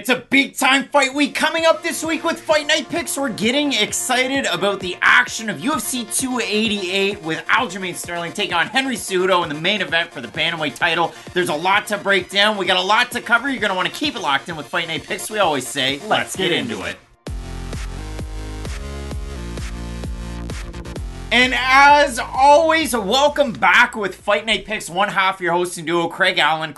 It's a big time fight week coming up this week with Fight Night Picks. We're getting excited about the action of UFC 288 with Aljamain Sterling taking on Henry Cejudo in the main event for the Bantamweight title. There's a lot to break down. We got a lot to cover. You're going to want to keep it locked in with Fight Night Picks. We always say, let's get into it. And as always, welcome back with Fight Night Picks, one half your hosting duo, Craig Allen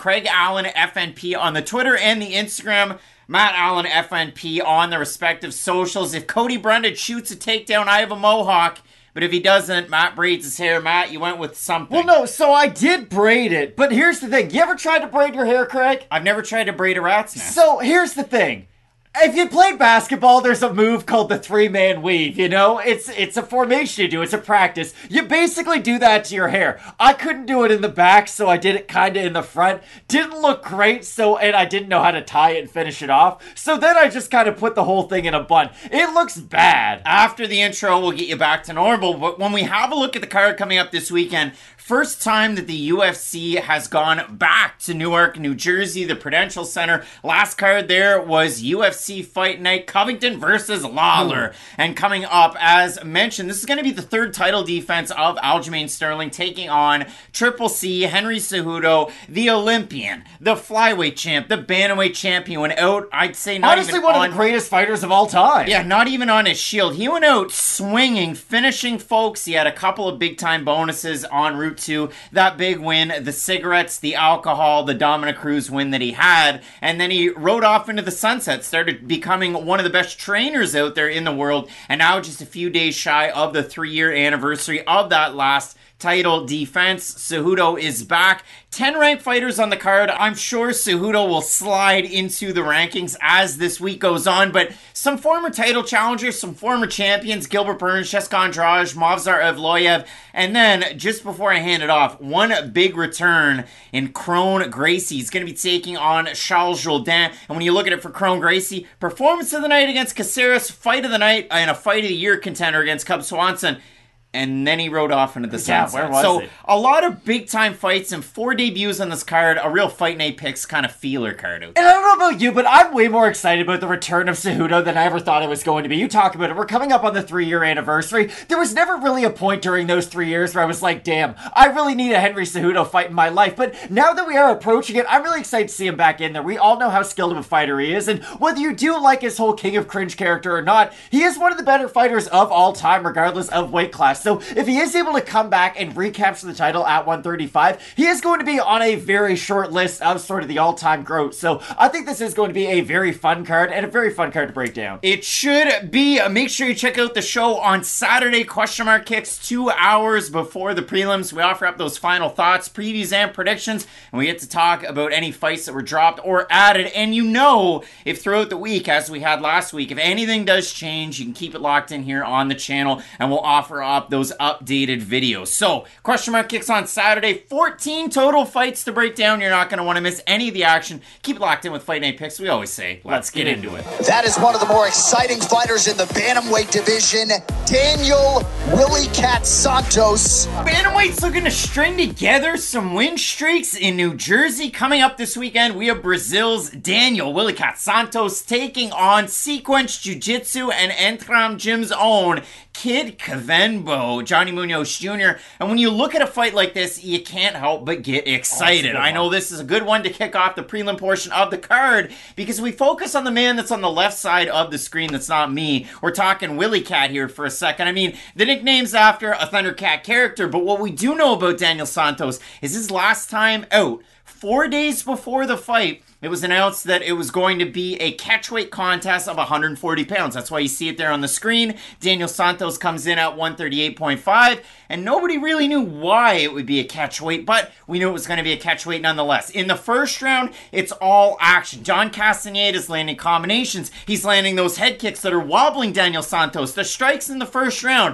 FNP on the Twitter and the Instagram, Matt Allen FNP on the respective socials. If Cody Brennan shoots a takedown, I have a mohawk. But if he doesn't, Matt braids his hair. Matt, you went with something. Well, no, so I did braid it. But here's the thing. You ever tried to braid your hair, Craig? I've never tried to braid a rat's nest. So here's the thing. If you played basketball, there's a move called the three-man weave, you know? It's a formation you do. It's a practice. You basically do that to your hair. I couldn't do it in the back, so I did it kind of in the front. Didn't look great, and I didn't know how to tie it and finish it off. So then I just kind of put the whole thing in a bun. It looks bad. After the intro, we'll get you back to normal. But when we have a look at the card coming up this weekend, first time that the UFC has gone back to Newark, New Jersey, the Prudential Center. Last card there was UFC Fight Night, Covington versus Lawler. And coming up, as mentioned, this is going to be the third title defense of Aljamain Sterling taking on Triple C, Henry Cejudo, the Olympian, the flyweight champ, the bantamweight champ. He went out, I'd say not honestly, even one of the greatest fighters of all time. Yeah, not even on his shield. He went out swinging, finishing folks. He had a couple of big-time bonuses en route to that big win, the cigarettes, the alcohol, the Dominic Cruz win that he had, and then he rode off into the sunset, started becoming one of the best trainers out there in the world, and now just a few days shy of the 3-year anniversary of that last title defense. Cejudo is back. 10 ranked fighters on the card. I'm sure Cejudo will slide into the rankings as this week goes on, but some former title challengers, some former champions, Gilbert Burns, Jessica Andrade, Movsar Evloev, and then just before I hand it off, one big return in Kron Gracie. He's going to be taking on Charles Jourdain, and when you look at it for Kron Gracie, performance of the night against Caceres, fight of the night, and a fight of the year contender against Cub Swanson. And then he rode off into the sunset. Where was it? A lot of big-time fights and 4 debuts on this card. A real Fight Night Picks kind of feeler card out there. And I don't know about you, but I'm way more excited about the return of Cejudo than I ever thought I was going to be. You talk about it. We're coming up on the 3-year anniversary. There was never really a point during those 3 years where I was like, damn, I really need a Henry Cejudo fight in my life. But now that we are approaching it, I'm really excited to see him back in there. We all know how skilled of a fighter he is. And whether you do like his whole King of Cringe character or not, he is one of the better fighters of all time, regardless of weight class. So if he is able to come back and recapture the title at 135, he is going to be on a very short list of sort of the all-time GOAT. So I think this is going to be a very fun card and a very fun card to break down. It should be. Make sure you check out the show on Saturday, Question Mark Kicks, 2 hours before the prelims. We offer up those final thoughts, previews, and predictions, and we get to talk about any fights that were dropped or added. And you know, if throughout the week, as we had last week, if anything does change, you can keep it locked in here on the channel, and we'll offer up those updated videos. So, Question Mark Kicks on Saturday, 14 total fights to break down. You're not going to want to miss any of the action. Keep it locked in with Fight Night Picks. We always say, let's get into it. That is one of the more exciting fighters in the bantamweight division, Daniel Willie Cat Santos. Bantamweight's looking to string together some win streaks in New Jersey. Coming up this weekend, we have Brazil's Daniel Willie Cat Santos taking on Sequence Jiu-Jitsu and Entram Gym's own Kid Kavenbo, Johnny Munoz Jr. And when you look at a fight like this, you can't help but get excited. I know this is a good one to kick off the prelim portion of the card because we focus on the man that's on the left side of the screen that's not me. We're talking Willie Cat here for a second. I mean, the nickname's after a Thundercat character, but what we do know about Daniel Santos is his last time out, 4 days before the fight, it was announced that it was going to be a catchweight contest of 140 pounds. That's why you see it there on the screen. Daniel Santos comes in at 138.5, and nobody really knew why it would be a catchweight, but we knew it was going to be a catchweight nonetheless. In the first round, it's all action. John Castaneda's landing combinations. He's landing those head kicks that are wobbling Daniel Santos. The strikes in the first round,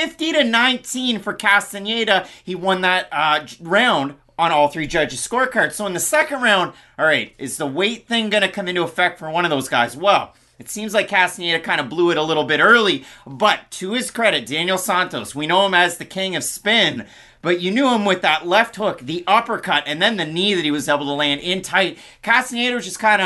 50-19 for Castaneda. He won that round on all 3 judges' scorecards. So in the second round, all right, is the weight thing going to come into effect for one of those guys? Well, it seems like Castaneda kind of blew it a little bit early, but to his credit, Daniel Santos, we know him as the king of spin, but you knew him with that left hook, the uppercut, and then the knee that he was able to land in tight. Castaneda was just kind of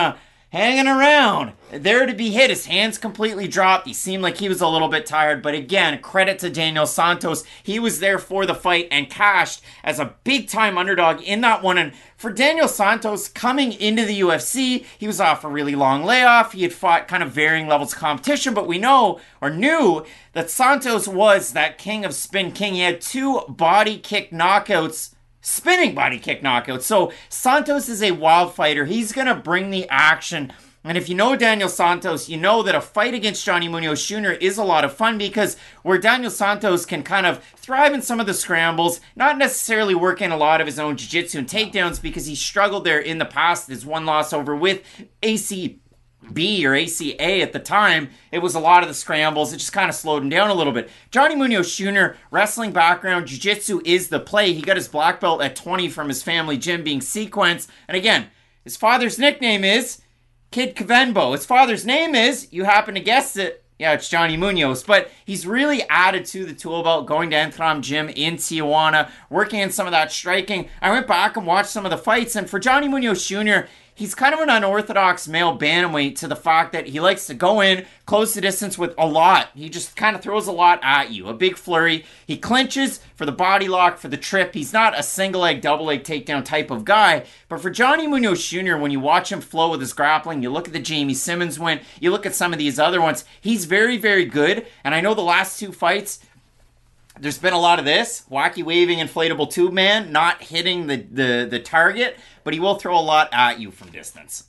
hanging around, there to be hit. His hands completely dropped. He seemed like he was a little bit tired, but again, credit to Daniel Santos. He was there for the fight and cashed as a big-time underdog in that one. And for Daniel Santos, coming into the UFC, he was off a really long layoff. He had fought kind of varying levels of competition, but we know, or knew, that Santos was that king of spin king. He had 2 body kick knockouts, spinning body kick knockouts. So Santos is a wild fighter. He's going to bring the action. And if you know Daniel Santos, you know that a fight against Johnny Munoz Jr. is a lot of fun, because where Daniel Santos can kind of thrive in some of the scrambles, not necessarily work in a lot of his own jiu-jitsu and takedowns, because he struggled there in the past. His one loss over with ACB or ACA at the time, it was a lot of the scrambles. It just kind of slowed him down a little bit. Johnny Munoz Jr., wrestling background, jiu-jitsu is the play. He got his black belt at 20 from his family gym being Sequence. And again, his father's nickname is Kid Kavenbo. His father's name is, you happen to guess it, yeah, it's Johnny Munoz. But he's really added to the tool belt, going to Entram Gym in Tijuana, working on some of that striking. I went back and watched some of the fights, and for Johnny Munoz Jr., he's kind of an unorthodox male bantamweight to the fact that he likes to go in, close the distance with a lot. He just kind of throws a lot at you. A big flurry. He clinches for the body lock, for the trip. He's not a single leg, double leg takedown type of guy. But for Johnny Munoz Jr., when you watch him flow with his grappling, you look at the Jamie Simmons win, you look at some of these other ones, he's very, very good. And I know the last 2 fights, there's been a lot of this. Wacky waving inflatable tube man, not hitting the target, but he will throw a lot at you from distance.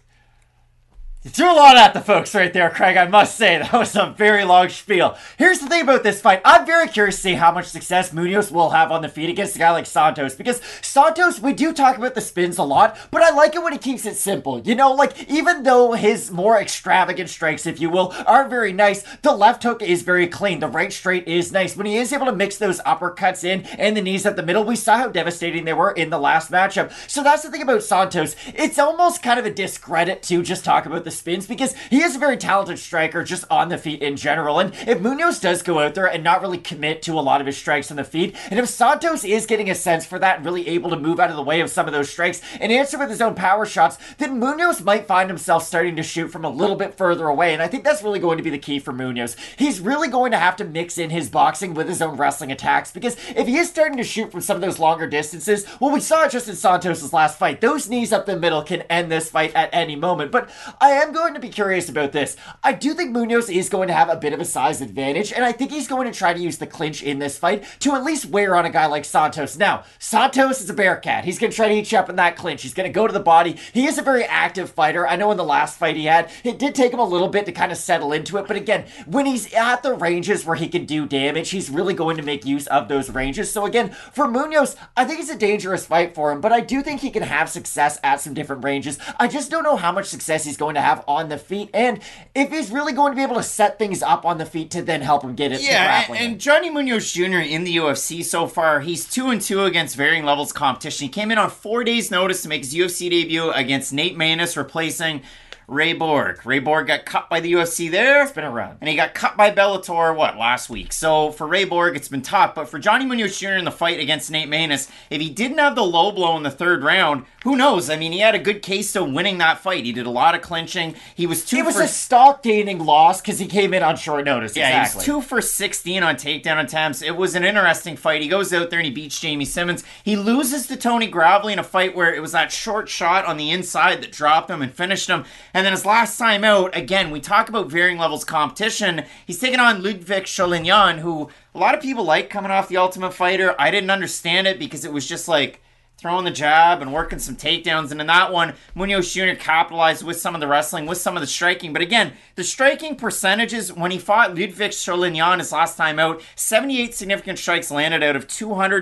You threw a lot at the folks right there, Craig. I must say, that was a very long spiel. Here's the thing about this fight. I'm very curious to see how much success Munoz will have on the feet against a guy like Santos. Because Santos, we do talk about the spins a lot, but I like it when he keeps it simple. You know, like, even though his more extravagant strikes, if you will, are very nice, the left hook is very clean. The right straight is nice. When he is able to mix those uppercuts in and the knees at the middle, we saw how devastating they were in the last matchup. So that's the thing about Santos. It's almost kind of a discredit to just talk about the spins, because he is a very talented striker just on the feet in general. And if Munoz does go out there and not really commit to a lot of his strikes on the feet, and if Santos is getting a sense for that and really able to move out of the way of some of those strikes and answer with his own power shots, then Munoz might find himself starting to shoot from a little bit further away. And I think that's really going to be the key for Munoz. He's really going to have to mix in his boxing with his own wrestling attacks, because if he is starting to shoot from some of those longer distances, well, we saw it just in Santos' last fight. Those knees up the middle can end this fight at any moment. But I am going to be curious about this. I do think Munoz is going to have a bit of a size advantage, and I think he's going to try to use the clinch in this fight to at least wear on a guy like Santos. Now, Santos is a bearcat. He's going to try to eat you up in that clinch. He's going to go to the body. He is a very active fighter. I know in the last fight he had, it did take him a little bit to kind of settle into it, but again, when he's at the ranges where he can do damage, he's really going to make use of those ranges. So again, for Munoz, I think it's a dangerous fight for him, but I do think he can have success at some different ranges. I just don't know how much success he's going to have on the feet, and if he's really going to be able to set things up on the feet to then help him get it. Yeah, and Johnny Munoz Jr. in the UFC so far, he's 2-2 against varying levels of competition. He came in on 4 days' notice to make his UFC debut against Nate Maness, replacing Ray Borg. Ray Borg got cut by the UFC there. It's been a run. And he got cut by Bellator, last week. So for Ray Borg, it's been tough. But for Johnny Munoz Jr. in the fight against Nate Maness, if he didn't have the low blow in the 3rd round, who knows? I mean, he had a good case to winning that fight. He did a lot of clinching. He was It was a stock-gaining loss because he came in on short notice. Yeah, exactly. He was 2 for 16 on takedown attempts. It was an interesting fight. He goes out there and he beats Jamie Simmons. He loses to Tony Gravely in a fight where it was that short shot on the inside that dropped him and finished him. And then his last time out, again, we talk about varying levels of competition. He's taking on Ludwig Cholinyan, who a lot of people like coming off the Ultimate Fighter. I didn't understand it because it was just like throwing the jab and working some takedowns. And in that one, Munoz Jr. capitalized with some of the wrestling, with some of the striking. But again, the striking percentages, when he fought Ludwig Cholinyan his last time out, 78 significant strikes landed out of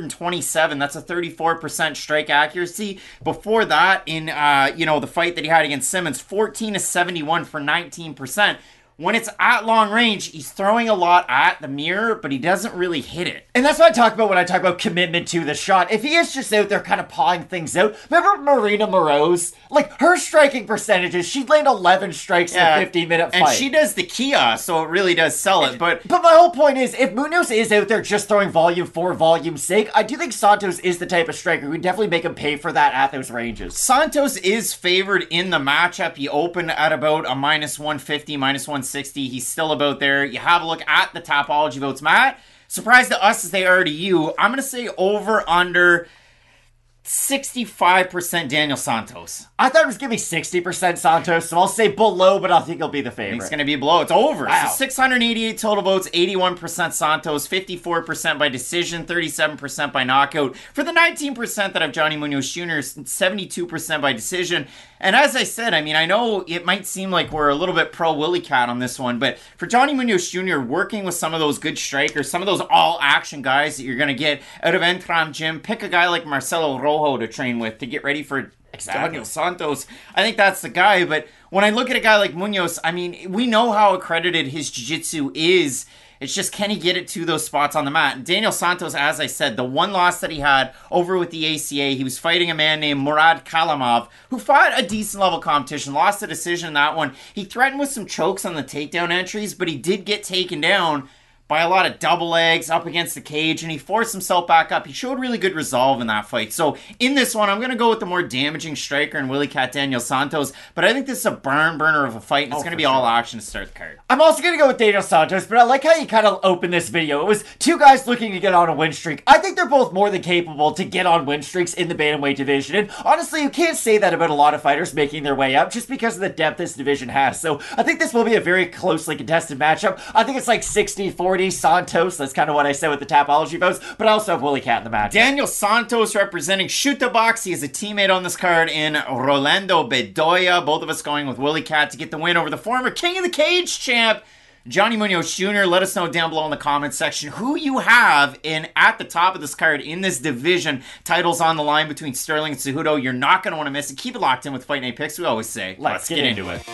227. That's a 34% strike accuracy. Before that, in the fight that he had against Simmons, 14 to 71 for 19%. when it's at long range, he's throwing a lot at the mirror, but he doesn't really hit it. And that's what I talk about when I talk about commitment to the shot. If he is just out there kind of pawing things out, remember Marina Moroz? Like, her striking percentages, she'd land 11 strikes in a 15-minute fight. And she does the Kia, so it really does sell it. But my whole point is, if Munoz is out there just throwing volume for volume's sake, I do think Santos is the type of striker who would definitely make him pay for that at those ranges. Santos is favored in the matchup. He opened at about a minus 150, minus 160. He's still about there. You have a look at the Tapology votes. Matt, surprised to us as they are to you. I'm going to say over under 65% Daniel Santos. I thought it was going to be 60% Santos, so I'll say below, but I think he'll be the favorite. It's going to be below. It's over. Wow. So 688 total votes, 81% Santos, 54% by decision, 37% by knockout. For the 19% that have Johnny Munoz Jr., 72% by decision. And as I said, I mean, I know it might seem like we're a little bit pro Willie Cat on this one, but for Johnny Munoz Jr., working with some of those good strikers, some of those all-action guys that you're going to get out of Entram Gym, pick a guy like Marcelo Rojo to train with to get ready for Daniel Santos. I think that's the guy, but when I look at a guy like Munoz, I mean, we know how accredited his jiu-jitsu is. It's just, can he get it to those spots on the mat? Daniel Santos, as I said, the one loss that he had over with the ACA, he was fighting a man named Murad Kalamov, who fought a decent level competition, lost a decision in that one. He threatened with some chokes on the takedown entries, but he did get taken down by a lot of double legs up against the cage, and he forced himself back up. He showed really good resolve in that fight. So in this one, I'm going to go with the more damaging striker in Willie Cat Daniel Santos, but I think this is a burner of a fight, and it's going to be all action to start the card. I'm also going to go with Daniel Santos, but I like how you kind of opened this video. It was two guys looking to get on a win streak. I think they're both more than capable to get on win streaks in the bantamweight division, and honestly, you can't say that about a lot of fighters making their way up just because of the depth this division has. So I think this will be a very closely contested matchup. I think it's like 60-40 Santos. That's kind of what I said with the Tapology votes, but I also have Willie Cat in the matchup. Daniel Santos representing Shuta Box. He is a teammate on this card in Rolando Bedoya. Both of us going with Willie Cat to get the win over the former King of the Cage champ, Johnny Munoz Jr. Let us know down below in the comments section who you have in at the top of this card in this division. Titles on the line between Sterling and Cejudo. You're not going to want to miss it. Keep it locked in with Fight Night Picks. We always say, let's get into it.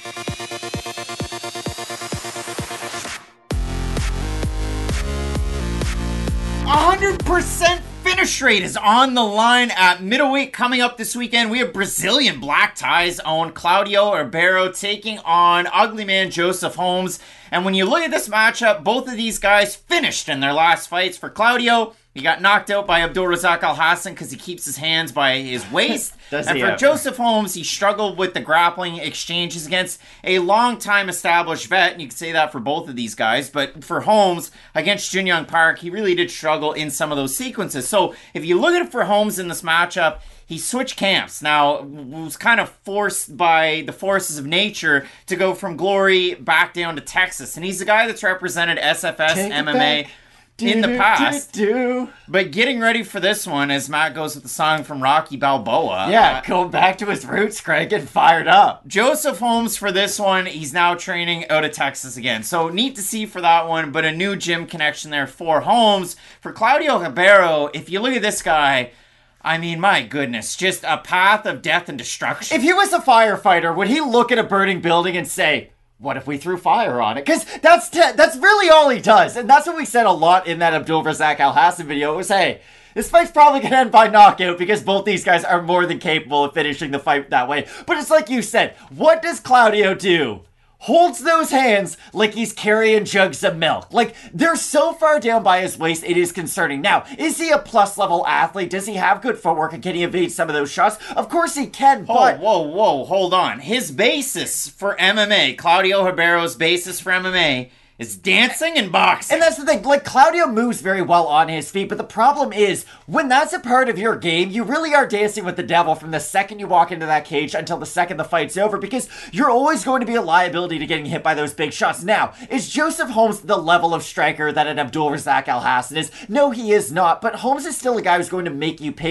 100% finish rate is on the line at middleweight. Coming up this weekend, we have Brazilian Black Ties own Claudio Ribeiro taking on Ugly Man Joseph Holmes. And when you look at this matchup, both of these guys finished in their last fights. For Claudio, he got knocked out by Abdulrazak Alhassan because he keeps his hands by his waist. And for Joseph Holmes, he struggled with the grappling exchanges against a long-time established vet, and you could say that for both of these guys. But for Holmes, against Junyoung Park, he really did struggle in some of those sequences. So if you look at it for Holmes in this matchup, he switched camps. Now, was kind of forced by the forces of nature to go from Glory back down to Texas. And he's a guy that's represented SFS MMA in the past. But getting ready for this one, as Matt goes with the song from Rocky Balboa. Yeah, going back to his roots, Craig, getting fired up. Joseph Holmes for this one, he's now training out of Texas again. So neat to see for that one, but a new gym connection there for Holmes. For Claudio Ribeiro, if you look at this guy, I mean, my goodness, just a path of death and destruction. If he was a firefighter, would he look at a burning building and say, what if we threw fire on it? Because that's really all he does. And that's what we said a lot in that Abdulrazak Alhassan video. It was, hey, this fight's probably going to end by knockout because both these guys are more than capable of finishing the fight that way. But it's like you said, what does Claudio do? Holds those hands like he's carrying jugs of milk. Like, they're so far down by his waist, it is concerning. Now, is he a plus-level athlete? Does he have good footwork, and can he evade some of those shots? Of course he can, but... Whoa, hold on. His basis for MMA, Claudio Ribeiro's basis for MMA, is dancing and boxing. And that's the thing, like, Claudio moves very well on his feet, but the problem is, when that's a part of your game, you really are dancing with the devil from the second you walk into that cage until the second the fight's over, because you're always going to be a liability to getting hit by those big shots. Now, is Joseph Holmes the level of striker that an Abdulrazak Alhassan is? No, he is not, but Holmes is still a guy who's going to make you pay for those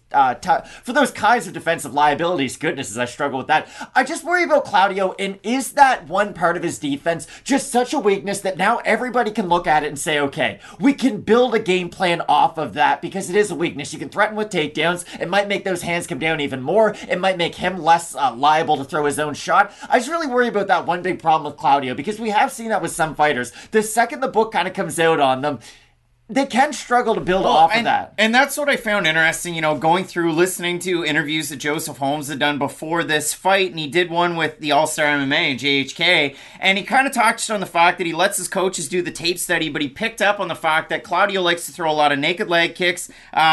for those kinds of defensive liabilities. Goodness, as I struggle with that. I just worry about Claudio, and is that one part of his defense just such a weakness that now everybody can look at it and say, okay, we can build a game plan off of that because it is a weakness. You can threaten with takedowns. It might make those hands come down even more. It might make him less liable to throw his own shot. I just really worry about that one big problem with Claudio because we have seen that with some fighters. The second the book kind of comes out on them, they can struggle to build off of that. And that's what I found interesting, going through, listening to interviews that Joseph Holmes had done before this fight, and he did one with the All-Star MMA, JHK, and he kind of touched on the fact that he lets his coaches do the tape study, but he picked up on the fact that Claudio likes to throw a lot of naked leg kicks,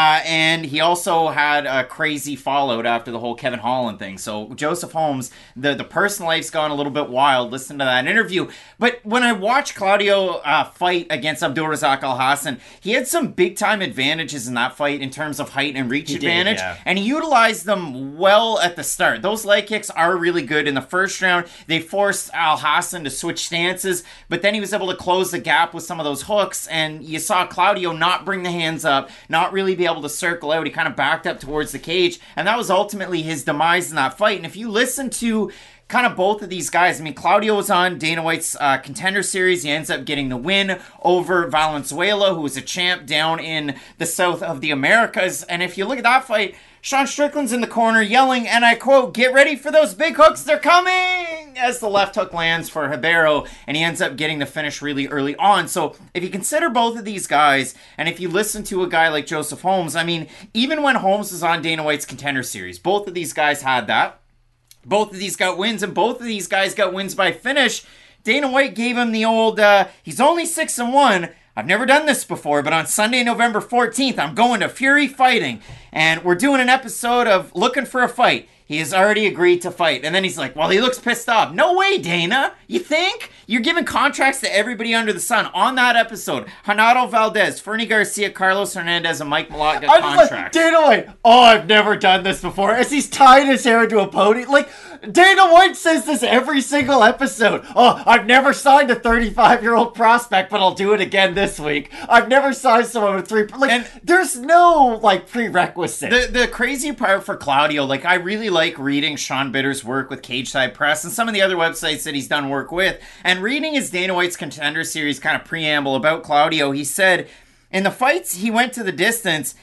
and he also had a crazy fallout after the whole Kevin Holland thing. So Joseph Holmes, the personal life's gone a little bit wild. Listen to that interview. But when I watched Claudio fight against Abdulrazak Alhassan, he had some big-time advantages in that fight in terms of height and reach advantage, and he utilized them well at the start. Those leg kicks are really good. In the first round, they forced Alhassan to switch stances, but then he was able to close the gap with some of those hooks, and you saw Claudio not bring the hands up, not really be able to circle out. He kind of backed up towards the cage, and that was ultimately his demise in that fight. And if you listen to kind of both of these guys, I mean, Claudio was on Dana White's Contender Series. He ends up getting the win over Valenzuela, who was a champ down in the south of the Americas. And if you look at that fight, Sean Strickland's in the corner yelling, and I quote, "Get ready for those big hooks, they're coming!" as the left hook lands for Ribeiro, and he ends up getting the finish really early on. So if you consider both of these guys, and if you listen to a guy like Joseph Holmes, I mean, even when Holmes was on Dana White's Contender Series, both of these guys had that. Both of these got wins, and both of these guys got wins by finish. Dana White gave him the old, he's only 6-1. I've never done this before, but on Sunday, November 14th, I'm going to Fury Fighting, and we're doing an episode of Looking for a Fight. He has already agreed to fight. And then he's like, well, he looks pissed off. No way, Dana. You think? You're giving contracts to everybody under the sun. On that episode, Renato Valdez, Fernie Garcia, Carlos Hernandez, and Mike Malott got contracts. Like, Dana White, I've never done this before. As he's tying his hair into a pony. Like, Dana White says this every single episode. I've never signed a 35-year-old prospect, but I'll do it again this week. I've never signed someone with 3... Like, and there's no, prerequisite. The crazy part for Claudio, I really like reading Sean Bitter's work with Cage Side Press and some of the other websites that he's done work with, and reading his Dana White's Contender Series kind of preamble about Claudio. He said, in the fights he went to the distance,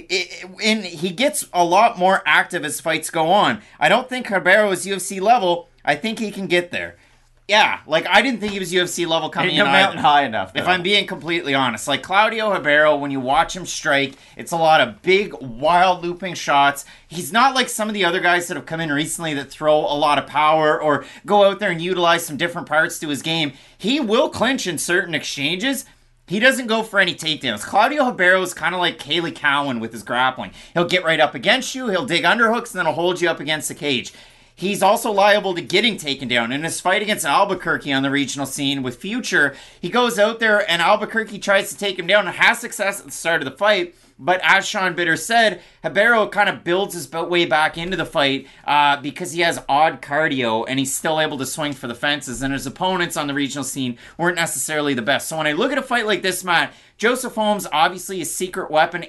he gets a lot more active as fights go on. I don't think Ribeiro is UFC level. I think he can get there. Yeah, I didn't think he was UFC level coming in. Mountain high enough, though. If I'm being completely honest. Claudio Ribeiro, when you watch him strike, it's a lot of big, wild looping shots. He's not like some of the other guys that have come in recently that throw a lot of power or go out there and utilize some different parts to his game. He will clinch in certain exchanges. He doesn't go for any takedowns. Claudio Ribeiro is kind of like Kaylee Cowan with his grappling. He'll get right up against you, he'll dig underhooks, and then he'll hold you up against the cage. He's also liable to getting taken down. In his fight against Albuquerque on the regional scene with Future, he goes out there and Albuquerque tries to take him down and has success at the start of the fight. But as Sean Bitter said, Ribeiro kind of builds his way back into the fight because he has odd cardio and he's still able to swing for the fences. And his opponents on the regional scene weren't necessarily the best. So when I look at a fight like this, Matt, Joseph Holmes, obviously his secret weapon,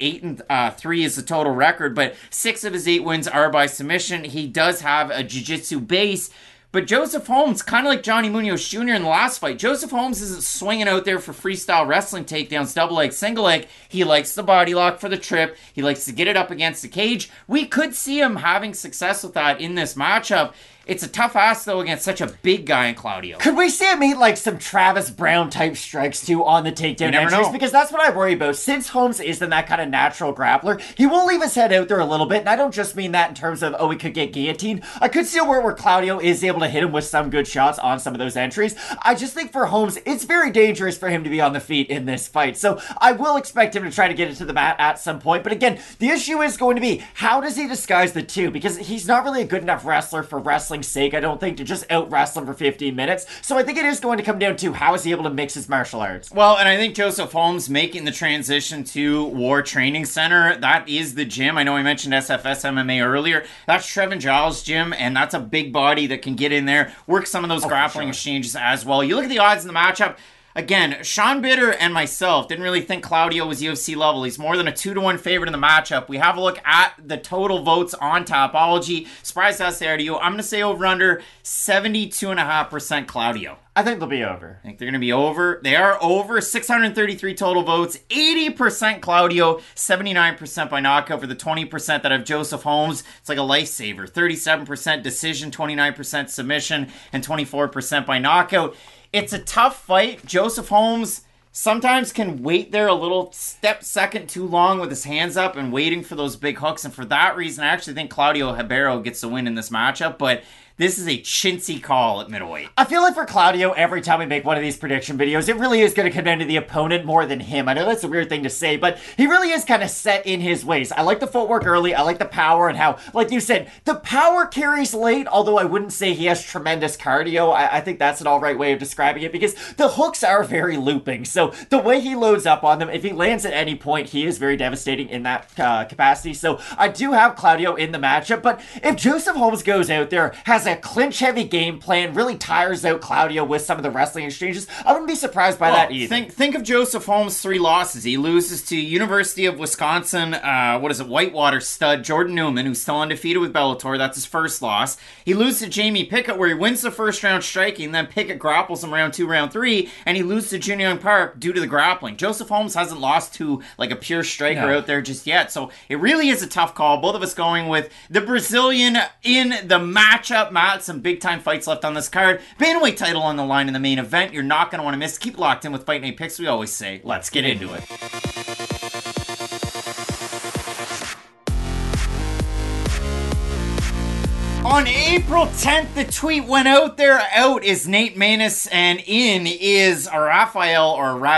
8-3 is the total record, but 6 of his 8 wins are by submission. He does have a jiu-jitsu base. But Joseph Holmes, kind of like Johnny Munoz Jr. in the last fight, Joseph Holmes isn't swinging out there for freestyle wrestling takedowns, double leg, single leg. He likes the body lock for the trip. He likes to get it up against the cage. We could see him having success with that in this matchup. It's a tough ask, though, against such a big guy in Claudio. Could we see him meet, some Travis Brown-type strikes, too, on the takedown entries? Because that's what I worry about. Since Holmes isn't that kind of natural grappler, he will leave his head out there a little bit, and I don't just mean that in terms of, he could get guillotined. I could see where Claudio is able to hit him with some good shots on some of those entries. I just think for Holmes, it's very dangerous for him to be on the feet in this fight. So I will expect him to try to get into the mat at some point. But again, the issue is going to be, how does he disguise the two? Because he's not really a good enough wrestler for wrestling's sake, I don't think, to just out-wrestle him for 15 minutes. So I think it is going to come down to how is he able to mix his martial arts. Well, and I think Joseph Holmes making the transition to War Training Center, that is the gym. I know I mentioned SFS MMA earlier. That's Trevin Giles' gym, and that's a big body that can get in there, work some of those grappling exchanges as well. You look at the odds in the matchup, Again, Sean Bitter and myself didn't really think Claudio was UFC level. He's more than a 2-1 favorite in the matchup. We have a look at the total votes on Tapology. Surprise us there to you. I'm going to say over under 72.5% Claudio. I think they'll be over. I think they're going to be over. They are over. 633 total votes. 80% Claudio. 79% by knockout. For the 20% that have Joseph Holmes, it's like a lifesaver. 37% decision, 29% submission, and 24% by knockout. It's a tough fight. Joseph Holmes sometimes can wait there a little second too long with his hands up and waiting for those big hooks. And for that reason, I actually think Claudio Ribeiro gets the win in this matchup. But this is a chintzy call at middleweight. I feel like for Claudio, every time we make one of these prediction videos, it really is going to come down to the opponent more than him. I know that's a weird thing to say, but he really is kind of set in his ways. I like the footwork early. I like the power and how, like you said, the power carries late, although I wouldn't say he has tremendous cardio. I think that's an all right way of describing it because the hooks are very looping. So the way he loads up on them, if he lands at any point, he is very devastating in that capacity. So I do have Claudio in the matchup, but if Joseph Holmes goes out there, has a clinch-heavy game plan, really tires out Claudio with some of the wrestling exchanges, I wouldn't be surprised by that either. Think of Joseph Holmes' 3 losses. He loses to University of Wisconsin, Whitewater stud Jordan Newman, who's still undefeated with Bellator. That's his first loss. He loses to Jamie Pickett, where he wins the first round striking, then Pickett grapples him round 2, round 3, and he loses to Jun Young Park due to the grappling. Joseph Holmes hasn't lost to like a pure striker out there just yet, so it really is a tough call. Both of us going with the Brazilian in the matchup. Some big-time fights left on this card. Bantamweight title on the line in the main event. You're not going to want to miss. Keep locked in with Fight Night Picks. We always say, let's get into it. On April 10th, the tweet went out there. Out is Nate Maness, and in is Rafael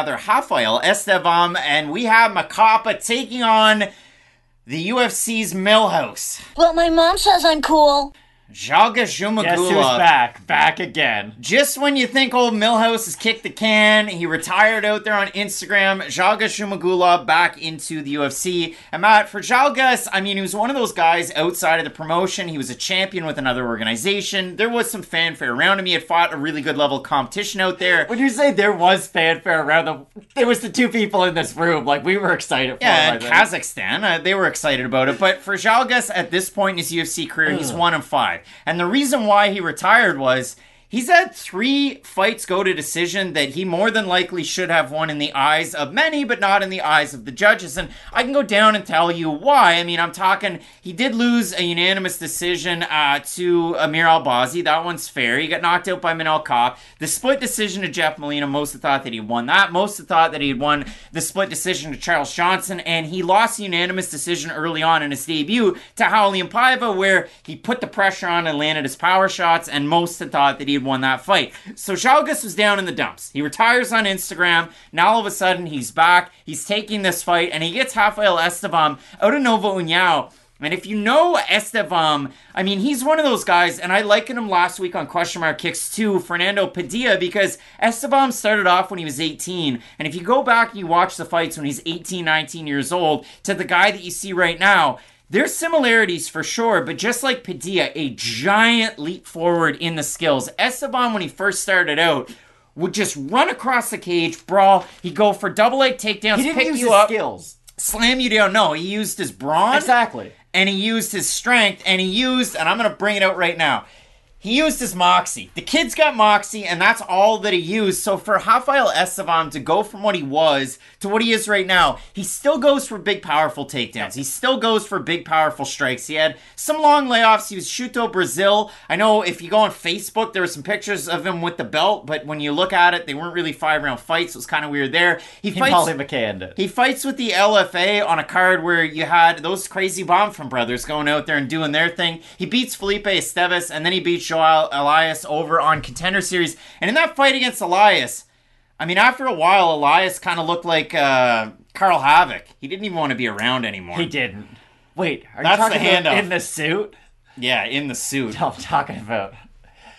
Estevam, and we have Macapa taking on the UFC's Millhouse. Well, my mom says I'm cool. Jalga Jumagula. Guess who's back again. Just when you think old Millhouse has kicked the can, he retired out there on Instagram. Jalga Jumagula back into the UFC. And Matt, for Jalgas, I mean, he was one of those guys outside of the promotion. He was a champion with another organization. There was some fanfare around him. He had fought a really good level of competition out there. When you say there was fanfare around him, it was the 2 people in this room. Like, we were excited for him. And Kazakhstan, they were excited about it. But for Jalgas, at this point in his UFC career, he's 1-5. And the reason why he retired was he's had 3 fights go to decision that he more than likely should have won in the eyes of many, but not in the eyes of the judges. And I can go down and tell you why. I mean, I'm talking, he did lose a unanimous decision to Amir Albazi. That one's fair. He got knocked out by Manel Kape. The split decision to Jeff Molina, most have thought that he won that. Most have thought that he had won the split decision to Charles Johnson. And he lost the unanimous decision early on in his debut to Raulian Paiva, where he put the pressure on and landed his power shots. And most had thought that he had won that fight. So Jalgas was down in the dumps. He retires on Instagram. Now all of a sudden he's back. He's taking this fight and he gets Rafael Estevam out of Nova União. And if you know Estevam, I mean, he's one of those guys, and I likened him last week on Question Mark Kicks to Fernando Padilla because Estevam started off when he was 18. And if you go back and you watch the fights when he's 18, 19 years old to the guy that you see right now, there's similarities for sure, but just like Padilla, a giant leap forward in the skills. Esteban, when he first started out, would just run across the cage, brawl. He'd go for double leg takedowns, he didn't pick use you his up, skills. Slam you down. No, he used his brawn. Exactly. And he used his strength, and he used, and I'm going to bring it out right now, he used his moxie. The kid's got moxie, and that's all that he used. So for Rafael Estevam to go from what he was to what he is right now, he still goes for big, powerful takedowns. He still goes for big, powerful strikes. He had some long layoffs. He was Chuto Brazil. I know if you go on Facebook, there were some pictures of him with the belt, but when you look at it, they weren't really 5-round fights. So it was kind of weird there. He fights with the LFA on a card where you had those crazy Bonfim brothers going out there and doing their thing. He beats Felipe Esteves, and then he beats Joao Elias over on Contender Series. And in that fight against Elias, I mean, after a while, Elias kind of looked like Carl Havoc. He didn't even want to be around anymore. He didn't. Wait, are That's you talking the about handoff. in the suit? Yeah, in the suit. No, I'm talking about.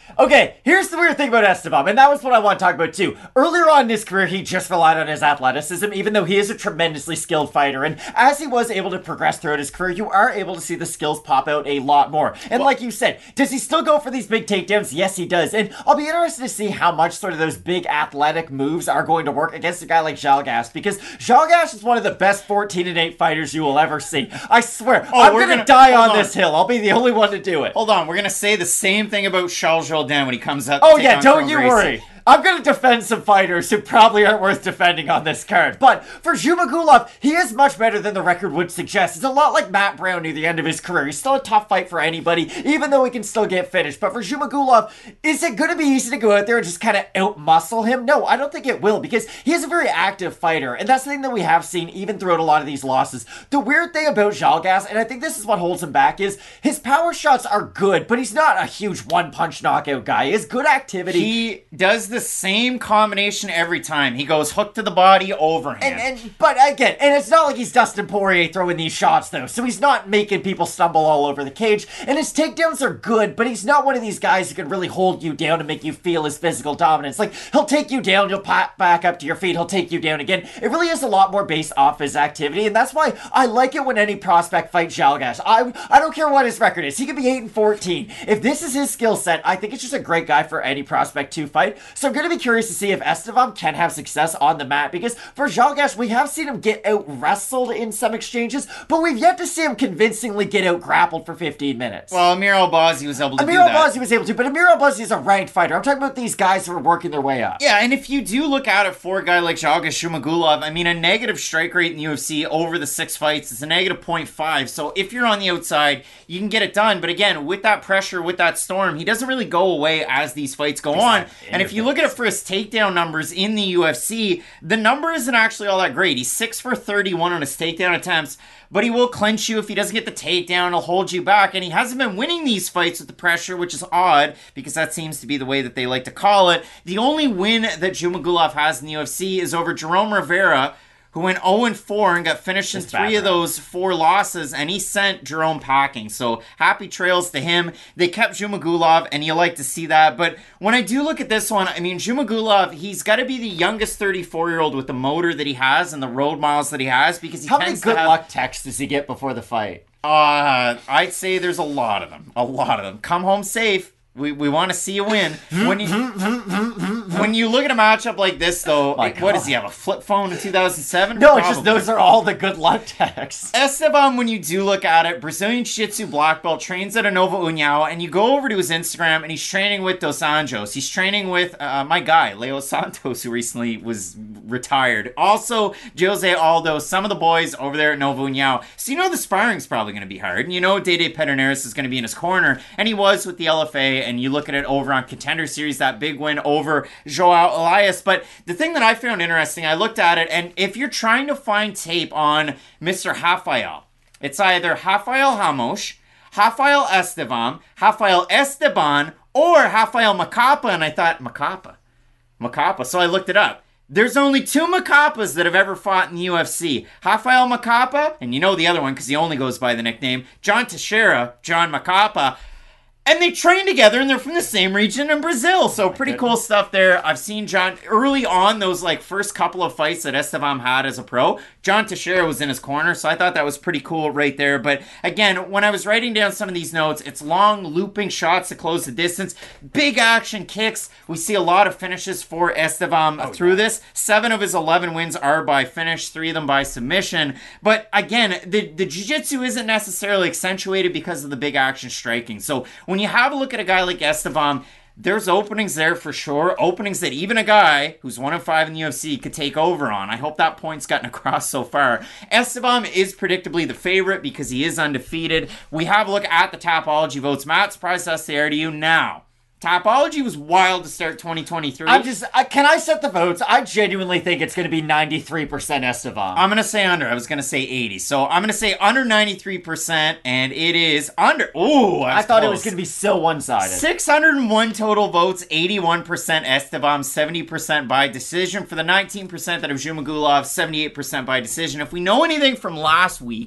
Okay, here's the weird thing about Esteban, and that was what I want to talk about too. Earlier on in his career, he just relied on his athleticism, even though he is a tremendously skilled fighter. And as he was able to progress throughout his career, you are able to see the skills pop out a lot more. And like you said, does he still go for these big takedowns? Yes, he does. And I'll be interested to see how much sort of those big athletic moves are going to work against a guy like Zhalgas, because Zhalgas is one of the best 14-8 fighters you will ever see. I swear, I'm going to die on this hill. I'll be the only one to do it. Hold on, we're going to say the same thing about Charles Jourdain when he comes up. Oh yeah, don't you worry. I'm going to defend some fighters who probably aren't worth defending on this card. But for Zhumagulov, he is much better than the record would suggest. It's a lot like Matt Brown near the end of his career. He's still a tough fight for anybody, even though he can still get finished. But for Zhumagulov, is it going to be easy to go out there and just kind of out-muscle him? No, I don't think it will, because he is a very active fighter. And that's the thing that we have seen even throughout a lot of these losses. The weird thing about Zhalgas, and I think this is what holds him back, is his power shots are good, but he's not a huge one-punch knockout guy. He has good activity. He does the same combination every time. He goes hook to the body, overhand. But again, and it's not like he's Dustin Poirier throwing these shots though, so he's not making people stumble all over the cage, and his takedowns are good, but he's not one of these guys who can really hold you down and make you feel his physical dominance. Like, he'll take you down, you'll pop back up to your feet, he'll take you down again. It really is a lot more based off his activity, and that's why I like it when any prospect fights Zhalgas. I don't care what his record is. He could be 8-14. If this is his skill set, I think it's just a great guy for any prospect to fight. So I'm going to be curious to see if Esteban can have success on the mat, because for Zhalgas, we have seen him get out-wrestled in some exchanges, but we've yet to see him convincingly get out-grappled for 15 minutes. Well, Amir Albazi was able to do that. Amir Albazi was able to, but Amir Albazi is a ranked fighter. I'm talking about these guys who are working their way up. Yeah, and if you do look at it for a guy like Zhalgas Zhumagulov, I mean, a negative strike rate in the UFC over the 6 fights is a negative 0.5, so if you're on the outside, you can get it done, but again, with that pressure, with that storm, he doesn't really go away as these fights go on, and if you look at it for his takedown numbers in the UFC, the number isn't actually all that great. He's 6 for 31 on his takedown attempts, but he will clinch you if he doesn't get the takedown. He'll hold you back, and he hasn't been winning these fights with the pressure, which is odd, because that seems to be the way that they like to call it. The only win that Zhumagulov has in the UFC is over Jerome Rivera, who went 0-4 and got finished in 3 of those 4 losses, and he sent Jerome packing. So happy trails to him. They kept Zhumagulov, and you like to see that. But when I do look at this one, I mean, Zhumagulov, he's got to be the youngest 34-year-old with the motor that he has and the road miles that he has, because he How many good luck texts does he get before the fight? I'd say there's a lot of them. A lot of them. Come home safe. We want to see you win. When you look at a matchup like this, though, what does he have, a flip phone in 2007? No, it's just those are all the good luck texts. Esteban, when you do look at it, Brazilian Jiu-Jitsu black belt, trains at a Nova União, and you go over to his Instagram, and he's training with Dos Anjos. He's training with my guy, Leo Santos, who recently was retired. Also, Jose Aldo, some of the boys over there at Nova União. So you know the sparring's probably going to be hard, and you know Dede Pederneiras is going to be in his corner, and he was with the LFA, and you look at it over on Contender Series, that big win over Joao Elias. But the thing that I found interesting, I looked at it, and if you're trying to find tape on Mr. Rafael, it's either Rafael Ramos, Rafael Esteban, Rafael Esteban, or Rafael Macapa, and I thought, Macapa. So I looked it up. There's only 2 Macapas that have ever fought in the UFC. Rafael Macapa, and you know the other one because he only goes by the nickname, John Teixeira, John Macapa. And they train together, and they're from the same region in Brazil. So pretty cool stuff there. I've seen John early on, those like first couple of fights that Esteban had as a pro. John Teixeira was in his corner, so I thought that was pretty cool right there. But again, when I was writing down some of these notes, it's long looping shots to close the distance, big action kicks. We see a lot of finishes for Esteban through this. 7 of his 11 wins are by finish, 3 of them by submission. But again, the jiu-jitsu isn't necessarily accentuated because of the big action striking. So when you have a look at a guy like Esteban, there's openings there for sure. Openings that even a guy who's 1-5 in the UFC could take over on. I hope that point's gotten across so far. Esteban is predictably the favorite because he is undefeated. We have a look at the Tapology votes. Matt, surprise us there to you now. Tapology was wild to start 2023. Can I set the votes? I genuinely think it's going to be 93% Esteban. I'm going to say under. I was going to say 80. So I'm going to say under 93%, and it is under. Ooh, I thought it was going to be so one-sided. 601 total votes, 81% Esteban, 70% by decision. For the 19% that of Zhumagulov, 78% by decision. If we know anything from last week,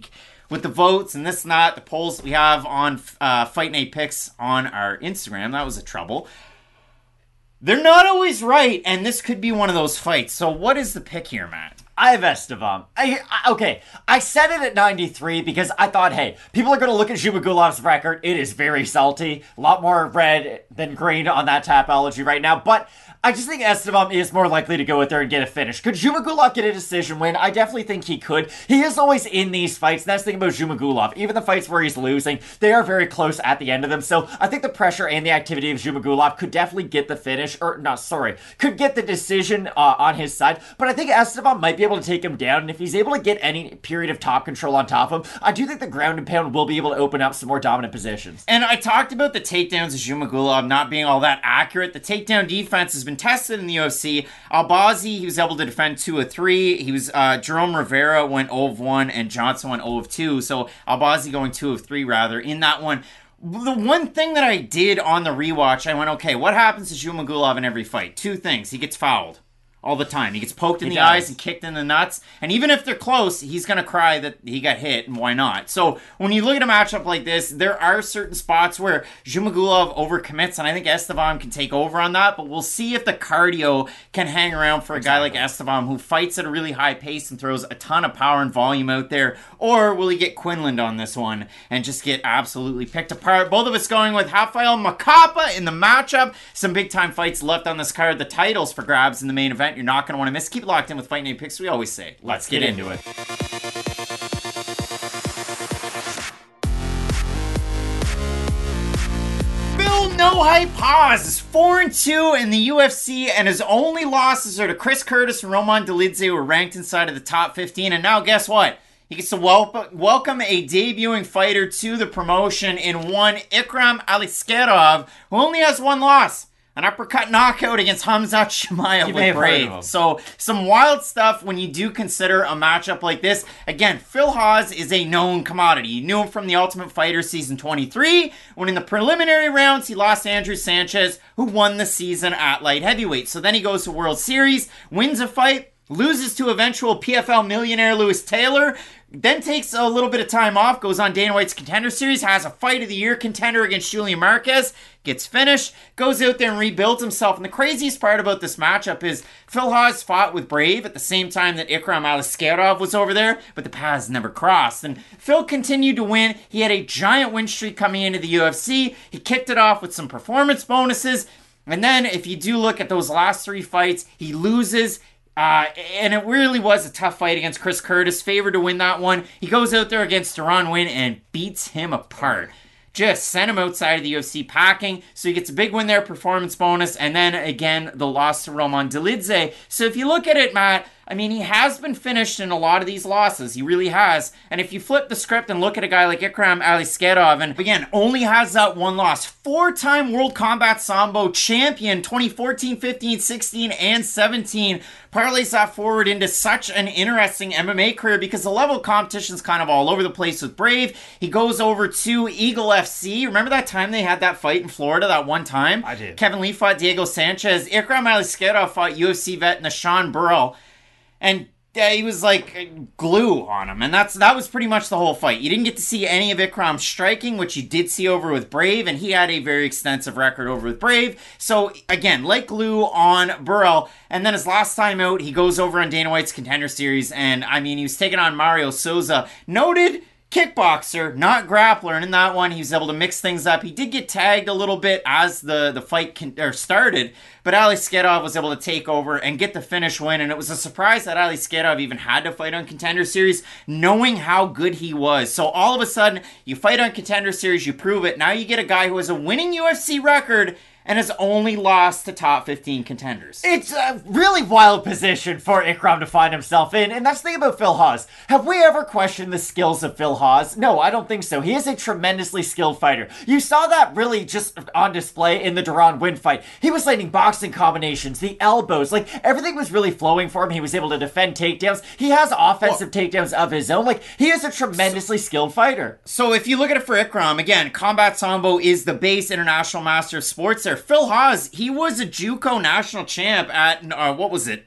with the votes and this and that, the polls that we have on Fight Night Picks on our Instagram. That was a trouble. They're not always right, and this could be one of those fights. So what is the pick here, Matt? I have Estevam. Okay, I said it at 93 because I thought, hey, people are going to look at Zhumagulov's record. It is very salty. A lot more red than green on that Tapology right now. But I just think Estevam is more likely to go out there and get a finish. Could Zhumagulov get a decision win? I definitely think he could. He is always in these fights. And that's the thing about Zhumagulov. Even the fights where he's losing, they are very close at the end of them. So I think the pressure and the activity of Zhumagulov could definitely get the finish. Could get the decision on his side. But I think Estevam might be able to take him down. And if he's able to get any period of top control on top of him, I do think the ground and pound will be able to open up some more dominant positions. And I talked about the takedowns of Zhumagulov not being all that accurate. The takedown defense has been tested in the UFC. Albazi, he was able to defend 2 of 3. He was Jerome Rivera went 0 of 1 and Johnson went 0 of 2. So Albazi going 2 of 3 rather in that one. The one thing that I did on the rewatch, I went, okay, what happens to Zhumagulov in every fight? 2 things. He gets fouled all the time. He gets poked in the eyes and kicked in the nuts. And even if they're close, he's going to cry that he got hit, and why not? So when you look at a matchup like this, there are certain spots where Zhumagulov overcommits, and I think Estevam can take over on that, but we'll see if the cardio can hang around for a guy like Estevam who fights at a really high pace and throws a ton of power and volume out there, or will he get Quinlan on this one and just get absolutely picked apart? Both of us going with Rafael Macapa in the matchup. Some big-time fights left on this card. The titles for grabs in the main event. You're not going to want to miss. Keep it locked in with Fight Night Picks. We always say, let's get into it. Phil No Hype Haas is 4-2 in the UFC, and his only losses are to Chris Curtis and Roman Dolidze, who are ranked inside of the top 15. And now, guess what? He gets to welcome a debuting fighter to the promotion in one Ikram Aliskerov, who only has 1 loss. An uppercut knockout against Khamzat Chimaev with Brave. So, some wild stuff when you do consider a matchup like this. Again, Phil Haas is a known commodity. You knew him from The Ultimate Fighter Season 23, when in the preliminary rounds, he lost Andrew Sanchez, who won the season at light heavyweight. So then he goes to World Series, wins a fight, loses to eventual PFL millionaire Lewis Taylor, then takes a little bit of time off, goes on Dana White's Contender Series, has a Fight of the Year contender against Julian Marquez, gets finished, goes out there and rebuilds himself. And the craziest part about this matchup is Phil Haas fought with Brave at the same time that Ikram Aliskerov was over there, but the paths never crossed. And Phil continued to win. He had a giant win streak coming into the UFC. He kicked it off with some performance bonuses. And then if you do look at those last 3 fights, he loses. And it really was a tough fight against Chris Curtis, favored to win that one. He goes out there against Deron Winn and beats him apart. Just sent him outside of the UFC packing. So he gets a big win there, performance bonus, and then again, the loss to Roman Dolidze. So if you look at it, Matt, I mean, he has been finished in a lot of these losses. He really has. And if you flip the script and look at a guy like Ikram Aliskerov, and again, only has that 1 loss. 4-time World Combat Sambo champion, 2014, 15, 16, and 17. Parlays that forward into such an interesting MMA career because the level of competition is kind of all over the place with Brave. He goes over to Eagle FC. Remember that time they had that fight in Florida that one time? I did. Kevin Lee fought Diego Sanchez. Ikram Aliskerov fought UFC vet Nashawn Burrell. And he was like glue on him. And that was pretty much the whole fight. You didn't get to see any of Ikram's striking, which you did see over with Brave. And he had a very extensive record over with Brave. So, again, like glue on Burrell. And then his last time out, he goes over on Dana White's Contender Series. And, I mean, he was taking on Mario Souza. Noted kickboxer, not grappler, and in that one he was able to mix things up. He did get tagged a little bit as the fight started, but Aliskerov was able to take over and get the finish win, and it was a surprise that Aliskerov even had to fight on Contender Series, knowing how good he was. So all of a sudden, you fight on Contender Series, you prove it, now you get a guy who has a winning UFC record and has only lost to top 15 contenders. It's a really wild position for Ikram to find himself in, and that's the thing about Phil Haas. Have we ever questioned the skills of Phil Haas? No, I don't think so. He is a tremendously skilled fighter. You saw that really just on display in the Deron Winn fight. He was landing boxing combinations, the elbows, like everything was really flowing for him. He was able to defend takedowns. He has offensive takedowns of his own. Like, he is a tremendously skilled fighter. So if you look at it for Ikram, again, Combat Sambo is the base international master of sports there. Phil Haas, he was a JUCO national champ at, what was it?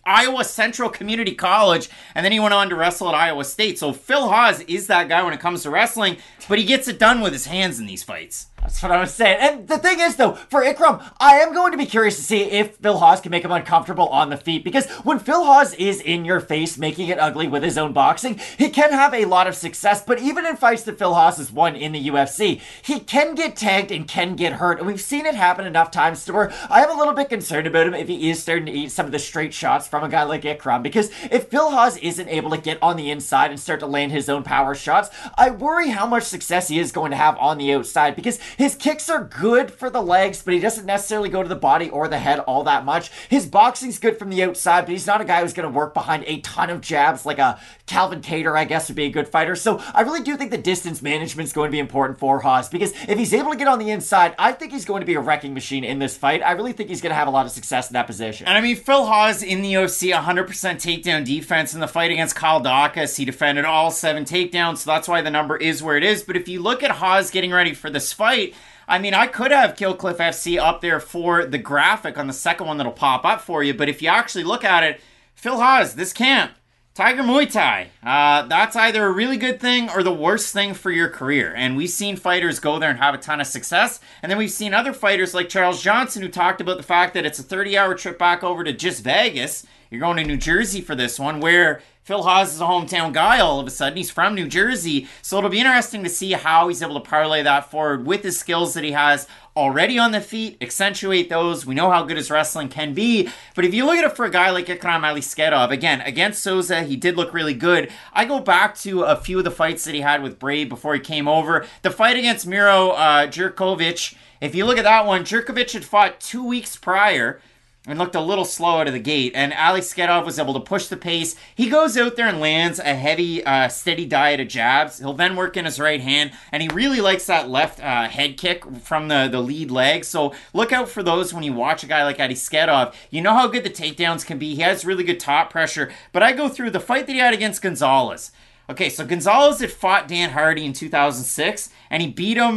Iowa Central Community College, and then he went on to wrestle at Iowa State. So Phil Hawes is that guy when it comes to wrestling, but he gets it done with his hands in these fights. That's what I was saying. And the thing is, though, for Ikram, I am going to be curious to see if Phil Hawes can make him uncomfortable on the feet. Because when Phil Hawes is in your face, making it ugly with his own boxing, he can have a lot of success. But even in fights that Phil Hawes has won in the UFC, he can get tagged and can get hurt. And we've seen it happen enough times to where I am a little bit concerned about him if he is starting to eat some of the straight shots from a guy like Ikram. Because if Phil Hawes isn't able to get on the inside and start to land his own power shots, I worry how much success he is going to have on the outside. Because his kicks are good for the legs, but he doesn't necessarily go to the body or the head all that much. His boxing's good from the outside, but he's not a guy who's going to work behind a ton of jabs like a Calvin Kattar, I guess, would be a good fighter. So I really do think the distance management's going to be important for Hawes, because if he's able to get on the inside, I think he's going to be a wrecking machine in this fight. I really think he's going to have a lot of success in that position. And I mean, Phil Hawes in the UFC, 100% takedown defense in the fight against Kyle Dacus. He defended all 7 takedowns, so that's why the number is where it is. But if you look at Hawes getting ready for this fight, I mean, I could have Killcliff FC up there for the graphic on the second one that'll pop up for you, but if you actually look at it, Phil Hawes, this camp, Tiger Muay Thai, that's either a really good thing or the worst thing for your career. And we've seen fighters go there and have a ton of success, and then we've seen other fighters like Charles Johnson who talked about the fact that it's a 30-hour trip back over to just Vegas. You're going to New Jersey for this one, where Phil Hawes is a hometown guy all of a sudden. He's from New Jersey. So it'll be interesting to see how he's able to parlay that forward with his skills that he has already on the feet, accentuate those. We know how good his wrestling can be. But if you look at it for a guy like Ikram Aliskerov, again, against Souza, he did look really good. I go back to a few of the fights that he had with Brave before he came over. The fight against Miro Djurkovic, if you look at that one, Djurkovic had fought 2 weeks prior and looked a little slow out of the gate, and Aliskerov was able to push the pace. He goes out there and lands a heavy, steady diet of jabs. He'll then work in his right hand, and he really likes that left head kick from the lead leg. So look out for those when you watch a guy like Aliskerov. You know how good the takedowns can be. He has really good top pressure. But I go through the fight that he had against Gonzalez. Okay, so Gonzalez had fought Dan Hardy in 2006, and he beat him,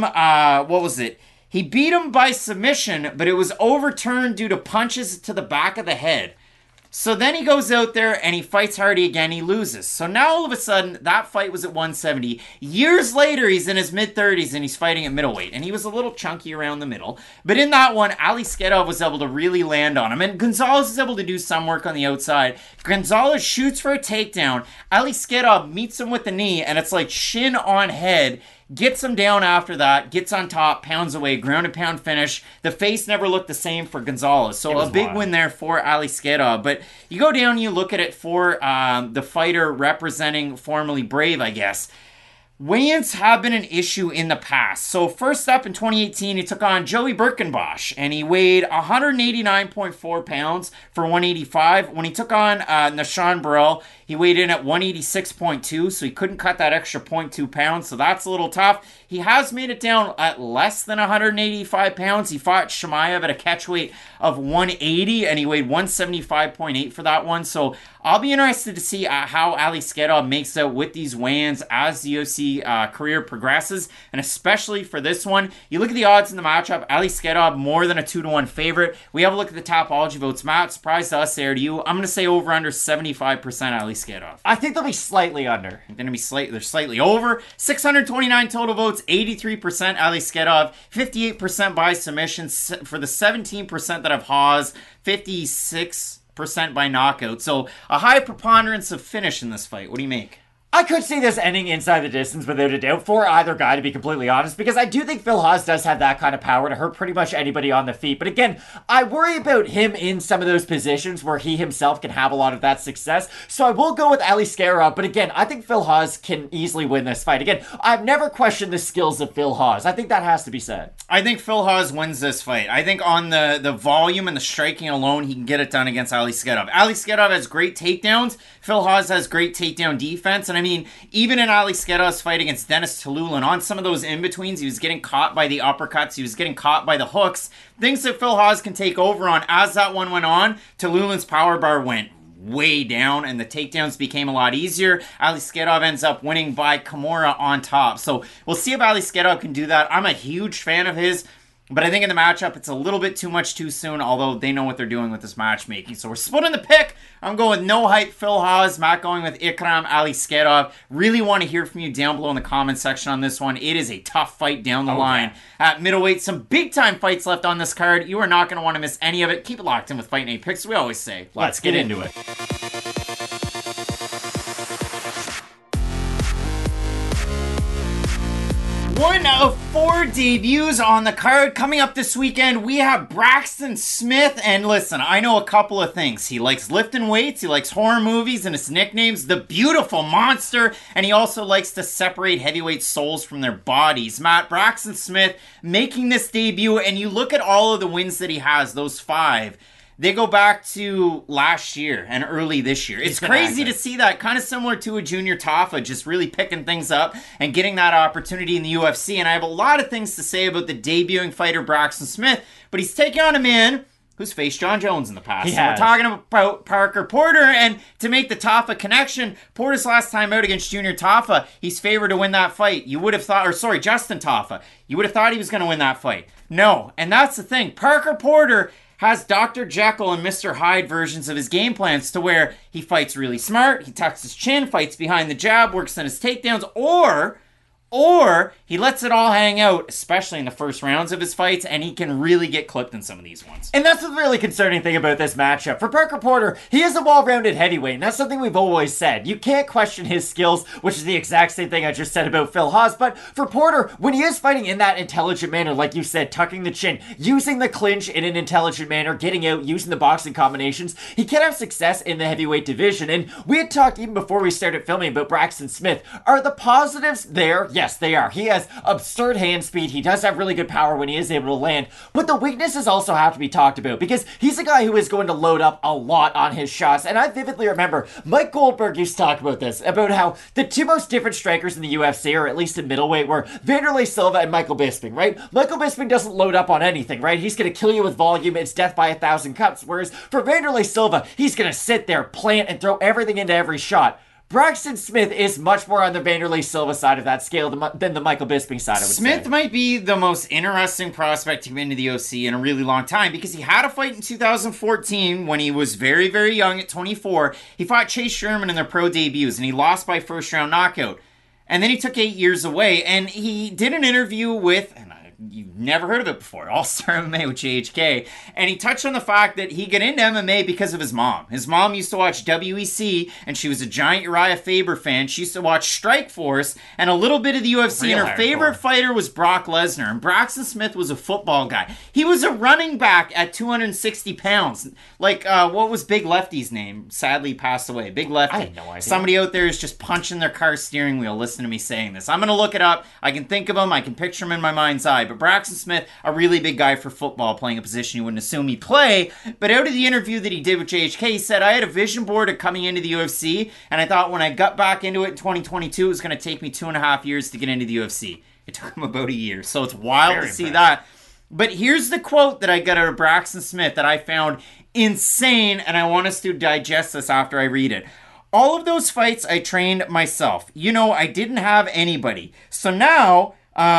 He beat him by submission, but it was overturned due to punches to the back of the head. So then he goes out there and he fights Hardy again, he loses. So now all of a sudden, that fight was at 170. Years later, he's in his mid-30s and he's fighting at middleweight. And he was a little chunky around the middle. But in that one, Aliskerov was able to really land on him. And Gonzalez was able to do some work on the outside. Gonzalez shoots for a takedown. Aliskerov meets him with the knee, and it's like shin on head. Gets him down after that, gets on top, pounds away, ground and pound finish. The face never looked the same for Gonzalez. So a big win there for Aliskerov. But you go down and you look at it for the fighter representing formerly Brave, I guess. Weigh-ins have been an issue in the past. So first up in 2018, he took on Joey Birkenbosch, and he weighed 189.4 pounds for 185. When he took on Nashawn Burrell, he weighed in at 186.2, so he couldn't cut that extra 0.2 pounds, so that's a little tough. He has made it down at less than 185 pounds. He fought Shemaev at a catch weight of 180, and he weighed 175.8 for that one. So I'll be interested to see how Aliskerov makes out with these weigh-ins as the UFC career progresses, and especially for this one. You look at the odds in the matchup, Aliskerov more than a 2-1 favorite. We have a look at the Tapology votes. Matt, surprise to us there to you. I'm going to say over under 75% Aliskerov. I think they'll be slightly under. They're slightly over. 629 total votes, 83% Aliskerov, 58% by submission. For the 17% that have Hawes, 56% by knockout. So a high preponderance of finish in this fight. What do you make? I could see this ending inside the distance without a doubt for either guy, to be completely honest, because I do think Phil Hawes does have that kind of power to hurt pretty much anybody on the feet. But again, I worry about him in some of those positions where he himself can have a lot of that success. So I will go with Aliskerov, but again, I think Phil Hawes can easily win this fight. Again, I've never questioned the skills of Phil Hawes. I think that has to be said. I think Phil Hawes wins this fight. I think on the volume and the striking alone, he can get it done against Aliskerov. Aliskerov has great takedowns. Phil Hawes has great takedown defense. And I mean, even in Aliskerov's fight against Dennis Tululin, on some of those in-betweens, he was getting caught by the uppercuts, he was getting caught by the hooks. Things that Phil Hawes can take over on. As that one went on, Tululin's power bar went way down and the takedowns became a lot easier. Aliskerov ends up winning by Kimura on top. So we'll see if Aliskerov can do that. I'm a huge fan of his. But I think in the matchup, it's a little bit too much too soon, although they know what they're doing with this matchmaking. So we're splitting the pick. I'm going with no hype, Phil Haas. Matt going with Ikram Aliskerov. Really want to hear from you down below in the comment section on this one. It is a tough fight down the line. At middleweight, some big-time fights left on this card. You are not going to want to miss any of it. Keep it locked in with Fight Night Picks. We always say, let's get into it. One of 4 debuts on the card. Coming up this weekend, we have Braxton Smith. And listen, I know a couple of things. He likes lifting weights, he likes horror movies, and his nickname's the Beautiful Monster. And he also likes to separate heavyweight souls from their bodies. Matt, Braxton Smith making this debut, and you look at all of the wins that he has, those 5. They go back to last year and early this year. It's crazy to see that, kind of similar to a Junior Tafa, just really picking things up and getting that opportunity in the UFC. And I have a lot of things to say about the debuting fighter Braxton Smith, but he's taking on a man who's faced John Jones in the past. So we're talking about Parker Porter, and to make the Tafa connection, Porter's last time out against Junior Tafa, he's favored to win that fight. You would have thought, Justin Tafa, you would have thought he was going to win that fight. No, and that's the thing. Parker Porter has Dr. Jekyll and Mr. Hyde versions of his game plans, to where he fights really smart, he tucks his chin, fights behind the jab, works on his takedowns, or he lets it all hang out, especially in the first rounds of his fights, and he can really get clipped in some of these ones. And that's the really concerning thing about this matchup. For Parker Porter, he is a well-rounded heavyweight, and that's something we've always said. You can't question his skills, which is the exact same thing I just said about Phil Haas, but for Porter, when he is fighting in that intelligent manner, like you said, tucking the chin, using the clinch in an intelligent manner, getting out, using the boxing combinations, he can have success in the heavyweight division. And we had talked even before we started filming about Braxton Smith. Are the positives there? Yes, they are. He has absurd hand speed. He does have really good power when he is able to land. But the weaknesses also have to be talked about, because he's a guy who is going to load up a lot on his shots. And I vividly remember Mike Goldberg used to talk about this, about how the 2 most different strikers in the UFC, or at least in middleweight, were Vanderlei Silva and Michael Bisping, right? Michael Bisping doesn't load up on anything, right? He's going to kill you with volume. It's death by 1,000 cuts. Whereas for Vanderlei Silva, he's going to sit there, plant, and throw everything into every shot. Braxton Smith is much more on the Vanderlei Silva side of that scale than the Michael Bisping side, I would say. Smith might be the most interesting prospect to come into the OC in a really long time, because he had a fight in 2014 when he was very, very young at 24. He fought Chase Sherman in their pro debuts, and he lost by first-round knockout. And then he took 8 years away, and he did an interview with, and you've never heard of it before, All-Star MMA with JHK, and he touched on the fact that he got into MMA because of his mom. His mom used to watch WEC, and she was a giant Uriah Faber fan. She used to watch Strikeforce and a little bit of the UFC, and her favorite fighter was Brock Lesnar, and Braxton Smith was a football guy. He was a running back at 260 pounds. Like, what was Big Lefty's name? Sadly passed away. Big Lefty. I had no idea. Somebody out there is just punching their car steering wheel. Listen to me saying this. I'm going to look it up. I can think of him. I can picture him in my mind's eye. But Braxton Smith, a really big guy for football, playing a position you wouldn't assume he'd play. But out of the interview that he did with JHK, he said, I had a vision board of coming into the UFC, and I thought when I got back into it in 2022, it was going to take me 2.5 years to get into the UFC. It took him about a year. So it's wild to see that. But here's the quote that I got out of Braxton Smith that I found insane, and I want us to digest this after I read it. All of those fights I trained myself. You know, I didn't have anybody. So now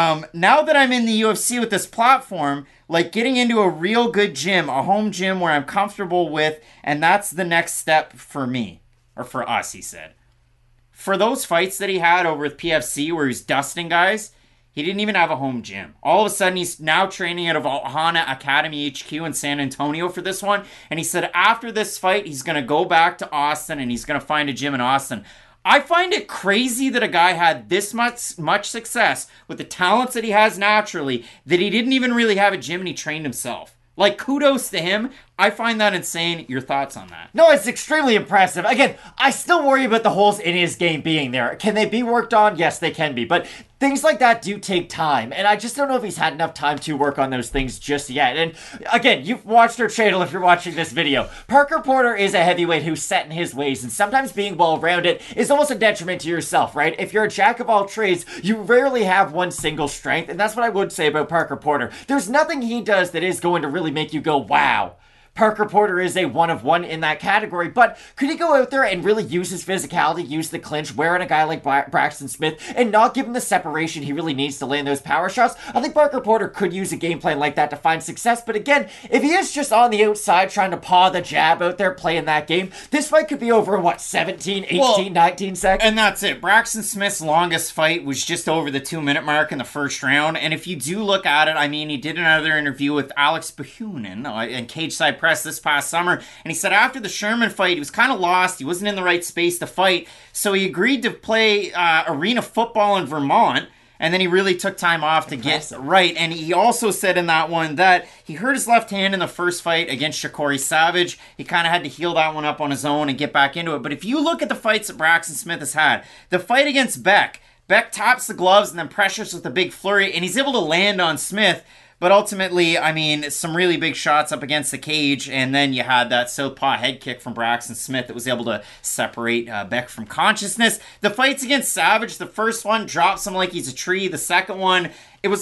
that I'm in the UFC with this platform, like getting into a real good gym, a home gym where I'm comfortable with, and that's the next step for me, or for us, he said. For those fights that he had over with PFC where he's dusting guys, he didn't even have a home gym. All of a sudden, he's now training at Ohana Academy HQ in San Antonio for this one, and he said after this fight, he's going to go back to Austin, and he's going to find a gym in Austin. I find it crazy that a guy had this much success with the talents that he has naturally, that he didn't even really have a gym and he trained himself. Like, kudos to him. I find that insane. Your thoughts on that? No, it's extremely impressive. Again, I still worry about the holes in his game being there. Can they be worked on? Yes, they can be. But things like that do take time. And I just don't know if he's had enough time to work on those things just yet. And again, you've watched our channel if you're watching this video. Parker Porter is a heavyweight who's set in his ways. And sometimes being well-rounded is almost a detriment to yourself, right? If you're a jack of all trades, you rarely have one single strength. And that's what I would say about Parker Porter. There's nothing he does that is going to really make you go, wow. Parker Porter is a one of one in that category, but could he go out there and really use his physicality, use the clinch, wear on a guy like Braxton Smith, and not give him the separation he really needs to land those power shots? I think Parker Porter could use a game plan like that to find success, but again, if he is just on the outside trying to paw the jab out there playing that game, this fight could be over in, 17, 18, 19 seconds? And that's it. Braxton Smith's longest fight was just over the 2-minute mark in the first round, and if you do look at it, I mean, he did another interview with Alex Behunin in Cage Side Press this past summer, and he said after the Sherman fight, he was kind of lost, he wasn't in the right space to fight, so he agreed to play arena football in Vermont. And then he really took time off to get right. And he also said in that one that he hurt his left hand in the first fight against Shakori Savage. He kind of had to heal that one up on his own and get back into it. But if you look at the fights that Braxton Smith has had, the fight against Beck taps the gloves and then pressures with a big flurry, and he's able to land on Smith. But ultimately, I mean, some really big shots up against the cage, and then you had that southpaw head kick from Braxton Smith that was able to separate Beck from consciousness. The fights against Savage, the first one drops him like he's a tree. The second one, it was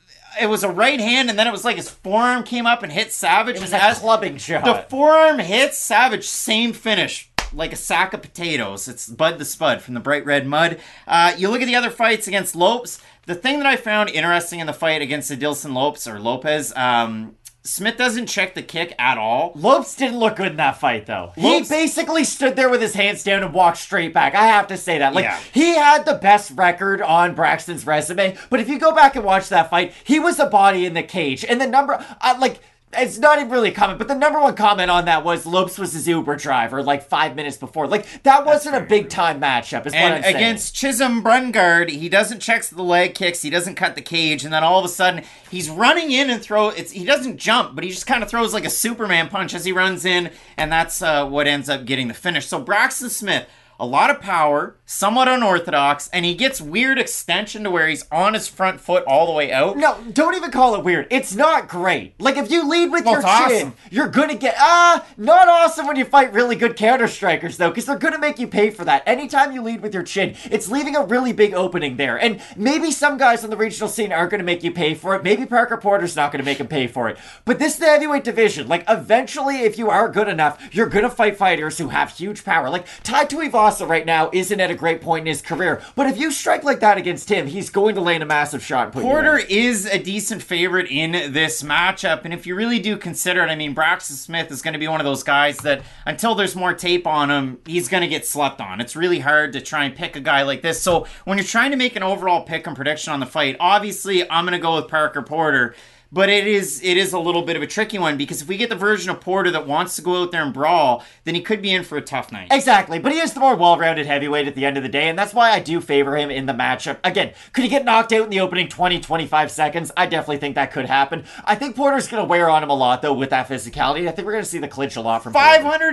a right hand, and then it was like his forearm came up and hit Savage. It was a clubbing shot. The forearm hits Savage, same finish. Like a sack of potatoes. It's Bud the Spud from the Bright Red Mud. You look at the other fights against Lopes. The thing that I found interesting in the fight against Adilson Lopez, Smith doesn't check the kick at all. Lopes didn't look good in that fight, though. He basically stood there with his hands down and walked straight back. I have to say that. He had the best record on Braxton's resume, but if you go back and watch that fight, he was a body in the cage. And the number, it's not even really a comment, but the number one comment on that was Lopes was his Uber driver 5 minutes before. That wasn't a big time matchup, is what I'm saying. Against Chisholm Brungard, he doesn't check the leg kicks, he doesn't cut the cage, and then all of a sudden, he's running in and he doesn't jump, but he just kind of throws like a Superman punch as he runs in, and that's what ends up getting the finish. So Braxton Smith, a lot of power, somewhat unorthodox, and he gets weird extension to where he's on his front foot all the way out. No, don't even call it weird. It's not great. If you lead with your chin, awesome. You're gonna get, not awesome when you fight really good counter-strikers, though, because they're gonna make you pay for that. Anytime you lead with your chin, it's leaving a really big opening there. And maybe some guys on the regional scene aren't gonna make you pay for it. Maybe Parker Porter's not gonna make him pay for it. But this is the heavyweight division. Eventually, if you are good enough, you're gonna fight fighters who have huge power. Tai Tuivasa right now isn't at a great point in his career, but if you strike like that against him, he's going to land a massive shot and put Porter is a decent favorite in this matchup, and if you really do consider it, I mean, Braxton Smith is going to be one of those guys that until there's more tape on him, he's going to get slept on. It's really hard to try and pick a guy like this. So when you're trying to make an overall pick and prediction on the fight, obviously I'm going to go with Parker Porter. But it is a little bit of a tricky one, because if we get the version of Porter that wants to go out there and brawl, then he could be in for a tough night. Exactly, but he is the more well-rounded heavyweight at the end of the day, and that's why I do favor him in the matchup. Again, could he get knocked out in the opening 20-25 seconds? I definitely think that could happen. I think Porter's going to wear on him a lot, though, with that physicality. I think we're going to see the clinch a lot from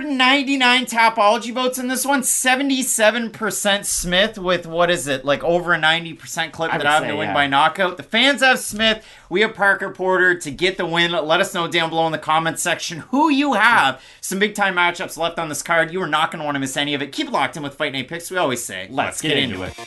599 Tapology votes in this one, 77% Smith with, over a 90% clip that I have to win by knockout. The fans have Smith. We have Parker Porter to get the win. Let us know down below in the comments section who you have. Some big time matchups left on this card. You are not going to want to miss any of it. Keep it locked in with Fight Night Picks. We always say, let's get into it.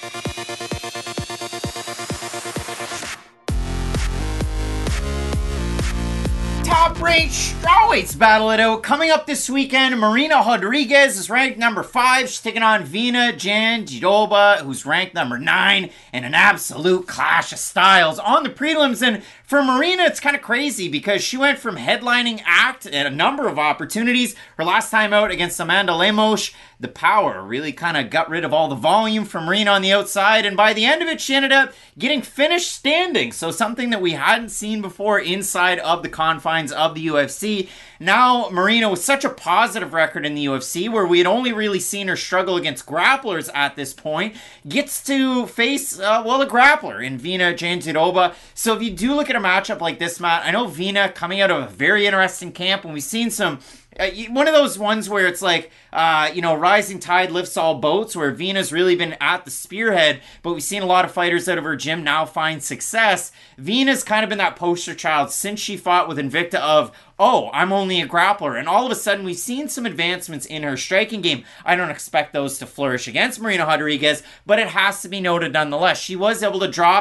Top-ranked strawweights battle it out. Coming up this weekend, Marina Rodriguez is ranked number 5. She's taking on Vina Jandiroba, who's ranked number 9, in an absolute clash of styles on the prelims. And for Marina, it's kind of crazy because she went from headlining act at a number of opportunities. Her last time out against Amanda Lemos, the power really kind of got rid of all the volume from Marina on the outside, and by the end of it, she ended up getting finished standing. So something that we hadn't seen before inside of the confines of the UFC. Now, Marina, with such a positive record in the UFC, where we had only really seen her struggle against grapplers at this point, gets to face, a grappler in Vina Jandiroba. So if you do look at a matchup like this, Matt, I know Vina coming out of a very interesting camp, and we've seen some one of those ones where it's rising tide lifts all boats, where Vina's really been at the spearhead, but we've seen a lot of fighters out of her gym now find success. Vina's kind of been that poster child since she fought with Invicta of, I'm only a grappler. And all of a sudden, we've seen some advancements in her striking game. I don't expect those to flourish against Marina Rodriguez, but it has to be noted nonetheless. She was able to drop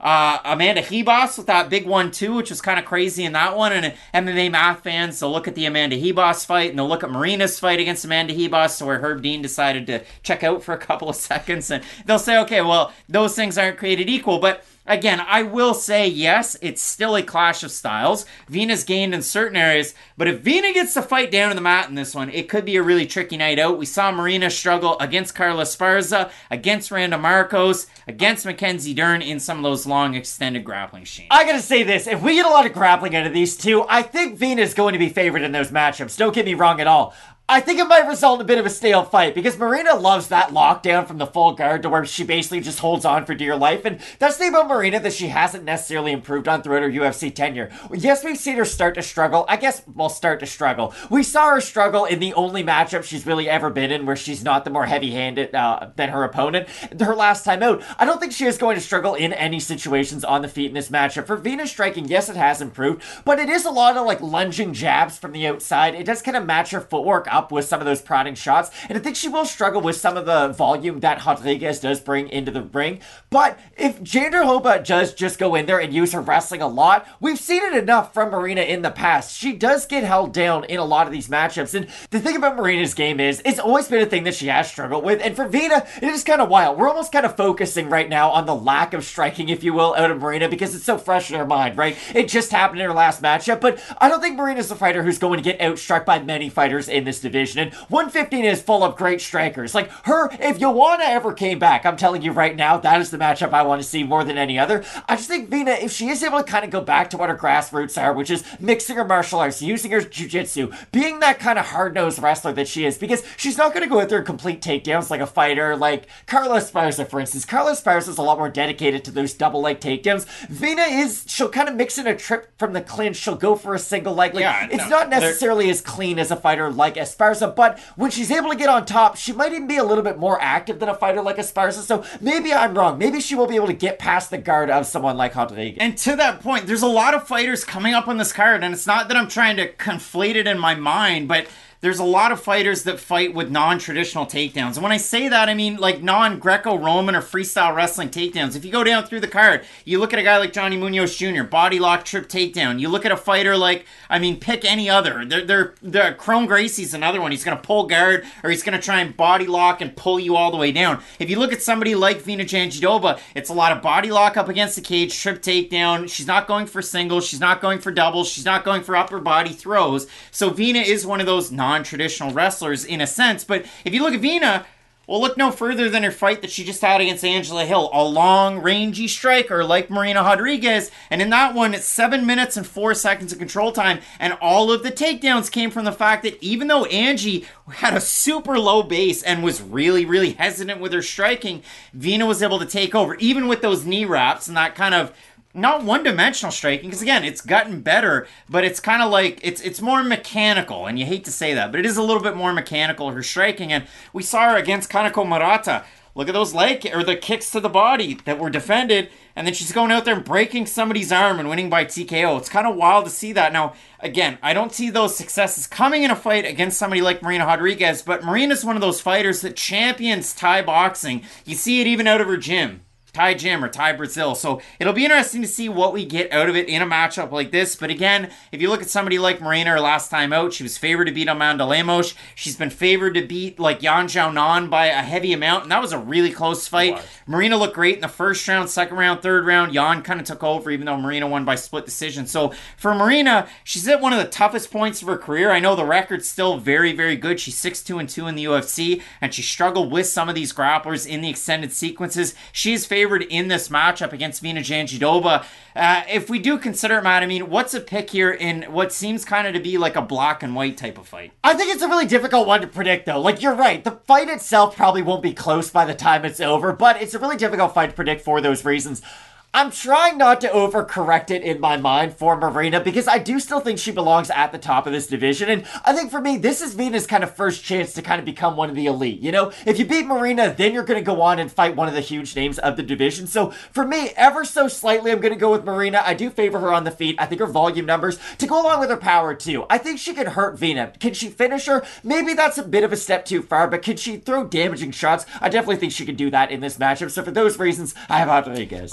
Amanda Hebos with that big 1-2, which was kind of crazy in that one. And MMA math fans, they'll look at the Amanda Hebos fight and they'll look at Marina's fight against Amanda Hebos, so where Herb Dean decided to check out for a couple of seconds, and they'll say, okay, well, those things aren't created equal. But again, I will say, yes, it's still a clash of styles. Vena's gained in certain areas, but if Vena gets the fight down to the mat in this one, it could be a really tricky night out. We saw Marina struggle against Carla Esparza, against Randa Marcos, against Mackenzie Dern in some of those long extended grappling scenes. I gotta say this, if we get a lot of grappling out of these two, I think Vena's going to be favored in those matchups. Don't get me wrong at all. I think it might result in a bit of a stale fight because Marina loves that lockdown from the full guard to where she basically just holds on for dear life. And that's the thing about Marina that she hasn't necessarily improved on throughout her UFC tenure. Yes, we've seen her start to struggle. I guess we'll start to struggle. We saw her struggle in the only matchup she's really ever been in where she's not the more heavy-handed than her opponent. Her last time out, I don't think she is going to struggle in any situations on the feet in this matchup. For Vena's striking, yes, it has improved, but it is a lot of like lunging jabs from the outside. It does kind of match her footwork up with some of those prodding shots, and I think she will struggle with some of the volume that Rodriguez does bring into the ring. But if Jandiroba does just go in there and use her wrestling a lot, we've seen it enough from Marina in the past. She does get held down in a lot of these matchups, and the thing about Marina's game is it's always been a thing that she has struggled with, and for Vena, it is kind of wild. We're almost kind of focusing right now on the lack of striking, if you will, out of Marina because it's so fresh in her mind, right? It just happened in her last matchup, but I don't think Marina's the fighter who's going to get outstruck by many fighters in this division. And 115 is full of great strikers. Like her, if Joanna ever came back, I'm telling you right now, that is the matchup I want to see more than any other. I just think Vena, if she is able to kind of go back to what her grassroots are, which is mixing her martial arts, using her jiu-jitsu, being that kind of hard-nosed wrestler that she is, because she's not going to go out there and complete takedowns like a fighter like Carla Esparza, for instance. Carla Esparza is a lot more dedicated to those double leg takedowns. Vena is, she'll kind of mix in a trip from the clinch. She'll go for a single leg. It's not necessarily as clean as a fighter like Esparza, but when she's able to get on top, she might even be a little bit more active than a fighter like Esparza. So maybe I'm wrong. Maybe she will be able to get past the guard of someone like Rodriguez. And to that point, there's a lot of fighters coming up on this card, and it's not that I'm trying to conflate it in my mind, but there's a lot of fighters that fight with non-traditional takedowns. And when I say that, I mean like non-Greco-Roman or freestyle wrestling takedowns. If you go down through the card, you look at a guy like Johnny Munoz Jr., body lock, trip takedown. You look at a fighter like, I mean, pick any other. Chrome Gracie's another one. He's going to pull guard, or he's going to try and body lock and pull you all the way down. If you look at somebody like Vena Jandiroba, it's a lot of body lock up against the cage, trip takedown. She's not going for singles. She's not going for doubles. She's not going for upper body throws. So Vena is one of those non-traditional wrestlers in a sense. But if you look at Vena, well, look no further than her fight that she just had against Angela Hill, a long, rangy striker like Marina Rodriguez. And in that one, it's 7 minutes and 4 seconds of control time. And all of the takedowns came from the fact that even though Angie had a super low base and was really, really hesitant with her striking, Vena was able to take over, even with those knee wraps and that kind of not one-dimensional striking, because again, it's gotten better, but it's kind of like, it's more mechanical, and you hate to say that, but it is a little bit more mechanical, her striking, and we saw her against Kanako Murata. Look at those the kicks to the body that were defended, and then she's going out there and breaking somebody's arm and winning by TKO. It's kind of wild to see that. Now, again, I don't see those successes coming in a fight against somebody like Marina Rodriguez, but Marina's one of those fighters that champions Thai boxing. You see it even out of her gym. Thai Gym or Thai Brazil. So it'll be interesting to see what we get out of it in a matchup like this. But again, if you look at somebody like Marina, her last time out, she was favored to beat Amanda Lemos. She's been favored to beat like Yan Xiaonan by a heavy amount, and that was a really close fight. Marina looked great in the first round, second round, third round. Yan kind of took over, even though Marina won by split decision. So for Marina, she's at one of the toughest points of her career. I know the record's still very, very good. She's 6-2-2 in the UFC, and she struggled with some of these grapplers in the extended sequences. She's favored in this matchup against Vena Jandiroba. If we do consider it, Matt, I mean, what's a pick here in what seems kind of to be like a black and white type of fight? I think it's a really difficult one to predict, though. Like, you're right. The fight itself probably won't be close by the time it's over, but it's a really difficult fight to predict for those reasons. I'm trying not to overcorrect it in my mind for Marina because I do still think she belongs at the top of this division. And I think for me, this is Vena's kind of first chance to kind of become one of the elite. You know, if you beat Marina, then you're going to go on and fight one of the huge names of the division. So for me, ever so slightly, I'm going to go with Marina. I do favor her on the feet. I think her volume numbers, to go along with her power too, I think she can hurt Vena. Can she finish her? Maybe that's a bit of a step too far, but can she throw damaging shots? I definitely think she can do that in this matchup. So for those reasons, I have Rodriguez. I'm going to take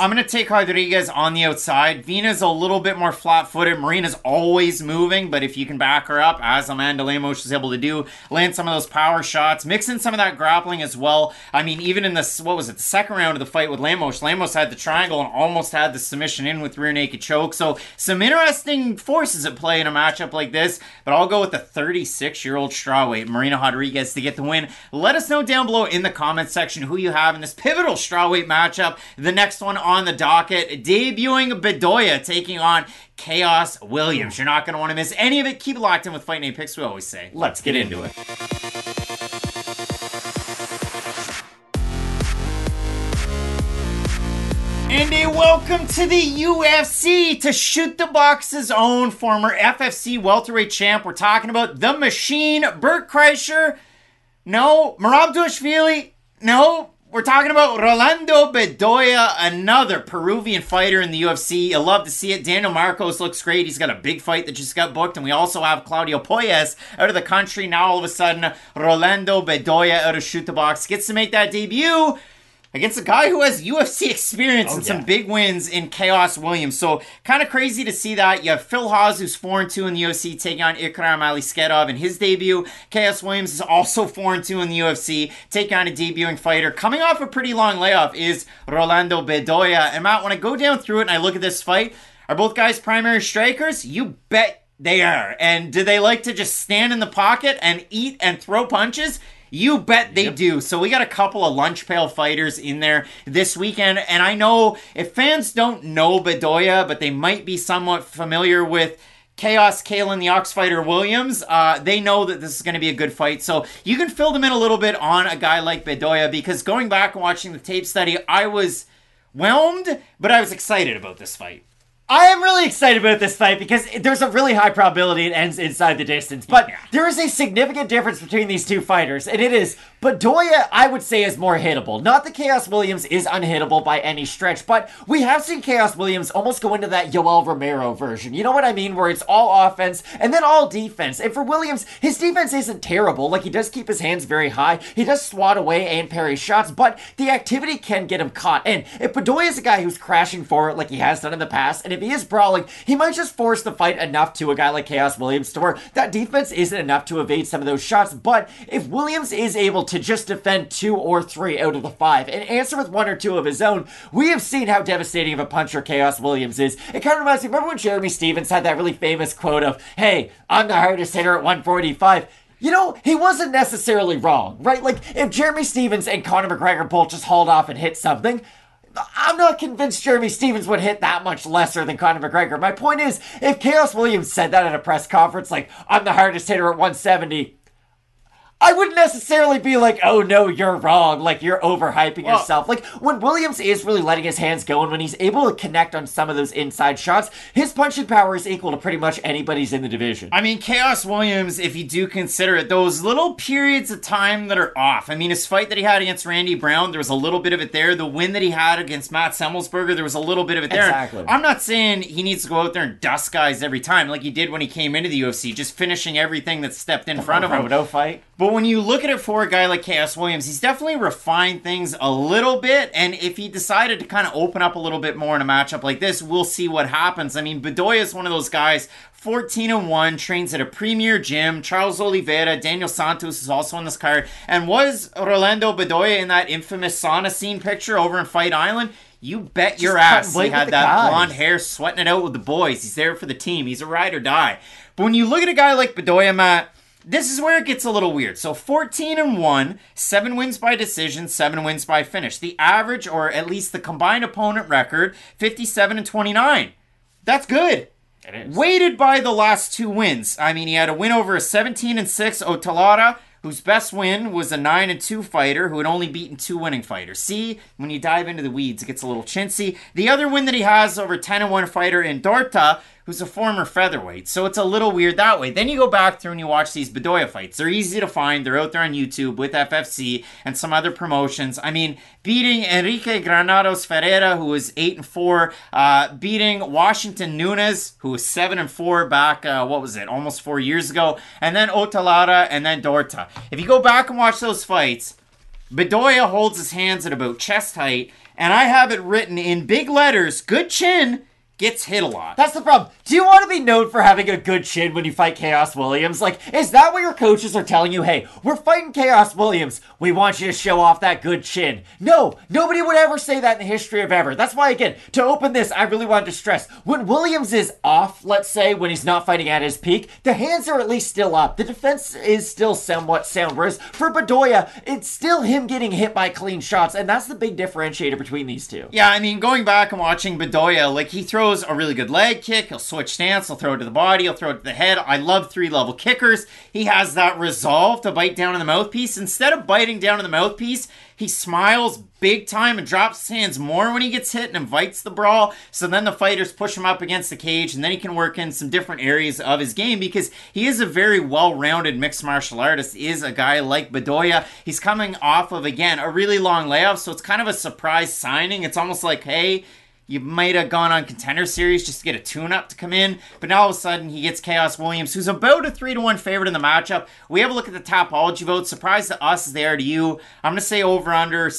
like Rodriguez on the outside. Vina's a little bit more flat-footed. Marina's always moving, but if you can back her up, as Amanda Lemos was able to do, land some of those power shots, mix in some of that grappling as well. I mean, even in the second round of the fight with Lemos had the triangle and almost had the submission in with rear naked choke. So some interesting forces at play in a matchup like this, but I'll go with the 36-year-old strawweight, Marina Rodriguez, to get the win. Let us know down below in the comments section who you have in this pivotal strawweight matchup. The next one on the docket, debuting Bedoya taking on Chaos Williams. You're not going to want to miss any of it. Keep it locked in with Fight Night Picks, we always say. Let's get into it. And a welcome to the UFC, to Shoot the Box's own former FFC welterweight champ. We're talking about the Machine, Bert Kreischer. No. Merab Dvalishvili. No. We're talking about Rolando Bedoya, another Peruvian fighter in the UFC. You love to see it. Daniel Marcos looks great. He's got a big fight that just got booked. And we also have Claudio Poyes out of the country. Now all of a sudden, Rolando Bedoya out of Shoot the Box gets to make that debut against a guy who has UFC experience and some big wins in Chaos Williams. So, kind of crazy to see that. You have Phil Haas, who's 4-2 in the UFC, taking on Ikram Aliskerov in his debut. Chaos Williams is also 4-2 in the UFC, taking on a debuting fighter. Coming off a pretty long layoff is Rolando Bedoya. And Matt, when I go down through it and I look at this fight, are both guys primary strikers? You bet they are. And do they like to just stand in the pocket and eat and throw punches? You bet they do. So we got a couple of lunch pail fighters in there this weekend. And I know if fans don't know Bedoya, but they might be somewhat familiar with Chaos Kalen the Ox Fighter Williams, they know that this is going to be a good fight. So you can fill them in a little bit on a guy like Bedoya, because going back and watching the tape study, I was whelmed, but I was excited about this fight. I am really excited about this fight because there's a really high probability it ends inside the distance. But there is a significant difference between these two fighters, and it is Bedoya, I would say, is more hittable. Not that Chaos Williams is unhittable by any stretch, but we have seen Chaos Williams almost go into that Yoel Romero version. You know what I mean? Where it's all offense and then all defense. And for Williams, his defense isn't terrible. Like, he does keep his hands very high. He does swat away and parry shots, but the activity can get him caught. And if Bedoya is a guy who's crashing for it like he has done in the past, and if he is brawling, he might just force the fight enough to a guy like Chaos Williams to where that defense isn't enough to evade some of those shots. But if Williams is able to just defend 2 or 3 out of the 5 and answer with 1 or 2 of his own, we have seen how devastating of a puncher Chaos Williams is. It kind of reminds me, remember when Jeremy Stevens had that really famous quote of, "Hey, I'm the hardest hitter at 145. You know, he wasn't necessarily wrong, right? Like, if Jeremy Stevens and Conor McGregor both just hauled off and hit something, I'm not convinced Jeremy Stevens would hit that much lesser than Conor McGregor. My point is, if Chaos Williams said that at a press conference, like, I'm the hardest hitter at 170, I wouldn't necessarily be like, oh no, you're wrong, like you're overhyping yourself. Like, when Williams is really letting his hands go and when he's able to connect on some of those inside shots, his punching power is equal to pretty much anybody's in the division. I mean, Chaos Williams, if you do consider it, those little periods of time that are off. I mean, his fight that he had against Randy Brown, there was a little bit of it there. The win that he had against Matt Semmelsberger, there was a little bit of it there. Exactly. I'm not saying he needs to go out there and dust guys every time like he did when he came into the UFC, just finishing everything that stepped in front of him. Rodo fight. But when you look at it for a guy like Chaos Williams, he's definitely refined things a little bit, and if he decided to kind of open up a little bit more in a matchup like this, we'll see what happens. I mean, Bedoya is one of those guys, 14-1, trains at a premier gym. Charles Oliveira, Daniel Santos is also on this card. And was Rolando Bedoya in that infamous sauna scene picture over in Fight Island? You bet your ass he had that blonde hair, sweating it out with the boys. He's there for the team. He's a ride or die. But when you look at a guy like Bedoya, Matt, this is where it gets a little weird. So 14-1, 7 wins by decision, 7 wins by finish. The average, or at least the combined opponent record, 57-29. That's good. It is. Weighted by the last 2 wins. I mean, he had a win over a 17-6 Otalara, whose best win was a 9-2 fighter who had only beaten 2 winning fighters. See, when you dive into the weeds, it gets a little chintzy. The other win that he has over 10-1 fighter in Dorta, who's a former featherweight. So it's a little weird that way. Then you go back through and you watch these Bedoya fights. They're easy to find. They're out there on YouTube with FFC and some other promotions. I mean, beating Enrique Granados Ferreira, who was 8-4, beating Washington Nunes, who was 7-4 back, almost 4 years ago, and then Otalara, and then Dorta. If you go back and watch those fights, Bedoya holds his hands at about chest height, and I have it written in big letters, good chin gets hit a lot. That's the problem. Do you want to be known for having a good chin when you fight Chaos Williams? Like, is that what your coaches are telling you? Hey, we're fighting Chaos Williams. We want you to show off that good chin. No, nobody would ever say that in the history of ever. That's why, again, to open this, I really wanted to stress, when Williams is off, let's say, when he's not fighting at his peak, the hands are at least still up. The defense is still somewhat sound. Whereas for Bedoya, it's still him getting hit by clean shots, and that's the big differentiator between these two. Yeah, I mean, going back and watching Bedoya, like, he throws a really good leg kick, he'll switch stance, he'll throw it to the body, he'll throw it to the head. I love 3-level kickers. He has that resolve to bite down in the mouthpiece. Instead of biting down in the mouthpiece, he smiles big time and drops his hands more when he gets hit and invites the brawl. So then the fighters push him up against the cage, and then he can work in some different areas of his game because he is a very well-rounded mixed martial artist, is a guy like Bedoya. He's coming off of, again, a really long layoff, so it's kind of a surprise signing. It's almost like, hey, you might have gone on Contender Series just to get a tune-up to come in, but now all of a sudden he gets Chaos Williams, who's about a 3-1 favorite in the matchup. We have a look at the Tapology votes. Surprise to us as they are to you. I'm going to say over-under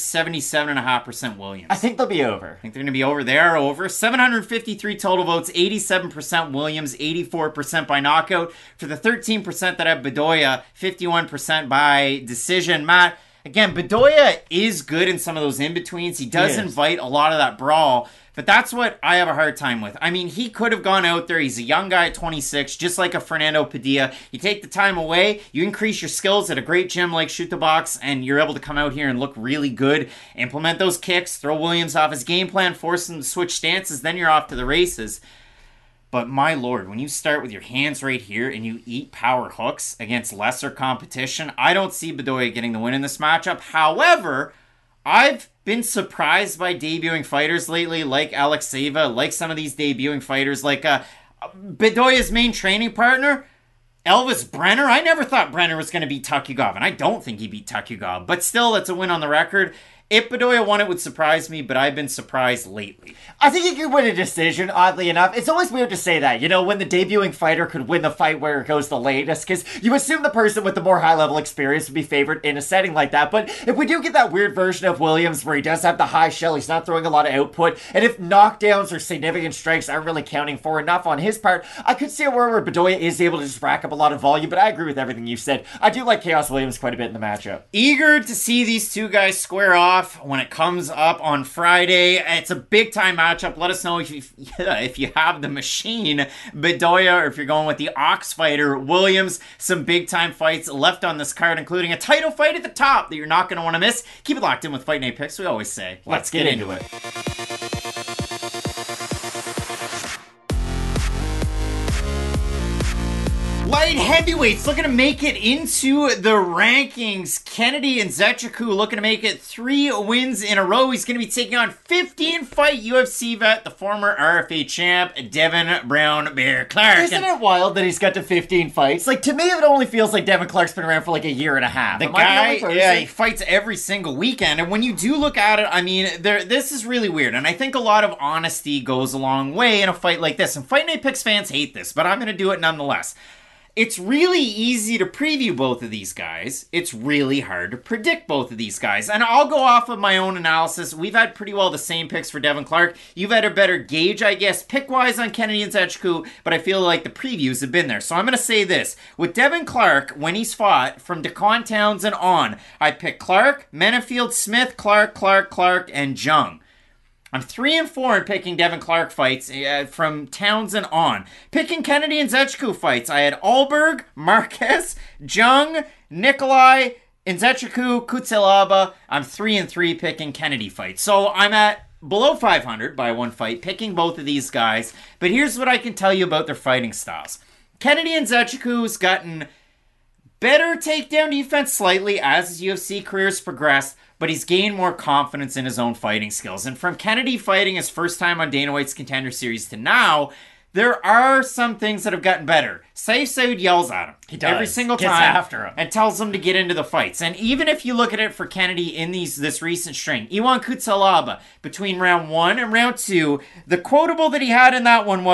77.5% Williams. I think they'll be over. I think they're going to be over. They are over. 753 total votes, 87% Williams, 84% by knockout. For the 13% that have Bedoya, 51% by decision. Matt, again, Bedoya is good in some of those in-betweens. He does invite a lot of that brawl. But that's what I have a hard time with. I mean, he could have gone out there. He's a young guy at 26, just like a Fernando Padilla. You take the time away, you increase your skills at a great gym like Shoot the Box, and you're able to come out here and look really good. Implement those kicks, throw Williams off his game plan, force him to switch stances, then you're off to the races. But my lord, when you start with your hands right here and you eat power hooks against lesser competition, I don't see Bedoya getting the win in this matchup. However, I've been surprised by debuting fighters lately, like Alex Sava, like some of these debuting fighters, like Bedoya's main training partner, Elvis Brenner. I never thought Brenner was going to beat Takugov, and I don't think he beat Takugov, but still, that's a win on the record. If Bedoya won, it would surprise me, but I've been surprised lately. I think he could win a decision, oddly enough. It's always weird to say that, you know, when the debuting fighter could win the fight where it goes the latest, because you assume the person with the more high-level experience would be favored in a setting like that. But if we do get that weird version of Williams where he does have the high shell, he's not throwing a lot of output, and if knockdowns or significant strikes aren't really counting for enough on his part, I could see a world where Bedoya is able to just rack up a lot of volume, but I agree with everything you said. I do like Chaos Williams quite a bit in the matchup. Eager to see these two guys square off when it comes up on Friday. It's a big-time matchup. Let us know if you have the machine, Bedoya, or if you're going with the Ox fighter, Williams. Some big-time fights left on this card, including a title fight at the top that you're not going to want to miss. Keep it locked in with Fight Night Picks. We always say, let's get into it. Light heavyweights looking to make it into the rankings. Kennedy Nzechukwu looking to make it 3 wins in a row. He's going to be taking on 15-fight UFC vet, the former RFA champ, Devin Brown Bear Clark. Isn't it wild that he's got to 15 fights? Like, to me, it only feels like Devin Clark's been around for like a year and a half. The guy, yeah, he fights every single weekend. And when you do look at it, I mean, this is really weird. And I think a lot of honesty goes a long way in a fight like this. And Fight Night Picks fans hate this, but I'm going to do it nonetheless. It's really easy to preview both of these guys. It's really hard to predict both of these guys. And I'll go off of my own analysis. We've had pretty well the same picks for Devin Clark. You've had a better gauge, I guess, pick-wise on Kennedy Nzechukwu, but I feel like the previews have been there. So I'm going to say this. With Devin Clark, when he's fought, from Dequan Townsend on, I picked Clark, Menefield, Smith, Clark, and Jung. I'm 3-4 in picking Devin Clark fights from Townsend on. Picking Kennedy Nzechukwu fights, I had Alberg, Marquez, Jung, Nikolai, Nzechukwu, Kutselaba. I'm 3-3 picking Kennedy fights. So I'm at below 500 by 1 fight, picking both of these guys. But here's what I can tell you about their fighting styles. Kennedy Nzechukwu's gotten better takedown defense slightly as his UFC career has progressed, but he's gained more confidence in his own fighting skills. And from Kennedy fighting his first time on Dana White's Contender Series to now, there are some things that have gotten better. Sayif Saud yells at him. He does. Every single Gets time. after him. And tells him to get into the fights. And even if you look at it for Kennedy in this recent string, Iwan Kutselaba, between round 1 and round 2, the quotable that he had in that one was,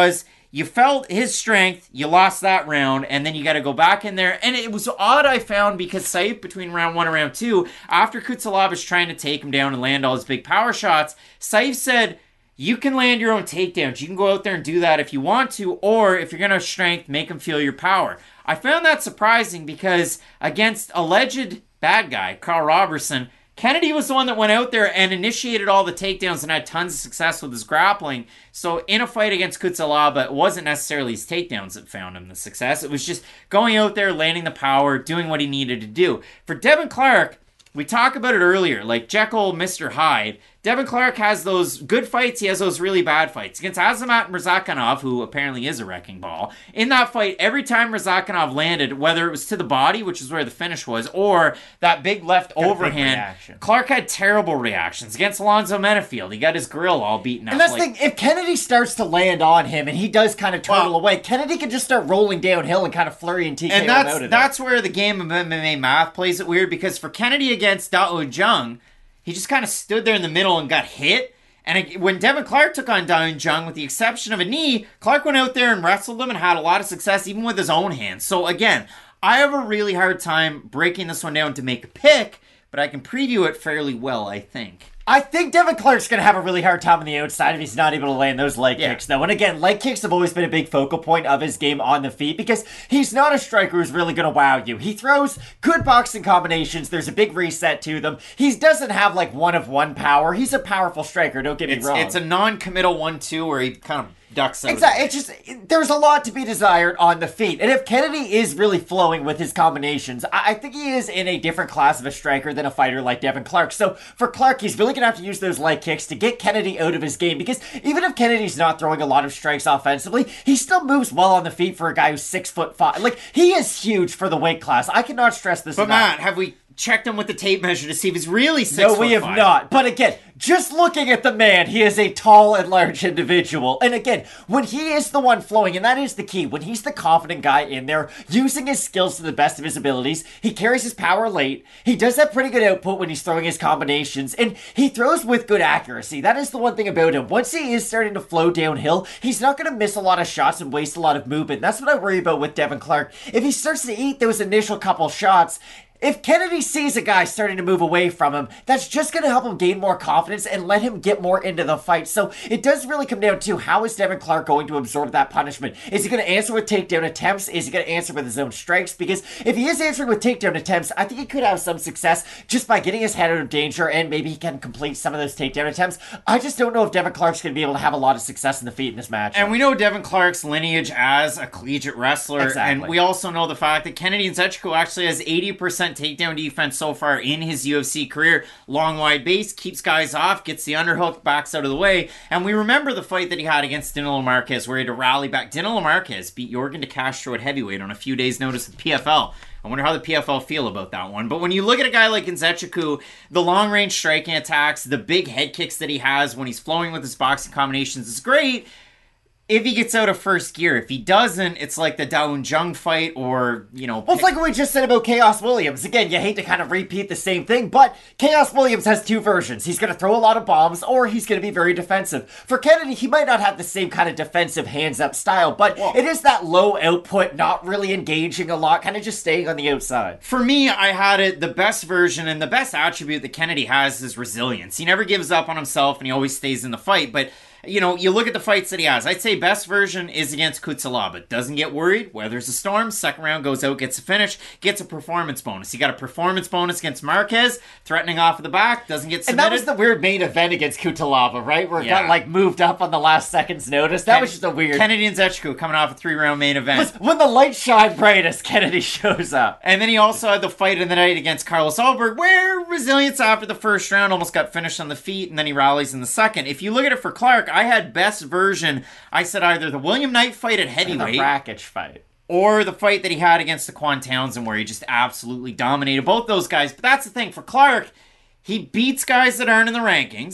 you felt his strength, you lost that round, and then you got to go back in there. And it was odd, I found, because Saif, between round 1 and round 2, after Kutsalab is trying to take him down and land all his big power shots, Saif said, you can land your own takedowns. You can go out there and do that if you want to, or if you're going to strength, make him feel your power. I found that surprising because against alleged bad guy, Carl Robertson, Kennedy was the one that went out there and initiated all the takedowns and had tons of success with his grappling. So in a fight against Kutsalaba, it wasn't necessarily his takedowns that found him the success. It was just going out there, landing the power, doing what he needed to do. For Devin Clark, we talked about it earlier, like Jekyll, Mr. Hyde. Devin Clark has those good fights, he has those really bad fights. Against Azamat Murzakanov, who apparently is a wrecking ball, in that fight, every time Murzakanov landed, whether it was to the body, which is where the finish was, or that big left overhand, Clark had terrible reactions. Against Alonzo Menafield, he got his grill all beaten up. And that's the thing, if Kennedy starts to land on him, and he does kind of turtle away, Kennedy can just start rolling downhill and kind of flurry and TKO him out of it. And that's where the game of MMA math plays it weird, because for Kennedy against Dao Jung, he just kind of stood there in the middle and got hit. And when Devin Clark took on Dao Jung, with the exception of a knee, Clark went out there and wrestled him and had a lot of success, even with his own hands. So again, I have a really hard time breaking this one down to make a pick, but I can preview it fairly well, I think. I think Devin Clark's going to have a really hard time on the outside if he's not able to land those leg kicks, though. And again, leg kicks have always been a big focal point of his game on the feet because he's not a striker who's really going to wow you. He throws good boxing combinations. There's a big reset to them. He doesn't have like one-of-one power. He's a powerful striker, don't get me wrong. It's a non-committal 1-2 where he kind of ducks out. Exactly. It's just, there's a lot to be desired on the feet. And if Kennedy is really flowing with his combinations, I think he is in a different class of a striker than a fighter like Devin Clark. So for Clark, he's really going to have to use those leg kicks to get Kennedy out of his game, because even if Kennedy's not throwing a lot of strikes offensively, he still moves well on the feet for a guy who's 6'5". Like, he is huge for the weight class. I cannot stress this enough. But Matt, have we checked him with the tape measure to see if he's really 6'5"? No, we have not. But again, just looking at the man, he is a tall and large individual. And again, when he is the one flowing, and that is the key, when he's the confident guy in there, using his skills to the best of his abilities, he carries his power late, he does have pretty good output when he's throwing his combinations, and he throws with good accuracy. That is the one thing about him. Once he is starting to flow downhill, he's not going to miss a lot of shots and waste a lot of movement. That's what I worry about with Devin Clark. If he starts to eat those initial couple shots, if Kennedy sees a guy starting to move away from him, that's just going to help him gain more confidence and let him get more into the fight. So it does really come down to, how is Devin Clark going to absorb that punishment? Is he going to answer with takedown attempts? Is he going to answer with his own strikes? Because if he is answering with takedown attempts, I think he could have some success just by getting his head out of danger, and maybe he can complete some of those takedown attempts. I just don't know if Devin Clark's going to be able to have a lot of success in the feet in this match. And we know Devin Clark's lineage as a collegiate wrestler. Exactly. And we also know the fact that Kennedy Nzechukwu actually has 80% takedown defense so far in his UFC career. Long, wide base, keeps guys off, gets the underhook, backs out of the way. And we remember the fight that he had against Danilo Marquez, where he had to rally back. Danilo Marquez beat Yorgan De Castro at heavyweight on a few days' notice with PFL. I wonder how the PFL feel about that one. But when you look at a guy like Nzechukwu, the long-range striking attacks, the big head kicks that he has when he's flowing with his boxing combinations is great if he gets out of first gear. If he doesn't, it's like the Dao Jung fight, or, you know... Well, it's like what we just said about Chaos Williams. Again, you hate to kind of repeat the same thing, but Chaos Williams has two versions. He's going to throw a lot of bombs, or he's going to be very defensive. For Kennedy, he might not have the same kind of defensive hands-up style, but it is that low output, not really engaging a lot, kind of just staying on the outside. For me, I had it, the best version and the best attribute that Kennedy has is resilience. He never gives up on himself, and he always stays in the fight, but... You know, you look at the fights that he has. I'd say best version is against Kutsalaba. Doesn't get worried, weathers a storm, second round goes out, gets a finish, gets a performance bonus. He got a performance bonus against Marquez, threatening off of the back, doesn't get submitted. And that was the weird main event against Kutsalaba, right? Where it got, like, moved up on the last second's notice. That was just a weird... Kennedy Nzechukwu coming off a 3-round main event. When the lights shine brightest, Kennedy shows up. And then he also had the fight in the night against Carlos Alberg, where resilience after the first round almost got finished on the feet, and then he rallies in the second. If you look at it for Clark, I had best version. I said either the William Knight fight at heavyweight, the Rakic fight, or the fight that he had against the Quan Townsend, where he just absolutely dominated both those guys. But that's the thing, for Clark, he beats guys that aren't in the rankings,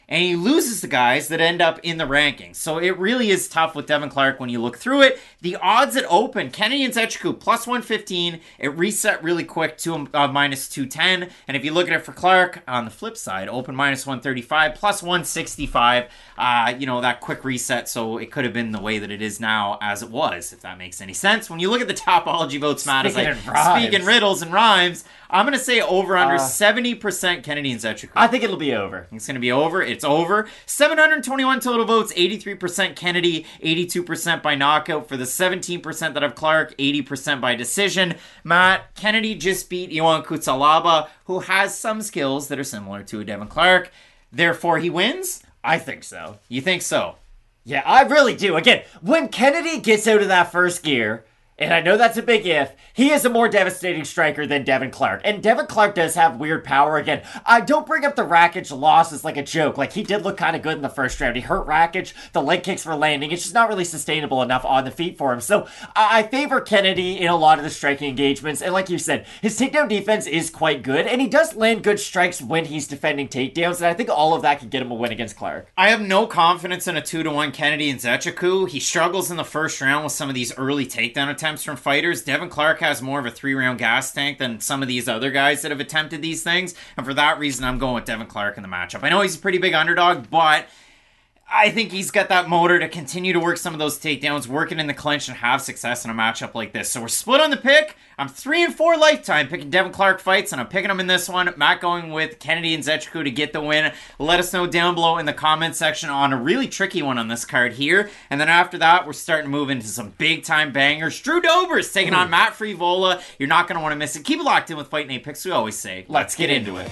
and he loses to guys that end up in the rankings. So it really is tough with Devin Clark when you look through it. The odds at open, Kennedy Nzechukwu plus 115. It reset really quick to minus 210. And if you look at it for Clark, on the flip side, open minus 135, plus 165. That quick reset, so it could have been the way that it is now as it was, if that makes any sense. When you look at the Topology votes, Matt, as I speak in riddles and rhymes, I'm going to say over under 70% Kennedy Nzechukwu. I think it'll be over. It's going to be over. It's over. 721 total votes, 83% Kennedy, 82% by knockout. For the 17% that have Clark, 80% by decision. Matt, Kennedy just beat Ion Cutelaba, who has some skills that are similar to a Devin Clark. Therefore, he wins? I think so. You think so? Yeah, I really do. Again, when Kennedy gets out of that first gear, and I know that's a big if, he is a more devastating striker than Devin Clark. And Devin Clark does have weird power. Again, I don't bring up the Rakic loss as like a joke. Like, he did look kind of good in the first round. He hurt Rakic. The leg kicks were landing. It's just not really sustainable enough on the feet for him. So I favor Kennedy in a lot of the striking engagements. And like you said, his takedown defense is quite good. And he does land good strikes when he's defending takedowns. And I think all of that can get him a win against Clark. I have no confidence in a 2-1 Kennedy Nzechukwu. He struggles in the first round with some of these early takedown attempts from fighters. Devin Clark has more of a 3-round gas tank than some of these other guys that have attempted these things, and for that reason I'm going with Devin Clark in the matchup. I know he's a pretty big underdog, but I think he's got that motor to continue to work some of those takedowns, working in the clinch, and have success in a matchup like this. So we're split on the pick. I'm 3-4 lifetime picking Devin Clark fights, and I'm picking him in this one. Matt going with Kennedy Nzechukwu to get the win. Let us know down below in the comment section on a really tricky one on this card here. And then after that, we're starting to move into some big-time bangers. Drew Dober's taking on Matt Frevola. You're not going to want to miss it. Keep it locked in with Fight Night Picks. We always say, let's get into it.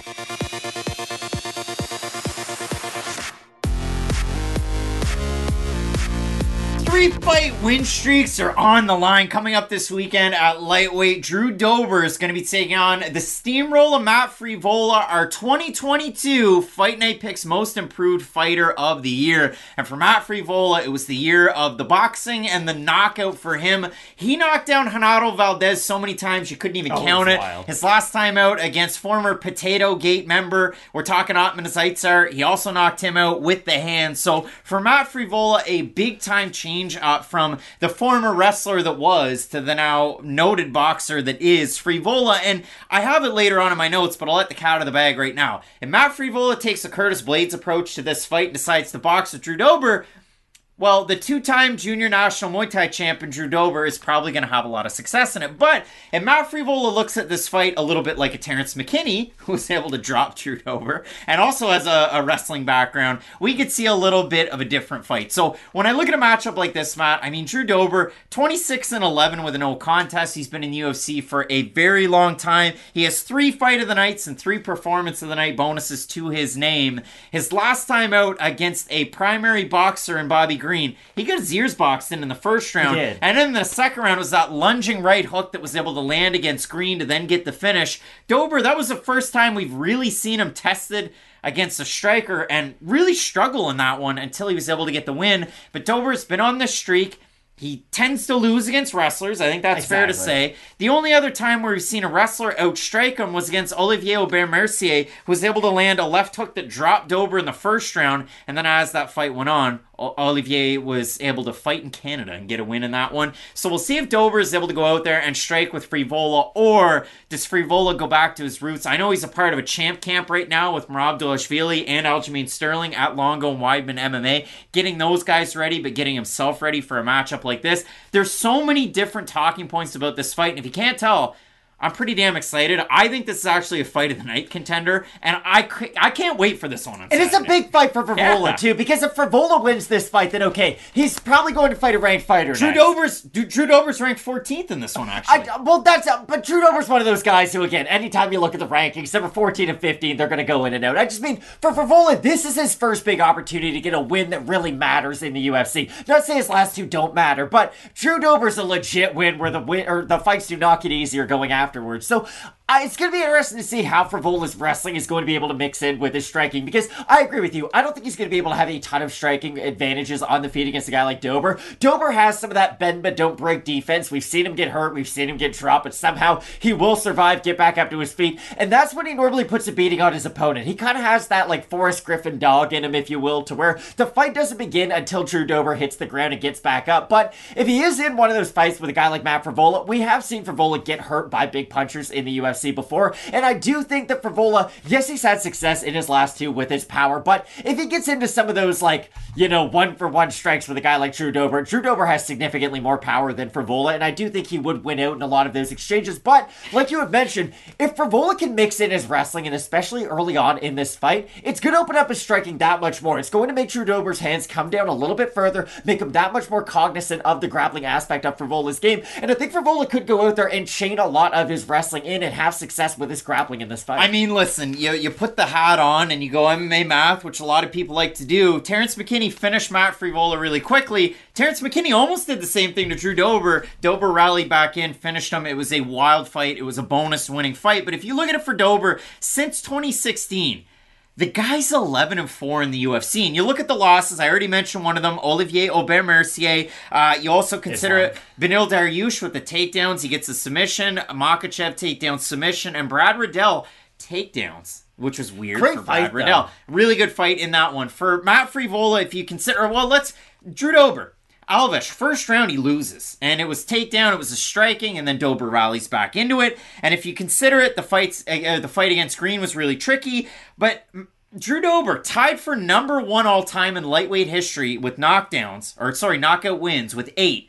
3-fight win streaks are on the line coming up this weekend at lightweight. Drew Dober is going to be taking on the steamroller Matt Frevola, our 2022 Fight Night Picks Most Improved Fighter of the Year. And for Matt Frevola, it was the year of the boxing and the knockout for him. He knocked down Renato Valdez so many times you couldn't even count it. Wild. His last time out against former Potato Gate member, we're talking Otman Zaitsar. He also knocked him out with the hand. So for Matt Frevola, a big time change from the former wrestler that was to the now noted boxer that is Frevola. And I have it later on in my notes, but I'll let the cat out of the bag right now. If Matt Frevola takes a Curtis Blades approach to this fight and decides to box with Drew Dober, well, the two-time junior national Muay Thai champion Drew Dober is probably going to have a lot of success in it. But if Matt Frevola looks at this fight a little bit like a Terrence McKinney, who was able to drop Drew Dober, and also has a wrestling background, we could see a little bit of a different fight. So when I look at a matchup like this, Matt, I mean, Drew Dober, 26-11 with a no contest. He's been in UFC for a very long time. He has 3 Fight of the Nights and 3 Performance of the Night bonuses to his name. His last time out against a primary boxer in Bobby Green, he got his ears boxed in the first round, and then in the second round was that lunging right hook that was able to land against Green to then get the finish. Dober, that was the first time we've really seen him tested against a striker and really struggle in that one until he was able to get the win. But Dober's been on this streak. He tends to lose against wrestlers. I think that's fair to say. The only other time where we've seen a wrestler outstrike him was against Olivier Aubert-Mercier, who was able to land a left hook that dropped Dober in the first round. And then as that fight went on, Olivier was able to fight in Canada and get a win in that one. So we'll see if Dober is able to go out there and strike with Frevola, or does Frevola go back to his roots? I know he's a part of a champ camp right now with Merab Dvalishvili and Aljamain Sterling at Longo and Weidman MMA, getting those guys ready, but getting himself ready for a matchup like this. There's so many different talking points about this fight, and if you can't tell, I'm pretty damn excited. I think this is actually a Fight of the Night contender, and I can't wait for this one on Saturday. And it's a big fight for Frevola, too, because if Frevola wins this fight, then okay, he's probably going to fight a ranked fighter Drew Dober's ranked 14th in this one, actually. But Drew Dober's one of those guys who, again, anytime you look at the rankings, number 14 and 15, they're going to go in and out. I just mean, for Frevola, this is his first big opportunity to get a win that really matters in the UFC. Not to say his last two don't matter, but Drew Dober's a legit win where the fights do not get easier going afterwards. So It's going to be interesting to see how Frivola's wrestling is going to be able to mix in with his striking, because I agree with you. I don't think he's going to be able to have a ton of striking advantages on the feet against a guy like Dober. Dober has some of that bend but don't break defense. We've seen him get hurt. We've seen him get dropped, but somehow he will survive, get back up to his feet, and that's when he normally puts a beating on his opponent. He kind of has that like Forrest Griffin dog in him, if you will, to where the fight doesn't begin until Drew Dober hits the ground and gets back up. But if he is in one of those fights with a guy like Matt Frevola, we have seen Frevola get hurt by big punchers in the UFC before, and I do think that Frevola, yes, he's had success in his last two with his power, but if he gets into some of those, like, you know, one-for-one strikes with a guy like Drew Dober has significantly more power than Frevola, and I do think he would win out in a lot of those exchanges. But like you have mentioned, if Frevola can mix in his wrestling, and especially early on in this fight, it's going to open up his striking that much more. It's going to make Drew Dober's hands come down a little bit further, make him that much more cognizant of the grappling aspect of Frivola's game, and I think Frevola could go out there and chain a lot of his wrestling in and have success with his grappling in this fight. I mean, listen, you put the hat on and you go MMA math, which a lot of people like to do. Terrence McKinney finished Matt Frevola really quickly. Terrence McKinney almost did the same thing to Drew Dober. Dober rallied back in, finished him. It was a wild fight. It was a bonus winning fight. But if you look at it for Dober, since 2016, the guy's 11-4 in the UFC. And you look at the losses, I already mentioned one of them, Olivier Aubert-Mercier. You also consider it Beneil Dariush with the takedowns. He gets a submission, Makhachev takedown submission, and Brad Riddell takedowns, which was weird Great for Brad fight, Riddell. Really good fight in that one. For Matt Frevola, if you consider, Drew Dober. Alves, first round, he loses. And it was takedown, it was a striking, and then Dober rallies back into it. And if you consider it, the fight against Green was really tricky. But Drew Dober tied for number one all-time in lightweight history with knockout wins with 8.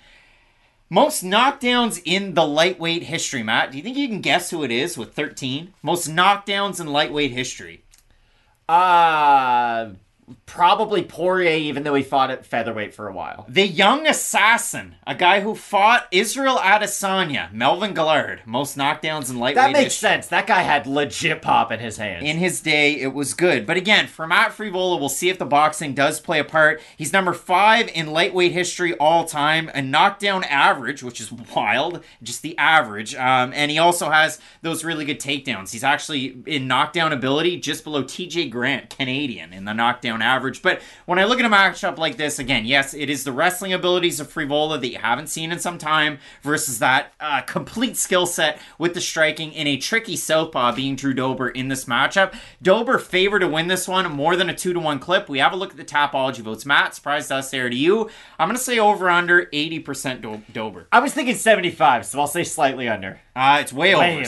Most knockdowns in the lightweight history, Matt. Do you think you can guess who it is with 13? Most knockdowns in lightweight history. Probably Poirier, even though he fought at featherweight for a while. The Young Assassin, a guy who fought Israel Adesanya, Melvin Gillard, most knockdowns in lightweight That makes history. sense. That guy had legit pop in his hands. In his day, it was good. But again, for Matt Frevola, we'll see if the boxing does play a part. He's number 5 in lightweight history all time, a knockdown average, which is wild, just the average. And he also has those really good takedowns. He's actually in knockdown ability just below TJ Grant, Canadian, in the knockdown average. But when I look at a matchup like this, again, yes, it is the wrestling abilities of Frevola that you haven't seen in some time versus that complete skill set with the striking in a tricky southpaw being Drew Dober in this matchup. Dober favored to win this one, more than a 2-1 clip. We have a look at the Tapology votes. Matt, surprised us there to you. I'm going to say over under 80% Dober. I was thinking 75, so I'll say slightly under. It's way over.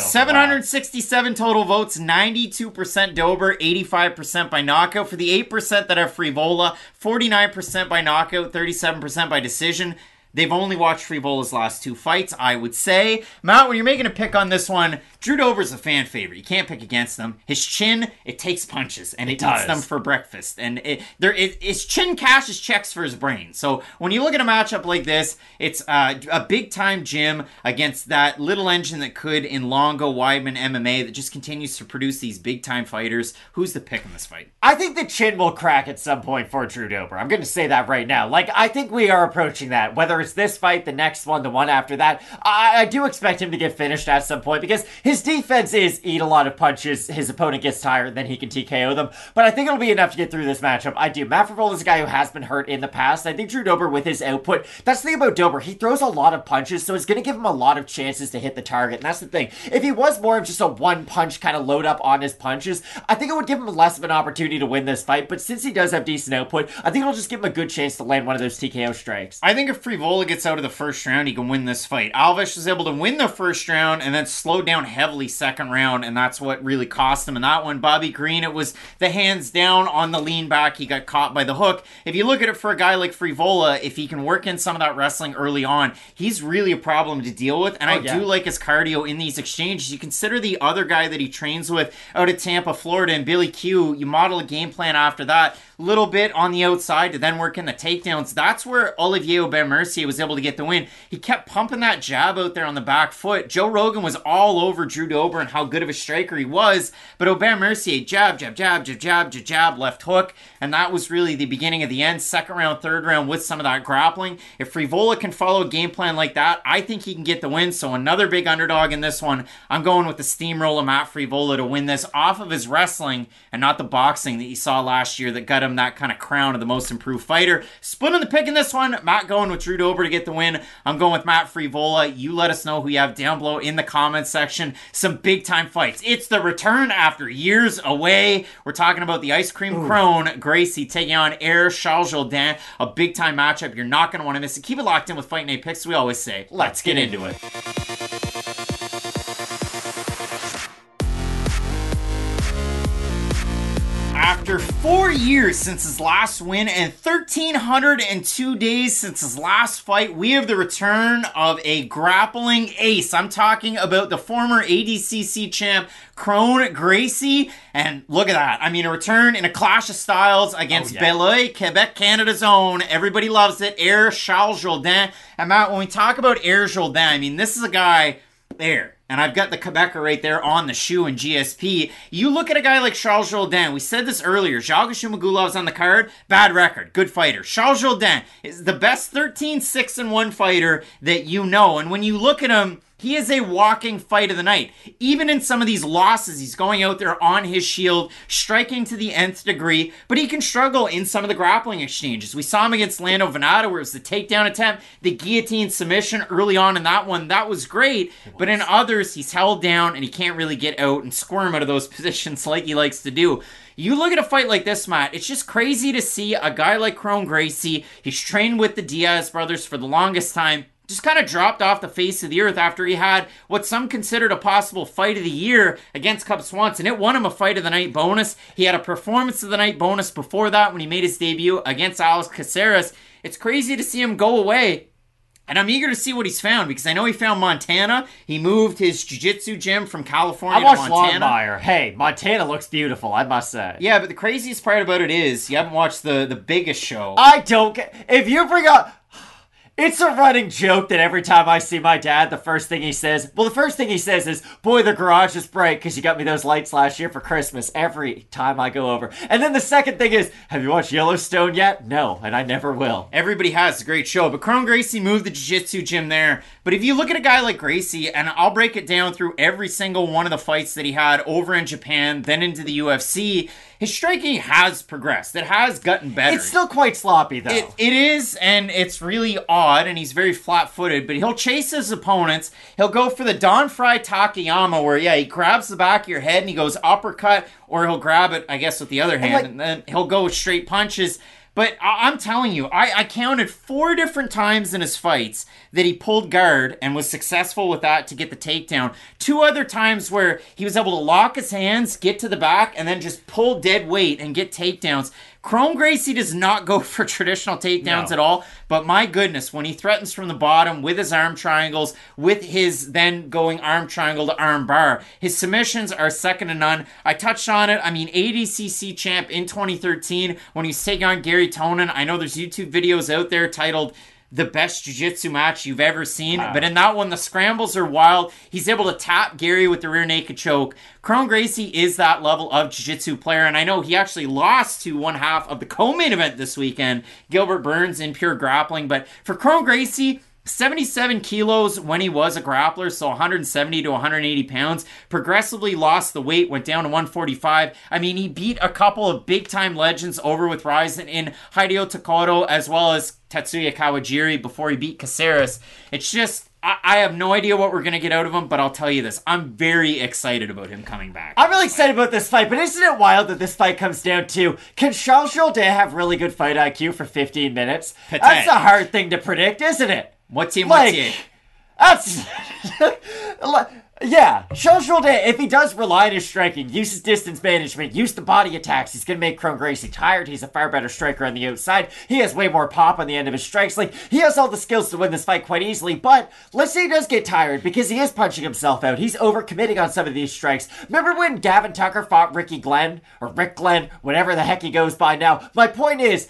767 total votes, 92% Dober, 85% by knockout. For the 8% that have Frevola, 49% by knockout, 37% by decision. They've only watched Frivola's last 2 fights, I would say. Matt, when you're making a pick on this one, Drew Dober's a fan favorite. You can't pick against him. His chin, it takes punches, and it eats them for breakfast. And his chin cashes checks for his brain. So when you look at a matchup like this, it's a big-time gym against that little engine that could in Longo Weidman MMA that just continues to produce these big-time fighters. Who's the pick in this fight? I think the chin will crack at some point for Drew Dober. I'm going to say that right now. Like, I think we are approaching that. Whether it's this fight, the next one, the one after that, I do expect him to get finished at some point because his defense is eat a lot of punches. His opponent gets tired, then he can TKO them. But I think it'll be enough to get through this matchup. I do. Matt Frevola is a guy who has been hurt in the past. I think Drew Dober, with his output, that's the thing about Dober. He throws a lot of punches, so it's going to give him a lot of chances to hit the target. And that's the thing. If he was more of just a one-punch kind of load up on his punches, I think it would give him less of an opportunity to win this fight. But since he does have decent output, I think it'll just give him a good chance to land one of those TKO strikes. I think if Frevola gets out of the first round, he can win this fight. Alves was able to win the first round and then slow down heavily second round, and that's what really cost him in that one. Bobby Green, it was the hands down on the lean back. He got caught by the hook. If you look at it for a guy like Frevola, if he can work in some of that wrestling early on, he's really a problem to deal with, and I do like his cardio in these exchanges. You consider the other guy that he trains with out of Tampa, Florida, and Billy Q. You model a game plan after that. Little bit on the outside to then work in the takedowns. That's where Olivier Aubert-Mercier was able to get the win. He kept pumping that jab out there on the back foot. Joe Rogan was all over Drew Dober and how good of a striker he was. But Aubin Mercier, jab, jab, jab, jab, jab, jab, jab, left hook. And that was really the beginning of the end. Second round, third round with some of that grappling. If Frivola can follow a game plan like that, I think he can get the win. So another big underdog in this one. I'm going with the steamroller Matt Frivola to win this off of his wrestling and not the boxing that you saw last year that got him that kind of crown of the most improved fighter. Splitting the pick in this one. Matt going with Drew Dober to get the win. I'm going with Matt Frivola. You let us know who you have down below in the comments section. Some big time fights. It's the return after years away. We're talking about the Ice Cream Crone Gracie taking on Air Charles Jourdain. A big time matchup. You're not going to want to miss it. Keep it locked in with Fight Night Picks. We always say, let's get into it. After 4 years since his last win and 1,302 days since his last fight, we have the return of a grappling ace. I'm talking about the former ADCC champ, Crone Gracie. And look at that. I mean, a return in a clash of styles against Beloeil, Quebec, Canada's own. Everybody loves it. Air Charles Jourdain. And Matt, when we talk about Air Jourdain, I mean, this is a guy there. And I've got the Quebecer right there on the shoe in GSP. You look at a guy like Charles Jourdain. We said this earlier. Zhalga Shumagulov's on the card. Bad record. Good fighter. Charles Jourdain is the best 13-6-1 fighter that you know. And when you look at him, he is a walking fight of the night. Even in some of these losses, he's going out there on his shield, striking to the nth degree, but he can struggle in some of the grappling exchanges. We saw him against Lando Venata, where it was the takedown attempt, the guillotine submission early on in that one. That was great, but in others, he's held down and he can't really get out and squirm out of those positions like he likes to do. You look at a fight like this, Matt, it's just crazy to see a guy like Crone Gracie. He's trained with the Diaz brothers for the longest time. Just kind of dropped off the face of the earth after he had what some considered a possible fight of the year against Cub Swanson. It won him a fight of the night bonus. He had a performance of the night bonus before that when he made his debut against Alex Caceres. It's crazy to see him go away. And I'm eager to see what he's found because I know he found Montana. He moved his jiu-jitsu gym from California to Montana. I watched Longmire. Hey, Montana looks beautiful, I must say. Yeah, but the craziest part about it is you haven't watched the biggest show. I don't get... If you bring up... It's a running joke that every time I see my dad, the first thing he says is, boy, the garage is bright because you got me those lights last year for Christmas every time I go over. And then the second thing is, have you watched Yellowstone yet? No, and I never will. Everybody has. It's a great show. But Crone Gracie moved the jiu-jitsu gym there. But if you look at a guy like Gracie, and I'll break it down through every single one of the fights that he had over in Japan, then into the UFC, his striking has progressed. It has gotten better. It's still quite sloppy, though. It is, and it's really odd, and he's very flat-footed, but he'll chase his opponents. He'll go for the Don Fry Takayama, where, he grabs the back of your head and he goes uppercut, or he'll grab it, I guess, with the other hand, and then he'll go with straight punches. But I'm telling you, I counted 4 different times in his fights that he pulled guard and was successful with that to get the takedown. 2 other times where he was able to lock his hands, get to the back, and then just pull dead weight and get takedowns. Crone Gracie does not go for traditional takedowns at all, but my goodness, when he threatens from the bottom with his arm triangles, with his then going arm triangle to arm bar, his submissions are second to none. I touched on it. I mean, ADCC champ in 2013 when he's taking on Gary Tonin. I know there's YouTube videos out there titled the best jiu-jitsu match you've ever seen. Wow. But in that one, the scrambles are wild. He's able to tap Gary with the rear naked choke. Crone Gracie is that level of jiu-jitsu player, and I know he actually lost to one half of the co-main event this weekend, Gilbert Burns in pure grappling. But for Crone Gracie, 77 kilos when he was a grappler, so 170 to 180 pounds. Progressively lost the weight, went down to 145. I mean, he beat a couple of big-time legends over with Ryzen in Hideo Tokoro as well as Tetsuya Kawajiri before he beat Caceres. It's just, I have no idea what we're going to get out of him, but I'll tell you this. I'm very excited about him coming back. I'm really excited about this fight, but isn't it wild that this fight comes down to, can Charles Jourdain have really good fight IQ for 15 minutes? That's a hard thing to predict, isn't it? What team? That's... Yeah, Charles Jourdain, if he does rely on his striking, use his distance management, use the body attacks, he's going to make Crone Gracie tired. He's a far better striker on the outside. He has way more pop on the end of his strikes. He has all the skills to win this fight quite easily, but let's say he does get tired because he is punching himself out. He's overcommitting on some of these strikes. Remember when Gavin Tucker fought Ricky Glenn, or Rick Glenn, whatever the heck he goes by now? My point is,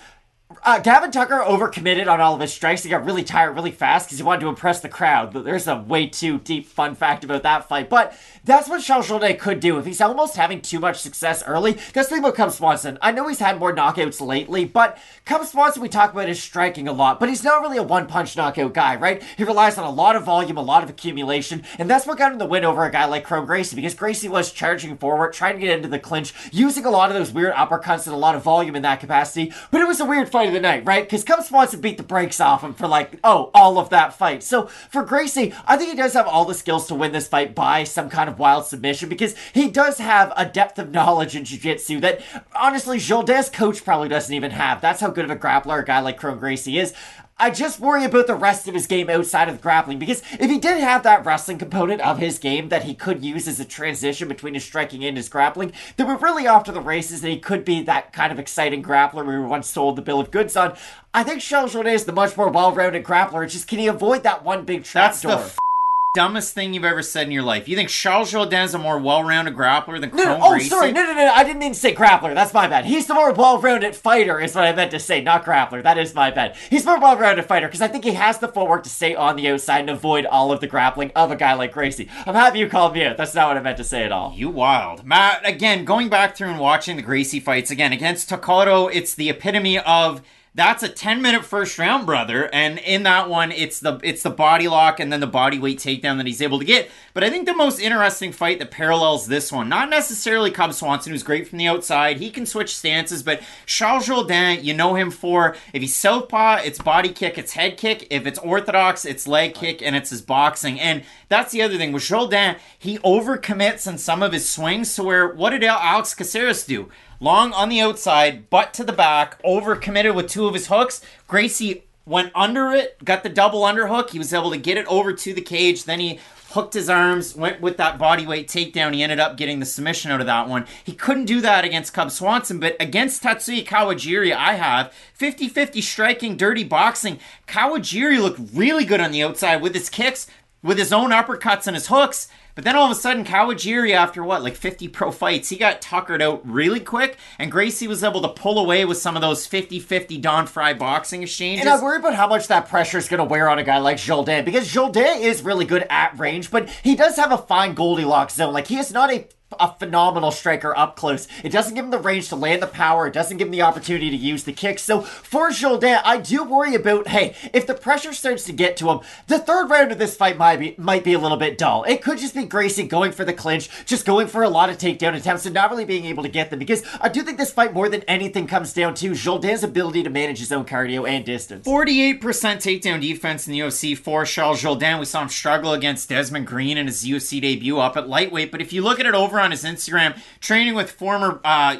Gavin Tucker overcommitted on all of his strikes. He got really tired really fast because he wanted to impress the crowd. There's a way too deep fun fact about that fight. But that's what Charles Jourdain could do if he's almost having too much success early. That's the thing about Cub Swanson. I know he's had more knockouts lately, but Cub Swanson, we talk about his striking a lot, but he's not really a one-punch knockout guy, right? He relies on a lot of volume, a lot of accumulation, and that's what got him the win over a guy like Kron Gracie, because Gracie was charging forward, trying to get into the clinch, using a lot of those weird uppercuts and a lot of volume in that capacity. But it was a weird fight of the night, right? Because Cub Swanson beat the brakes off him for all of that fight. So for Gracie, I think he does have all the skills to win this fight by some kind of wild submission, because he does have a depth of knowledge in jiu-jitsu that, honestly, Jourdain's coach probably doesn't even have. That's how good of a grappler a guy like Kron Gracie is. I just worry about the rest of his game outside of grappling, because if he did have that wrestling component of his game that he could use as a transition between his striking and his grappling, then we're really off to the races, and he could be that kind of exciting grappler we were once sold the bill of goods on. I think Charles Jourdain is the much more well-rounded grappler. It's just, can he avoid that one big trapdoor? Dumbest thing you've ever said in your life. You think Charles Jourdain is a more well-rounded grappler than Kron Gracie? Oh, sorry. No. I didn't mean to say grappler. That's my bad. He's the more well-rounded fighter is what I meant to say, not grappler. That is my bad. He's the more well-rounded fighter because I think he has the footwork to stay on the outside and avoid all of the grappling of a guy like Gracie. I'm happy you called me out. That's not what I meant to say at all. You wild. Matt, again, going back through and watching the Gracie fights, again, against Tokoro, it's the epitome of... That's a 10-minute first round, brother. And in that one, it's the body lock and then the body weight takedown that he's able to get. But I think the most interesting fight that parallels this one, not necessarily Cub Swanson, who's great from the outside. He can switch stances, but Charles Jourdain, you know him for, if he's southpaw, it's body kick, it's head kick. If it's orthodox, it's leg kick, and it's his boxing. And that's the other thing. With Jourdain, he overcommits in some of his swings to where, what did Alex Caceres do? Long on the outside, butt to the back, overcommitted with two of his hooks. Gracie went under it, got the double underhook. He was able to get it over to the cage. Then he hooked his arms, went with that bodyweight takedown. He ended up getting the submission out of that one. He couldn't do that against Cub Swanson, but against Tatsuya Kawajiri, I have 50-50 striking, dirty boxing. Kawajiri looked really good on the outside with his kicks, with his own uppercuts and his hooks. But then all of a sudden, Kawajiri, after 50 pro fights, he got tuckered out really quick, and Gracie was able to pull away with some of those 50-50 Don Fry boxing exchanges. And I worry about how much that pressure is going to wear on a guy like Jourdain, because Jourdain is really good at range, but he does have a fine Goldilocks zone. Like, he is not a phenomenal striker up close. It doesn't give him the range to land the power. It doesn't give him the opportunity to use the kick. So for Jourdain, I do worry about, hey, if the pressure starts to get to him, the third round of this fight might be a little bit dull. It could just be Gracie going for the clinch, just going for a lot of takedown attempts and not really being able to get them, because I do think this fight more than anything comes down to Jourdain's ability to manage his own cardio and distance. 48% takedown defense in the UFC for Charles Jourdain. We saw him struggle against Desmond Green in his UFC debut up at lightweight, but if you look at it over on his Instagram, training with former,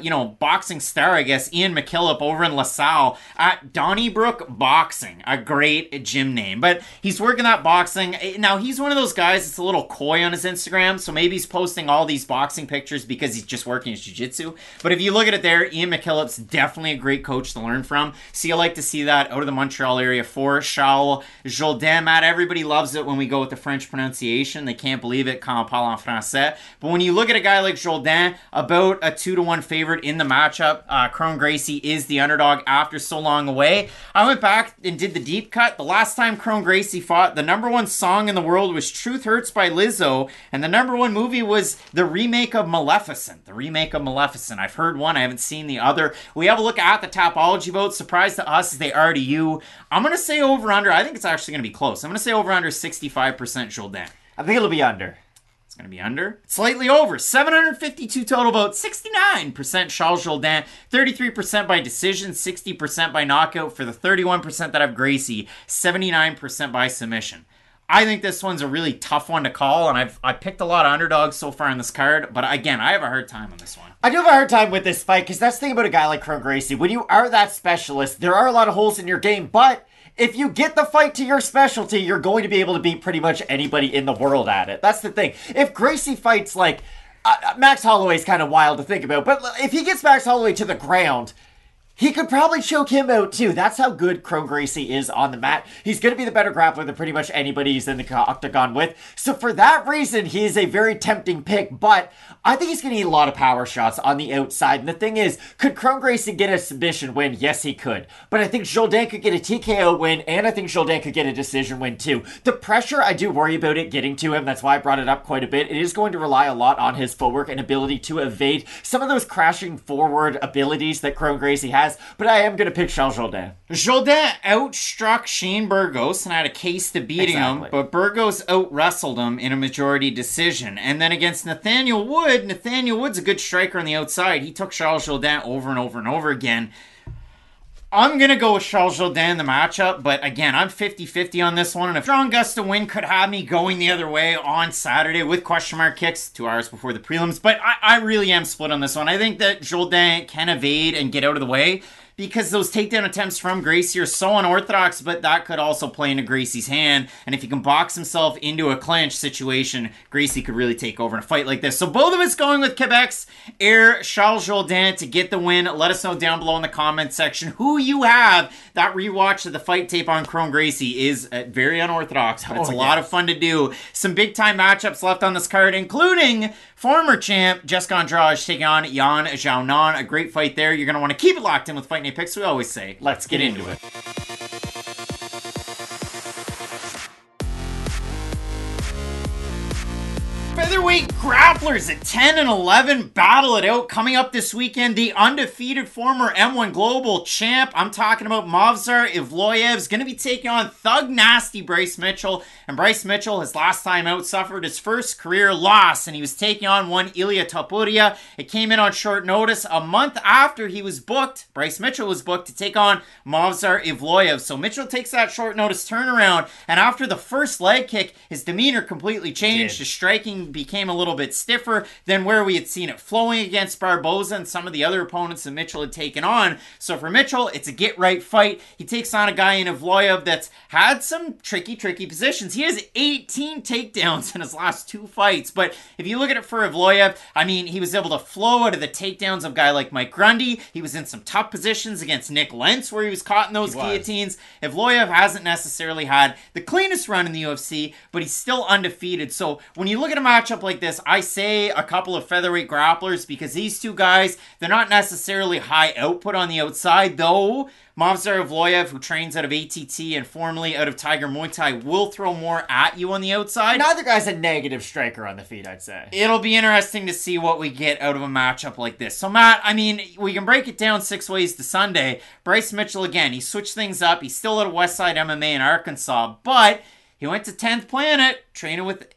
boxing star, I guess, Ian McKillop over in LaSalle at Donnybrook Boxing, a great gym name. But he's working that boxing. Now, he's one of those guys that's a little coy on his Instagram, so maybe he's posting all these boxing pictures because he's just working his jiu-jitsu. But if you look at it there, Ian McKillop's definitely a great coach to learn from. So you like to see that out of the Montreal area for Charles Jourdain. Matt, everybody loves it when we go with the French pronunciation. They can't believe it, quand on parle en français. But when you look at a guy like Jourdain, about a 2-1 favorite in the matchup. Kron Gracie is the underdog after so long away. I went back and did the deep cut. The last time Kron Gracie fought, the number one song in the world was Truth Hurts by Lizzo, and the number one movie was the remake of Maleficent. I've heard one, I haven't seen the other. We have a look at the Tapology votes. Surprise to us as they are to you. I'm going to say over-under. I think it's actually going to be close. I'm going to say over-under 65% Jourdain. I think it'll be under. Going to be under. Slightly over. 752 total votes. 69% Charles Jourdain. 33% by decision. 60% by knockout. For the 31% that have Gracie. 79% by submission. I think this one's a really tough one to call, and I picked a lot of underdogs so far on this card, but again, I have a hard time on this one. I do have a hard time with this fight, because that's the thing about a guy like Kron Gracie. When you are that specialist, there are a lot of holes in your game, but if you get the fight to your specialty, you're going to be able to beat pretty much anybody in the world at it. That's the thing. If Gracie fights like... Max Holloway's kind of wild to think about, but if he gets Max Holloway to the ground, He could probably choke him out too. That's how good Kron Gracie is on the mat. He's going to be the better grappler than pretty much anybody he's in the octagon with. So for that reason, he is a very tempting pick, but I think he's going to eat a lot of power shots on the outside. And the thing is, could Kron Gracie get a submission win? Yes, he could. But I think Jourdain could get a TKO win, and I think Jourdain could get a decision win too. The pressure, I do worry about it getting to him. That's why I brought it up quite a bit. It is going to rely a lot on his footwork and ability to evade some of those crashing forward abilities that Kron Gracie has. But I am going to pick Charles Jourdain. Jourdain outstruck Shane Burgos and had a case to beating him, but Burgos out-wrestled him in a majority decision. And then against Nathaniel Wood's a good striker on the outside. He took Charles Jourdain over and over and over again. I'm going to go with Charles Jourdain in the matchup, but again, I'm 50-50 on this one, and if Strong Gust to win could have me going the other way on Saturday with question mark kicks 2 hours before the prelims, but I really am split on this one. I think that Jourdain can evade and get out of the way, because those takedown attempts from Gracie are so unorthodox, but that could also play into Gracie's hand. And if he can box himself into a clinch situation, Gracie could really take over in a fight like this. So both of us going with Quebec's heir, Charles Jourdain, to get the win. Let us know down below in the comments section who you have. That rewatch of the fight tape on Kron Gracie is very unorthodox, but it's a lot of fun to do. Some big time matchups left on this card, including former champ Jessica Andrade taking on Yan Xiaonan. A great fight there. You're going to want to keep it locked in with Fight Night Picks. We always say, let's get into it. Featherweight grapplers at 10 and 11 battle it out. Coming up this weekend, the undefeated former M1 Global champ, I'm talking about Movsar Evloev, is going to be taking on Thug Nasty Bryce Mitchell. And Bryce Mitchell, his last time out, suffered his first career loss, and he was taking on one Ilia Topuria. It came in on short notice a month after he was booked. Bryce Mitchell was booked to take on Movsar Evloev. So Mitchell takes that short notice turnaround, and after the first leg kick, his demeanor completely changed. His striking became a little bit stiffer than where we had seen it flowing against Barboza and some of the other opponents that Mitchell had taken on. So for Mitchell, it's a get-right fight. He takes on a guy in Evloev that's had some tricky positions. He has 18 takedowns in his last 2 fights, but if you look at it for Evloev, I mean, he was able to flow out of the takedowns of a guy like Mike Grundy. He was in some tough positions against Nick Lentz where he was caught in those guillotines. Evloev hasn't necessarily had the cleanest run in the UFC, but he's still undefeated. So when you look at a matchup like this, I say a couple of featherweight grapplers because these two guys, they're not necessarily high output on the outside, though Movsar Evloev, who trains out of ATT and formerly out of Tiger Muay Thai, will throw more at you on the outside. Neither guy's a negative striker on the feet, I'd say. It'll be interesting to see what we get out of a matchup like this. So, Matt, I mean, we can break it down 6 ways to Sunday. Bryce Mitchell, again, he switched things up. He's still at Westside MMA in Arkansas, but he went to 10th Planet, training with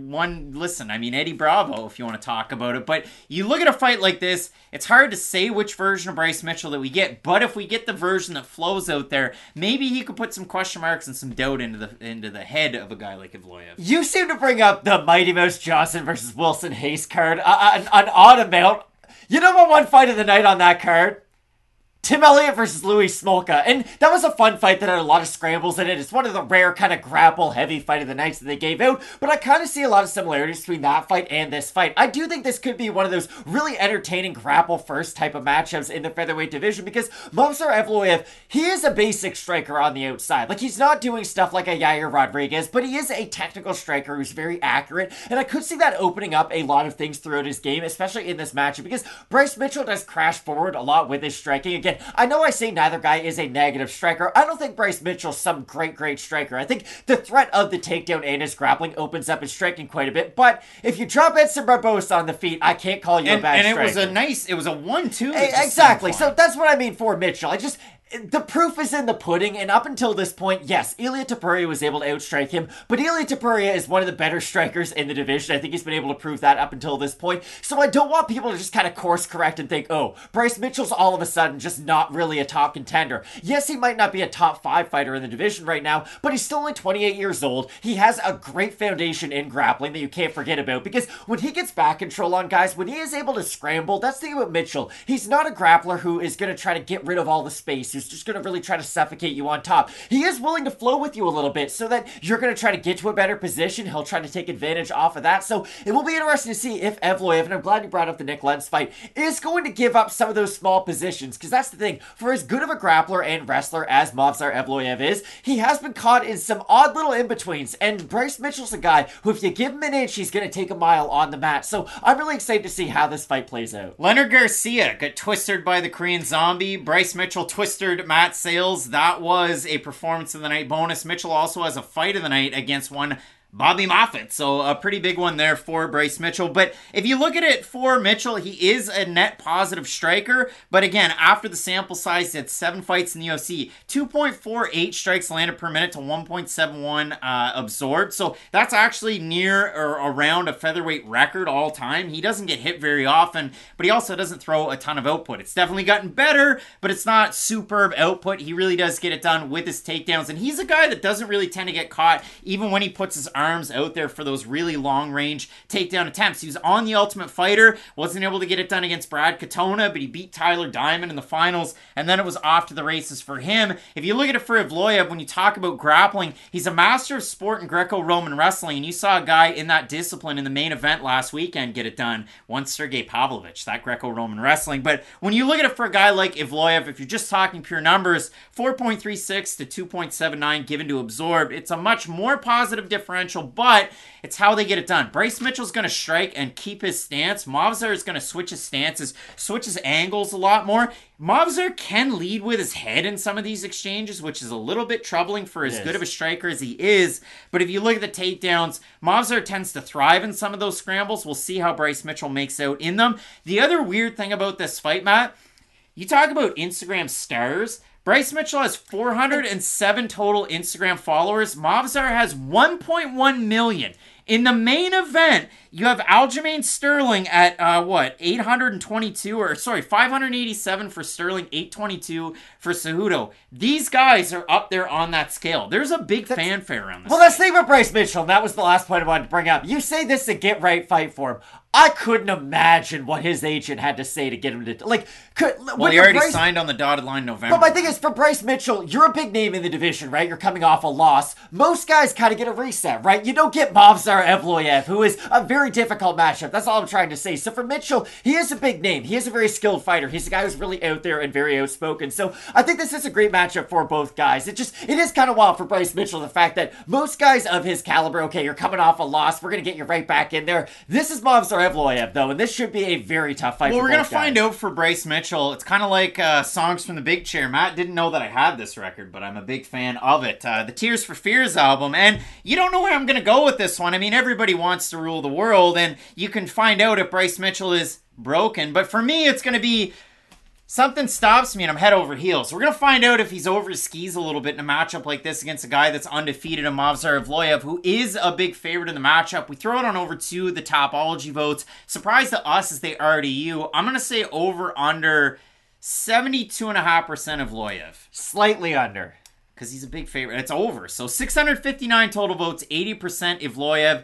Eddie Bravo, if you want to talk about it. But you look at a fight like this, it's hard to say which version of Bryce Mitchell that we get. But if we get the version that flows out there, maybe he could put some question marks and some doubt into the head of a guy like Evloev. You seem to bring up the Mighty Mouse Johnson versus Wilson Hayes card an odd amount. You know what one fight of the night on that card? Tim Elliott versus Louis Smolka. And that was a fun fight that had a lot of scrambles in it. It's one of the rare kind of grapple-heavy fight of the nights that they gave out. But I kind of see a lot of similarities between that fight and this fight. I do think this could be one of those really entertaining grapple-first type of matchups in the featherweight division because Movsar Evloev, he is a basic striker on the outside. Like, he's not doing stuff like a Yair Rodriguez, but he is a technical striker who's very accurate. And I could see that opening up a lot of things throughout his game, especially in this matchup, because Bryce Mitchell does crash forward a lot with his striking. Again, I know I say neither guy is a negative striker. I don't think Bryce Mitchell's some great striker. I think the threat of the takedown and his grappling opens up his striking quite a bit. But if you drop Edson Barbosa on the feet, I can't call you a bad striker. And it was a 1-2. Exactly. So that's what I mean for Mitchell. The proof is in the pudding, and up until this point, yes, Ilia Topuria was able to outstrike him, but Ilia Topuria is one of the better strikers in the division. I think he's been able to prove that up until this point, so I don't want people to just kind of course correct and think, oh, Bryce Mitchell's all of a sudden just not really a top contender. Yes, he might not be a top 5 fighter in the division right now, but he's still only 28 years old. He has a great foundation in grappling that you can't forget about, because when he gets back control on guys, when he is able to scramble, that's the thing about Mitchell. He's not a grappler who is going to try to get rid of all the space, who's who's just going to really try to suffocate you on top. He is willing to flow with you a little bit so that you're going to try to get to a better position. He'll try to take advantage off of that. So it will be interesting to see if Evloev, and I'm glad you brought up the Nick Lentz fight, is going to give up some of those small positions, because that's the thing. For as good of a grappler and wrestler as Movsar Evloev is, he has been caught in some odd little in-betweens, and Bryce Mitchell's a guy who, if you give him an inch, he's going to take a mile on the mat. So I'm really excited to see how this fight plays out. Leonard Garcia got twisted by the Korean Zombie. Bryce Mitchell twisted Matt Sales. That was a performance of the night bonus. Mitchell also has a fight of the night against one Bobby Moffett. So a pretty big one there for Bryce Mitchell. But if you look at it for Mitchell, he is a net positive striker. But again, after the sample size, he had 7 fights in the UFC, 2.48 strikes landed per minute to 1.71 absorbed. So that's actually near or around a featherweight record all time. He doesn't get hit very often, but he also doesn't throw a ton of output. It's definitely gotten better, but it's not superb output. He really does get it done with his takedowns. And he's a guy that doesn't really tend to get caught, even when he puts his arms out there for those really long range takedown attempts. He was on The Ultimate Fighter, wasn't able to get it done against Brad Katona, but he beat Tyler Diamond in the finals, and then it was off to the races for him. If you look at it for Evloev, when you talk about grappling, he's a master of sport in Greco-Roman wrestling, and you saw a guy in that discipline in the main event last weekend get it done, once Sergey Pavlovich, that Greco-Roman wrestling. But when you look at it for a guy like Evloev, if you're just talking pure numbers, 4.36 to 2.79 given to absorbed, it's a much more positive differential, but it's how they get it done. Bryce Mitchell's going to strike and keep his stance. Movsar is going to switch his stances, switch his angles a lot more. Movsar can lead with his head in some of these exchanges, which is a little bit troubling for as good of a striker as he is. But if you look at the takedowns, Movsar tends to thrive in some of those scrambles. We'll see how Bryce Mitchell makes out in them. The other weird thing about this fight, Matt, you talk about Instagram stars. Bryce Mitchell has 407 total Instagram followers. Movsar has 1.1 million. In the main event, you have Aljamain Sterling at, 587 for Sterling, 822 for Cejudo. These guys are up there on that scale. There's a big fanfare around this. Well, let's think about Bryce Mitchell, and that was the last point I wanted to bring up. You say this is a get-right fight for him. I couldn't imagine what his agent had to say to get him to... Well, he already signed on the dotted line in November. But my thing is, for Bryce Mitchell, you're a big name in the division, right? You're coming off a loss. Most guys kind of get a reset, right? You don't get Movsar Evloev, who is a very difficult matchup. That's all I'm trying to say. So for Mitchell, he is a big name. He is a very skilled fighter. He's a guy who's really out there and very outspoken. So I think this is a great matchup for both guys. It is kind of wild for Bryce Mitchell, the fact that most guys of his caliber, okay, you're coming off a loss. We're going to get you right back in there. This is Movsar Evloev, though, and this should be a very tough fight. Well, we're going to find out for Bryce Mitchell. It's kind of like Songs from the Big Chair. Matt didn't know that I had this record, but I'm a big fan of it. The Tears for Fears album, and you don't know where I'm going to go with this one. I mean, everybody wants to rule the world, and you can find out if Bryce Mitchell is broken, but for me, it's going to be something stops me and I'm head over heels. So we're going to find out if he's over his skis a little bit in a matchup like this against a guy that's undefeated in Movsar Evloev, who is a big favorite in the matchup. We throw it on over to the Topology votes. Surprise to us as they are to you. I'm going to say over under 72.5% Evloev. Slightly under. Because he's a big favorite. It's over. So 659 total votes, 80% Evloev,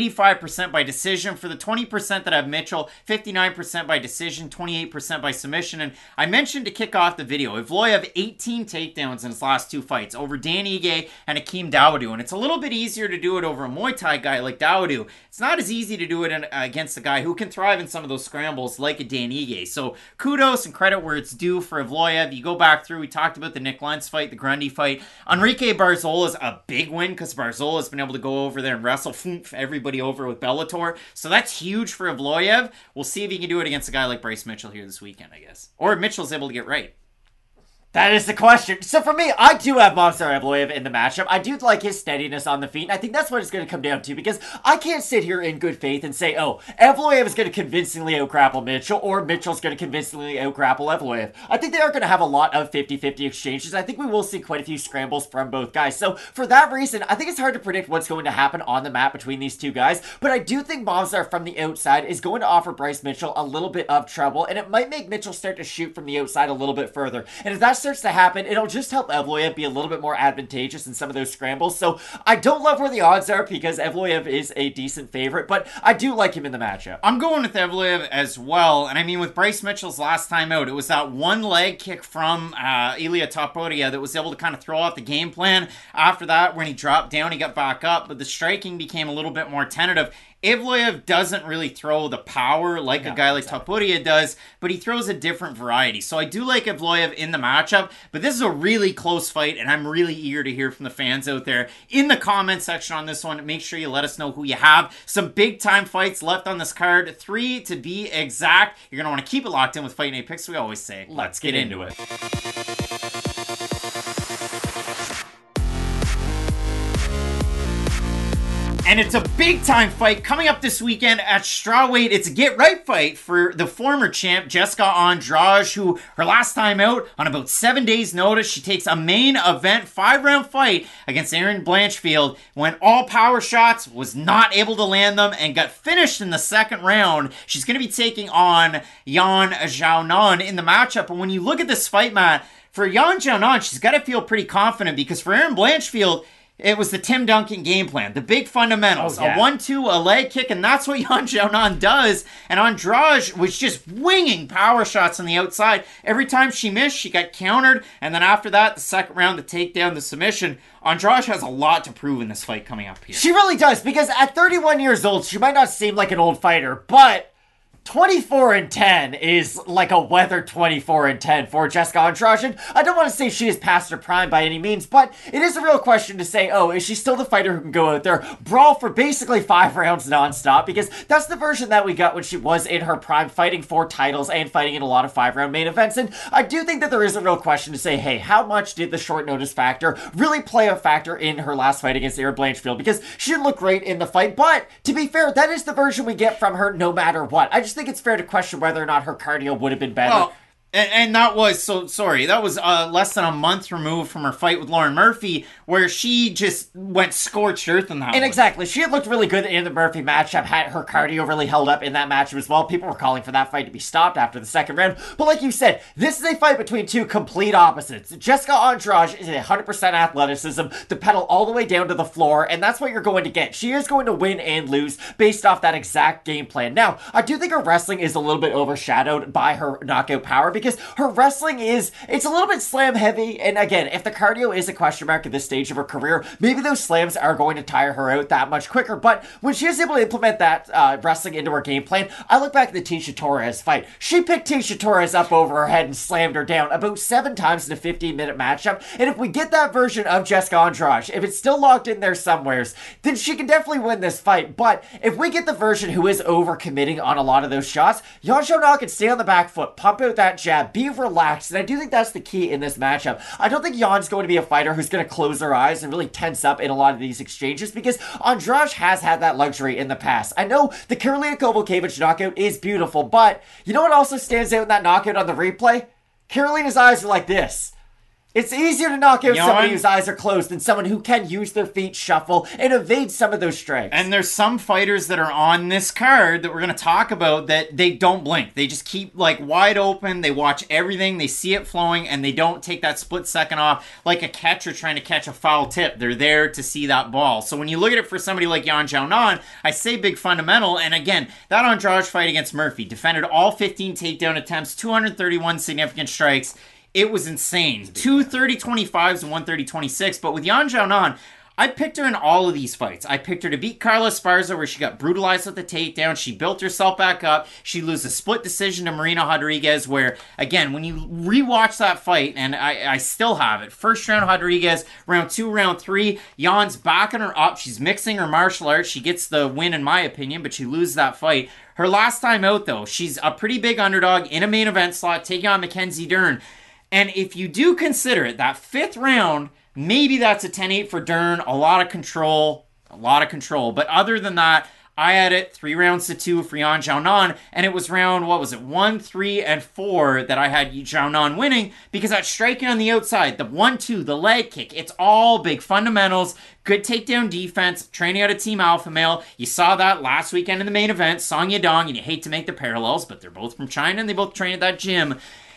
85% by decision. For the 20% that have Mitchell, 59% by decision, 28% by submission. And I mentioned to kick off the video, Evloev 18 takedowns in his last 2 fights over Dan Ige and Akeem Dawodu. And it's a little bit easier to do it over a Muay Thai guy like Dawodu. It's not as easy to do it against a guy who can thrive in some of those scrambles like a Dan Ige. So kudos and credit where it's due for Evloev. You go back through, we talked about the Nick Lentz fight, the Grundy fight. Enrique Barzola is a big win because Barzola has been able to go over there and wrestle everybody over with Bellator. So that's huge for Evloev. We'll see if he can do it against a guy like Bryce Mitchell here this weekend, I guess. Or if Mitchell's able to get right. That is the question. So for me, I do have Movsar Evloev in the matchup. I do like his steadiness on the feet, and I think that's what it's going to come down to, because I can't sit here in good faith and say, oh, Evloev is going to convincingly out-grapple Mitchell, or Mitchell's going to convincingly out-grapple Evloev. I think they are going to have a lot of 50-50 exchanges. I think we will see quite a few scrambles from both guys. So for that reason, I think it's hard to predict what's going to happen on the mat between these two guys, but I do think Movsar from the outside is going to offer Bryce Mitchell a little bit of trouble, and it might make Mitchell start to shoot from the outside a little bit further. And if that's starts to happen, it'll just help Evloev be a little bit more advantageous in some of those scrambles. So I don't love where the odds are because Evloev is a decent favorite, but I do like him in the matchup. I'm going with Evloev as well. And I mean, with Bryce Mitchell's last time out, it was that one leg kick from Ilia Topuria that was able to kind of throw off the game plan. After that, when he dropped down, he got back up, but the striking became a little bit more tentative. Evloev doesn't really throw the power like a guy like Topuria does, but he throws a different variety. So I do like Evloev in the matchup, but this is a really close fight, and I'm really eager to hear from the fans out there in the comment section on this one. Make sure you let us know who you have. Some big-time fights left on this card, 3 to be exact. You're going to want to keep it locked in with Fight Night Picks. We always say, let's get into it. And it's a big-time fight coming up this weekend at strawweight. It's a get-right fight for the former champ, Jessica Andrade, who, her last time out, on about 7 days' notice, she takes a main event 5-round fight against Erin Blanchfield, went all power shots, was not able to land them, and got finished in the second round. She's going to be taking on Yan Xiaonan in the matchup. And when you look at this fight, Matt, for Yan Xiaonan, she's got to feel pretty confident because for Erin Blanchfield, it was the Tim Duncan game plan, the big fundamentals, a 1-2, a leg kick, and that's what Yan Xiaonan does. And Andrade was just winging power shots on the outside. Every time she missed, she got countered, and then after that, the second round, the takedown, the submission. Andrade has a lot to prove in this fight coming up here. She really does, because at 31 years old, she might not seem like an old fighter, but 24-10 is like a weather 24-10 for Jessica Andrade. I don't want to say she is past her prime by any means, but it is a real question to say, oh, is she still the fighter who can go out there, brawl for basically 5 rounds nonstop? Because that's the version that we got when she was in her prime, fighting for titles and fighting in a lot of 5-round main events. And I do think that there is a real question to say, hey, how much did the short notice factor really play a factor in her last fight against Erin Blanchfield? Because she didn't look great in the fight, but to be fair, that is the version we get from her no matter what. I just think it's fair to question whether or not her cardio would have been better. Well, and that was, that was less than a month removed from her fight with Lauren Murphy, where she just went scorched earth in that And one. exactly, she had looked really good in the Murphy matchup, had her cardio really held up in that matchup as well. People were calling for that fight to be stopped after the second round. But like you said, this is a fight between two complete opposites. Jessica Andrade is 100% athleticism, the pedal all the way down to the floor, and that's what you're going to get. She is going to win and lose based off that exact game plan. Now, I do think her wrestling is a little bit overshadowed by her knockout power, because her wrestling it's a little bit slam heavy, and again, if the cardio is a question mark at this stage of her career, maybe those slams are going to tire her out that much quicker. But when she is able to implement that wrestling into her game plan, I look back at the Tisha Torres fight. She picked Tisha Torres up over her head and slammed her down about 7 times in a 15-minute matchup, and if we get that version of Jessica Andrade, if it's still locked in there somewheres, then she can definitely win this fight. But if we get the version who is over-committing on a lot of those shots, Yan Xiaonan can stay on the back foot, pump out that jab, be relaxed, and I do think that's the key in this matchup. I don't think Yan's going to be a fighter who's going to close her eyes and really tense up in a lot of these exchanges, because Andrade has had that luxury in the past. I know the Karolina Kowalkiewicz knockout is beautiful, but you know what also stands out in that knockout on the replay? Karolina's eyes are like this. It's easier to knock out somebody whose eyes are closed than someone who can use their feet, shuffle, and evade some of those strikes. And there's some fighters that are on this card that we're going to talk about that they don't blink. They just keep like wide open. They watch everything. They see it flowing, and they don't take that split second off like a catcher trying to catch a foul tip. They're there to see that ball. So when you look at it for somebody like Yan Xiaonan, I say big fundamental. And again, that Andrade fight against Murphy, defended all 15 takedown attempts, 231 significant strikes. It was insane. 2 30-25s and 1 30-26. But with Yan Xiaonan, I picked her in all of these fights. I picked her to beat Carla Esparza, where she got brutalized with the takedown. She built herself back up. She loses a split decision to Marina Rodriguez, where, again, when you rewatch that fight, and I still have it, first round Rodriguez, round 2, round 3, Jan's backing her up. She's mixing her martial arts. She gets the win, in my opinion, but she loses that fight. Her last time out, though, she's a pretty big underdog in a main event slot, taking on Mackenzie Dern. And if you do consider it, that 5th round, maybe that's a 10-8 for Dern. A lot of control. But other than that, I had it 3 rounds to 2 for Yan Xiaonan, and it was round, 1, 3, and 4 that I had Xiaonan winning, because that striking on the outside, the 1-2, the leg kick, it's all big fundamentals, good takedown defense, training out of Team Alpha Male. You saw that last weekend in the main event, Song Yadong, and you hate to make the parallels, but they're both from China, and they both train at that gym.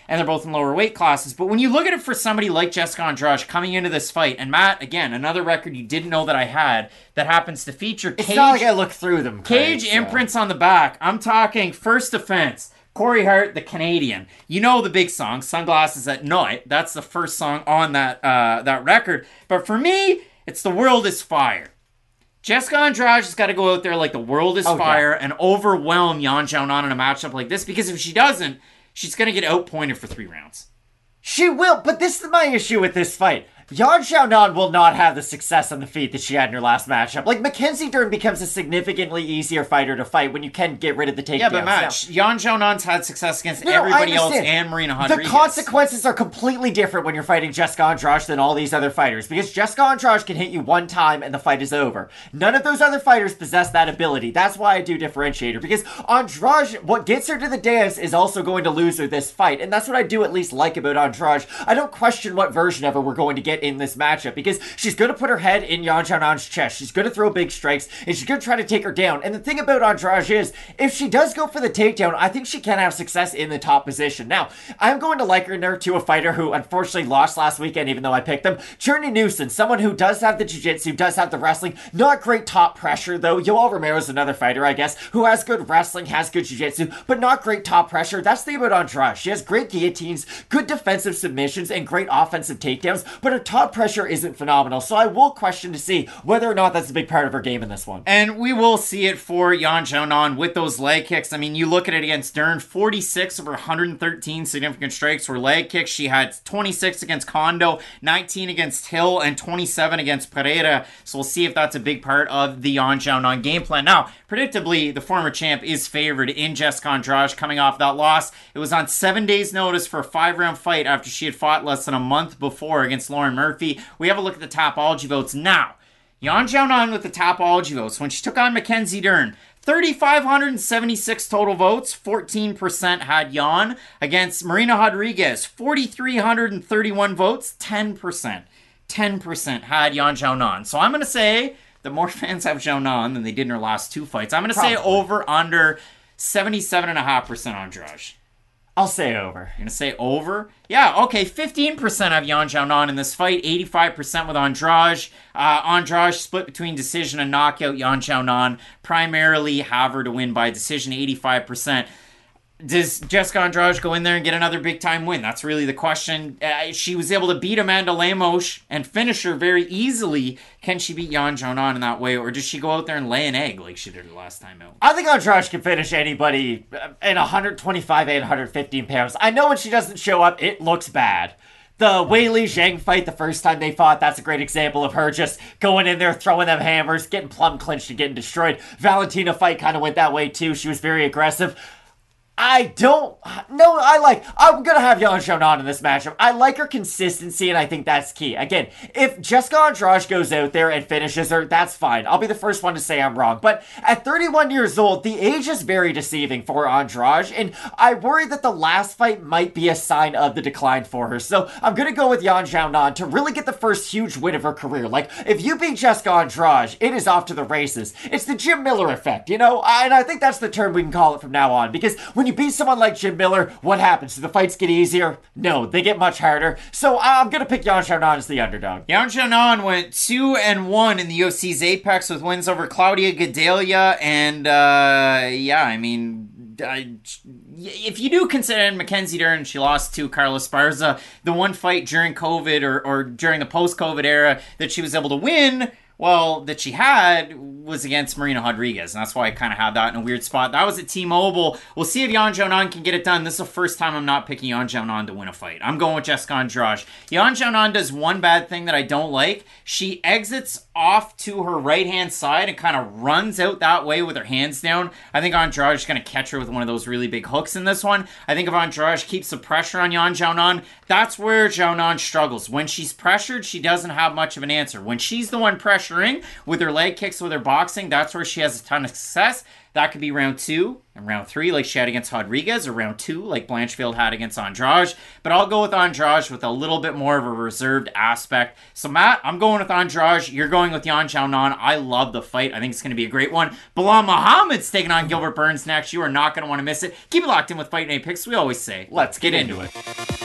and they're both in lower weight classes. But when you look at it for somebody like Jessica Andrade coming into this fight, and Matt, again, another record you didn't know that I had that happens to feature It's not like I looked through them, Craig, Cage imprints on the back. I'm talking first defense. Corey Hart, the Canadian. You know the big song, Sunglasses at Night. That's the first song on that record. But for me, it's The World is Fire. Jessica Andrade has got to go out there like the world is fire and overwhelm Yan Xiaonan in a matchup like this, because if she doesn't, she's going to get outpointed for 3 rounds. She will, but this is my issue with this fight. Yan Xiaonan will not have the success on the feet that she had in her last matchup. Like, Mackenzie Dern becomes a significantly easier fighter to fight when you can get rid of the takedowns. Yeah, but Matt, Yan Xiaonan's had success against everybody else and Marina Rodriguez. The consequences are completely different when you're fighting Jessica Andrade than all these other fighters, because Jessica Andrade can hit you one time and the fight is over. None of those other fighters possess that ability. That's why I do differentiate her, because Andrade, what gets her to the dance is also going to lose her this fight, and that's what I do at least like about Andrade. I don't question what version of her we're going to get in this matchup, because she's going to put her head in Yan Xiaonan's chest. She's going to throw big strikes, and she's going to try to take her down. And the thing about Andrade is, if she does go for the takedown, I think she can have success in the top position. Now, I'm going to liken her to a fighter who unfortunately lost last weekend, even though I picked them. Journey Newson, someone who does have the jiu-jitsu, does have the wrestling, not great top pressure, though. Yoel Romero's another fighter, I guess, who has good wrestling, has good jiu-jitsu, but not great top pressure. That's the thing about Andrade. She has great guillotines, good defensive submissions, and great offensive takedowns, but her top pressure isn't phenomenal, so I will question to see whether or not that's a big part of her game in this one. And we will see it for Yan Xiaonan with those leg kicks. I mean, you look at it against Dern, 46 of her 113 significant strikes were leg kicks. She had 26 against Kondo, 19 against Hill, and 27 against Pereira. So we'll see if that's a big part of the Yan Xiaonan game plan. Now, predictably, the former champ is favored in Jessica Andrade coming off that loss. It was on 7 days' notice for a 5-round fight after she had fought less than a month before against Lauren Murphy. We have a look at the Tapology votes now. Yan Xiaonan with the Tapology votes. When she took on Mackenzie Dern, 3,576 total votes, 14% had Yan. Against Marina Rodriguez, 4,331 votes, 10%. 10% had Yan Xiaonan. So I'm going to say the more fans have Xiaonan than they did in her last 2 fights. I'm going to say over under 77.5% Andrade. I'll say over. You're going to say over? Yeah, okay, 15% have Yan Xiaonan in this fight, 85% with Andrade. Andrade split between decision and knockout. Yan Xiaonan primarily have her to win by decision, 85%. Does Jessica Andrade go in there and get another big-time win? That's really the question. She was able to beat Amanda Lemos and finish her very easily. Can she beat Yan Xiaonan in that way, or does she go out there and lay an egg like she did her last time out? I think Andrade can finish anybody in 125 and 115 pounds. I know when she doesn't show up, it looks bad. The Wei Li Zhang fight the first time they fought, that's a great example of her just going in there, throwing them hammers, getting plumb clinched and getting destroyed. Valentina fight kind of went that way too. She was very aggressive. I'm gonna have Yan Xiaonan in this matchup. I like her consistency, and I think that's key. Again, if Jessica Andrade goes out there and finishes her, that's fine. I'll be the first one to say I'm wrong. But at 31 years old, the age is very deceiving for Andrade, and I worry that the last fight might be a sign of the decline for her. So I'm gonna go with Yan Xiaonan to really get the first huge win of her career. Like, if you beat Jessica Andrade, it is off to the races. It's the Jim Miller effect, you know? And I think that's the term we can call it from now on, because when you beat someone like Jim Miller, what happens? Do the fights get easier? No, they get much harder. So I'm going to pick Yan Xiaonan as the underdog. Yan Xiaonan went 2-1 in the UFC's Apex with wins over Claudia Gadelha and, if you do consider Mackenzie Dern, she lost to Carla Esparza, the one fight during COVID or during the post-COVID era that she was able to win, well, that she had was against Marina Rodriguez, and that's why I kind of had that in a weird spot. That was at T-Mobile. We'll see if Yan Xiaonan can get it done. This is the first time I'm not picking Yan Xiaonan to win a fight. I'm going with Jessica Andrade. Yan Xiaonan does one bad thing that I don't like. She exits off to her right-hand side and kind of runs out that way with her hands down. I think Andrade's going to catch her with one of those really big hooks in this one. I think if Andrade keeps the pressure on Yan Xiaonan, that's where Xiaonan struggles. When she's pressured, she doesn't have much of an answer. When she's the one pressured, pressuring with her leg kicks, with her boxing. That's where she has a ton of success. That could be round 2 and round 3 like she had against Rodriguez, or round 2 like Blanchfield had against Andrade. But I'll go with Andrade with a little bit more of a reserved aspect. So Matt, I'm going with Andrade. You're going with Yan Xiaonan. I love the fight. I think it's going to be a great one. Belal Muhammad's taking on Gilbert Burns next. You are not going to want to miss it. Keep it locked in with Fight Night Picks. We always say, let's get into it.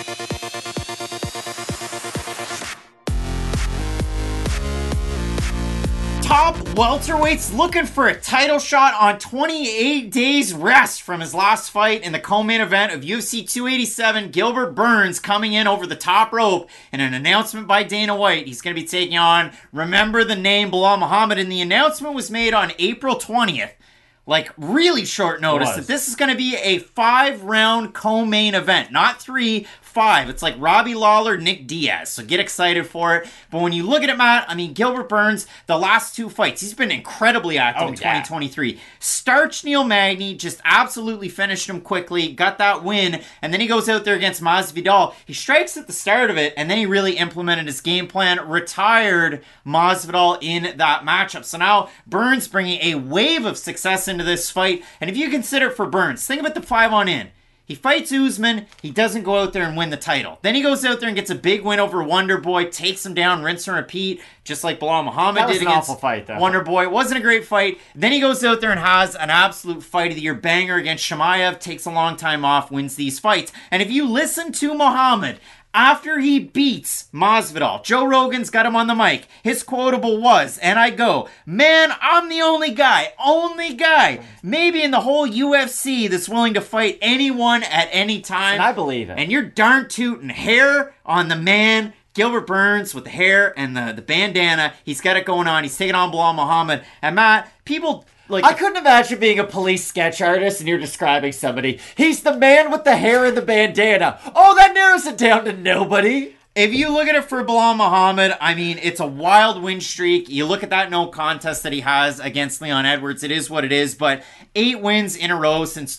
Top welterweight's looking for a title shot on 28 days rest from his last fight in the co-main event of UFC 287. Gilbert Burns coming in over the top rope in an announcement by Dana White. He's going to be taking on, remember the name, Belal Muhammad, and the announcement was made on April 20th. Like, really short notice that this is going to be a 5-round co-main event. Not 3, 5. It's like Robbie Lawler, Nick Diaz. So get excited for it. But when you look at it, Matt, I mean, Gilbert Burns, the last 2 fights, he's been incredibly active in 2023. Starched Neil Magny, just absolutely finished him quickly, got that win, and then he goes out there against Masvidal. He strikes at the start of it, and then he really implemented his game plan, retired Masvidal in that matchup. So now Burns bringing a wave of success into this fight. And if you consider for Burns, think about the 5-on-in. He fights Usman. He doesn't go out there and win the title. Then he goes out there and gets a big win over Wonder Boy, takes him down, rinse and repeat, just like Belal Muhammad did against awful fight, though. Wonder Boy. It wasn't a great fight. Then he goes out there and has an absolute fight of the year banger against Chimaev, takes a long time off, wins these fights. And if you listen to Muhammad, after he beats Masvidal, Joe Rogan's got him on the mic. His quotable was, and I go, man, I'm the only guy, maybe in the whole UFC that's willing to fight anyone at any time. And I believe it. And you're darn tootin' hair on the man. Gilbert Burns with the hair and the bandana. He's got it going on. He's taking on Belal Muhammad. And Matt, people... Like, I couldn't imagine being a police sketch artist and you're describing somebody. He's the man with the hair and the bandana. Oh, that narrows it down to nobody. If you look at it for Belal Muhammad, I mean, it's a wild win streak. You look at that no contest that he has against Leon Edwards. It is what it is. But 8 wins in a row since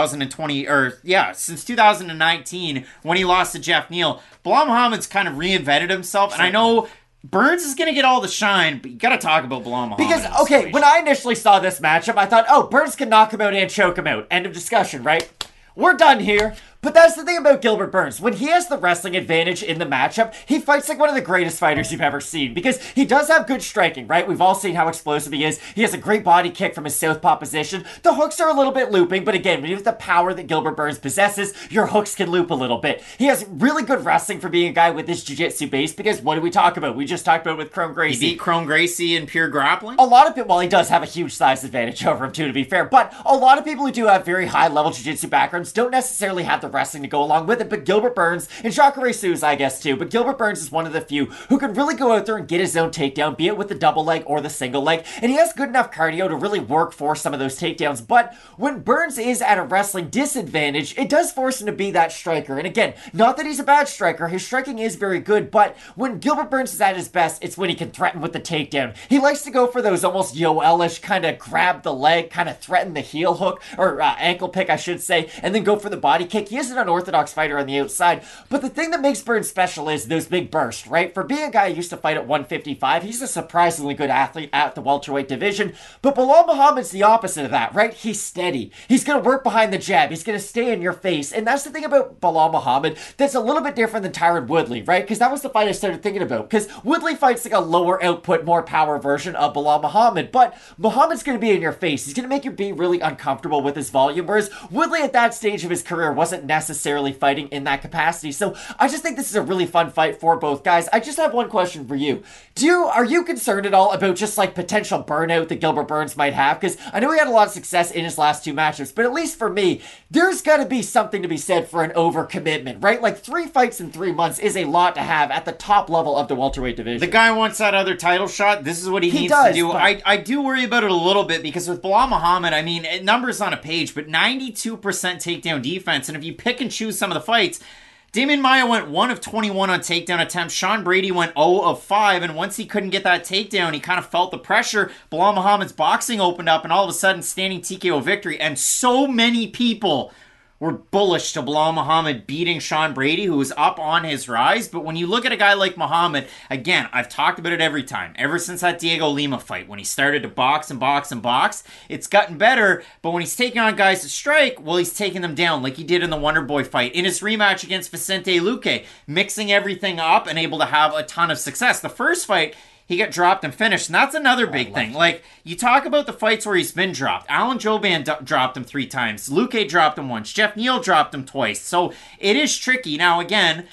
2019 when he lost to Jeff Neal. Belal Muhammad's kind of reinvented himself. And I know Burns is going to get all the shine, but you got to talk about Belal Muhammad. Because, okay, when I initially saw this matchup, I thought, oh, Burns can knock him out and choke him out. End of discussion, right? We're done here. But that's the thing about Gilbert Burns. When he has the wrestling advantage in the matchup, he fights like one of the greatest fighters you've ever seen. Because he does have good striking, right? We've all seen how explosive he is. He has a great body kick from his southpaw position. The hooks are a little bit looping, but again, when you have the power that Gilbert Burns possesses, your hooks can loop a little bit. He has really good wrestling for being a guy with his jiu-jitsu base, because what did we talk about? We just talked about with Chrome Gracie. He beat Chrome Gracie in pure grappling? A lot of people, well, he does have a huge size advantage over him too, to be fair, but a lot of people who do have very high-level jiu-jitsu backgrounds don't necessarily have the wrestling to go along with it, but Gilbert Burns, and Jacare Souza, I guess, too, but Gilbert Burns is one of the few who can really go out there and get his own takedown, be it with the double leg or the single leg, and he has good enough cardio to really work for some of those takedowns. But when Burns is at a wrestling disadvantage, it does force him to be that striker. And again, not that he's a bad striker, his striking is very good, but when Gilbert Burns is at his best, it's when he can threaten with the takedown. He likes to go for those almost Yoel-ish kind of grab the leg, kind of threaten the heel hook, or ankle pick, I should say, and then go for the body kick. He is an unorthodox fighter on the outside, but the thing that makes Burns special is those big bursts, right? For being a guy who used to fight at 155, he's a surprisingly good athlete at the welterweight division, but Belal Muhammad's the opposite of that, right? He's steady. He's going to work behind the jab. He's going to stay in your face, and that's the thing about Belal Muhammad that's a little bit different than Tyron Woodley, right? Because that was the fight I started thinking about, because Woodley fights like a lower output, more power version of Belal Muhammad, but Muhammad's going to be in your face. He's going to make you be really uncomfortable with his volume, whereas Woodley at that stage of his career wasn't necessarily fighting in that capacity. So I just think this is a really fun fight for both guys. I just have one question for you. Are you concerned at all about just like potential burnout that Gilbert Burns might have? Because I know he had a lot of success in his last 2 matchups, but at least for me, there's got to be something to be said for an overcommitment, right? Like 3 fights in 3 months is a lot to have at the top level of the welterweight division. The guy wants that other title shot. This is what he needs to do. But I do worry about it a little bit, because with Belal Muhammad, I mean, numbers on a page, but 92% takedown defense, and if you pick and choose some of the fights, Damian Maia went 1 of 21 on takedown attempts. Sean Brady went 0 of 5, and once he couldn't get that takedown, he kind of felt the pressure. Belal Muhammad's boxing opened up, and all of a sudden, standing TKO victory. And so many people were bullish to Bilal Muhammad beating Sean Brady, who was up on his rise. But when you look at a guy like Muhammad, again, I've talked about it every time, ever since that Diego Lima fight, when he started to box and box and box, it's gotten better. But when he's taking on guys to strike, well, he's taking them down like he did in the Wonderboy fight. In his rematch against Vicente Luque, mixing everything up and able to have a ton of success. The first fight, he got dropped and finished, and that's another big thing. Like, you talk about the fights where he's been dropped. Alan Jouban dropped him 3 times. Luque dropped him once. Jeff Neal dropped him twice. So, it is tricky. Now, again...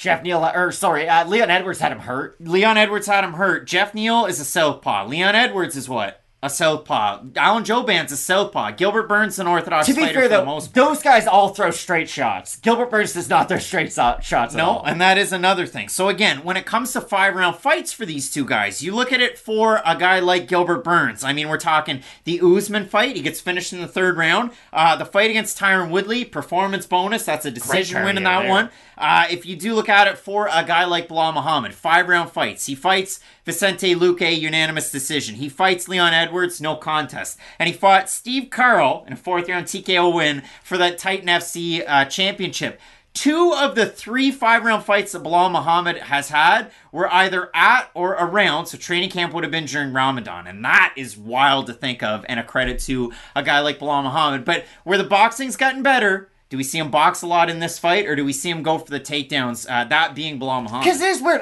Leon Edwards had him hurt. Leon Edwards had him hurt. Jeff Neal is a southpaw. Leon Edwards is what? A southpaw. Alan Jouban's a southpaw. Gilbert Burns is an orthodox fighter. To be fair, for though, the most part. those guys all throw straight shots. Gilbert Burns does not throw straight shots at all. No, and that is another thing. So again, when it comes to 5-round fights for these two guys, you look at it for a guy like Gilbert Burns. I mean, we're talking the Usman fight. He gets finished in the 3rd round. The fight against Tyron Woodley, performance bonus. That's a decision win in that one. If you do look at it for a guy like Bilal Muhammad, 5-round fights. He fights Vicente Luque, unanimous decision. He fights Leon Edwards, no contest. And he fought Steve Carl in a 4th-round TKO win for that Titan FC championship. 2 of the 3 5-round fights that Bilal Muhammad has had were either at or around, so training camp would have been during Ramadan, and that is wild to think of, and a credit to a guy like Bilal Muhammad. But where the boxing's gotten better, do we see him box a lot in this fight, or do we see him go for the takedowns, that being Bilal Muhammad? Because it is weird.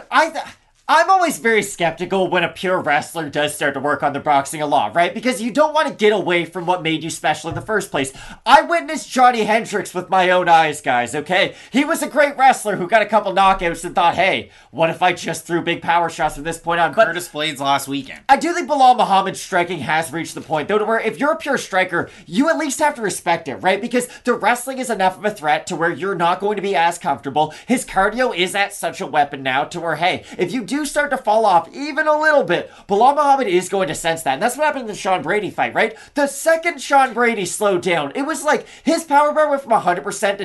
I'm always very skeptical when a pure wrestler does start to work on their boxing a lot, right? Because you don't want to get away from what made you special in the first place. I witnessed Johnny Hendricks with my own eyes, guys, okay? He was a great wrestler who got a couple knockouts and thought, hey, what if I just threw big power shots from this point on? But Curtis Blades last weekend. I do think Bilal Muhammad's striking has reached the point, though, to where if you're a pure striker, you at least have to respect it, right? Because the wrestling is enough of a threat to where you're not going to be as comfortable. His cardio is at such a weapon now to where, hey, if you do start to fall off even a little bit, Bilal Muhammad is going to sense that. And that's what happened in the Sean Brady fight, right? The second Sean Brady slowed down, it was like his power bar went from 100% to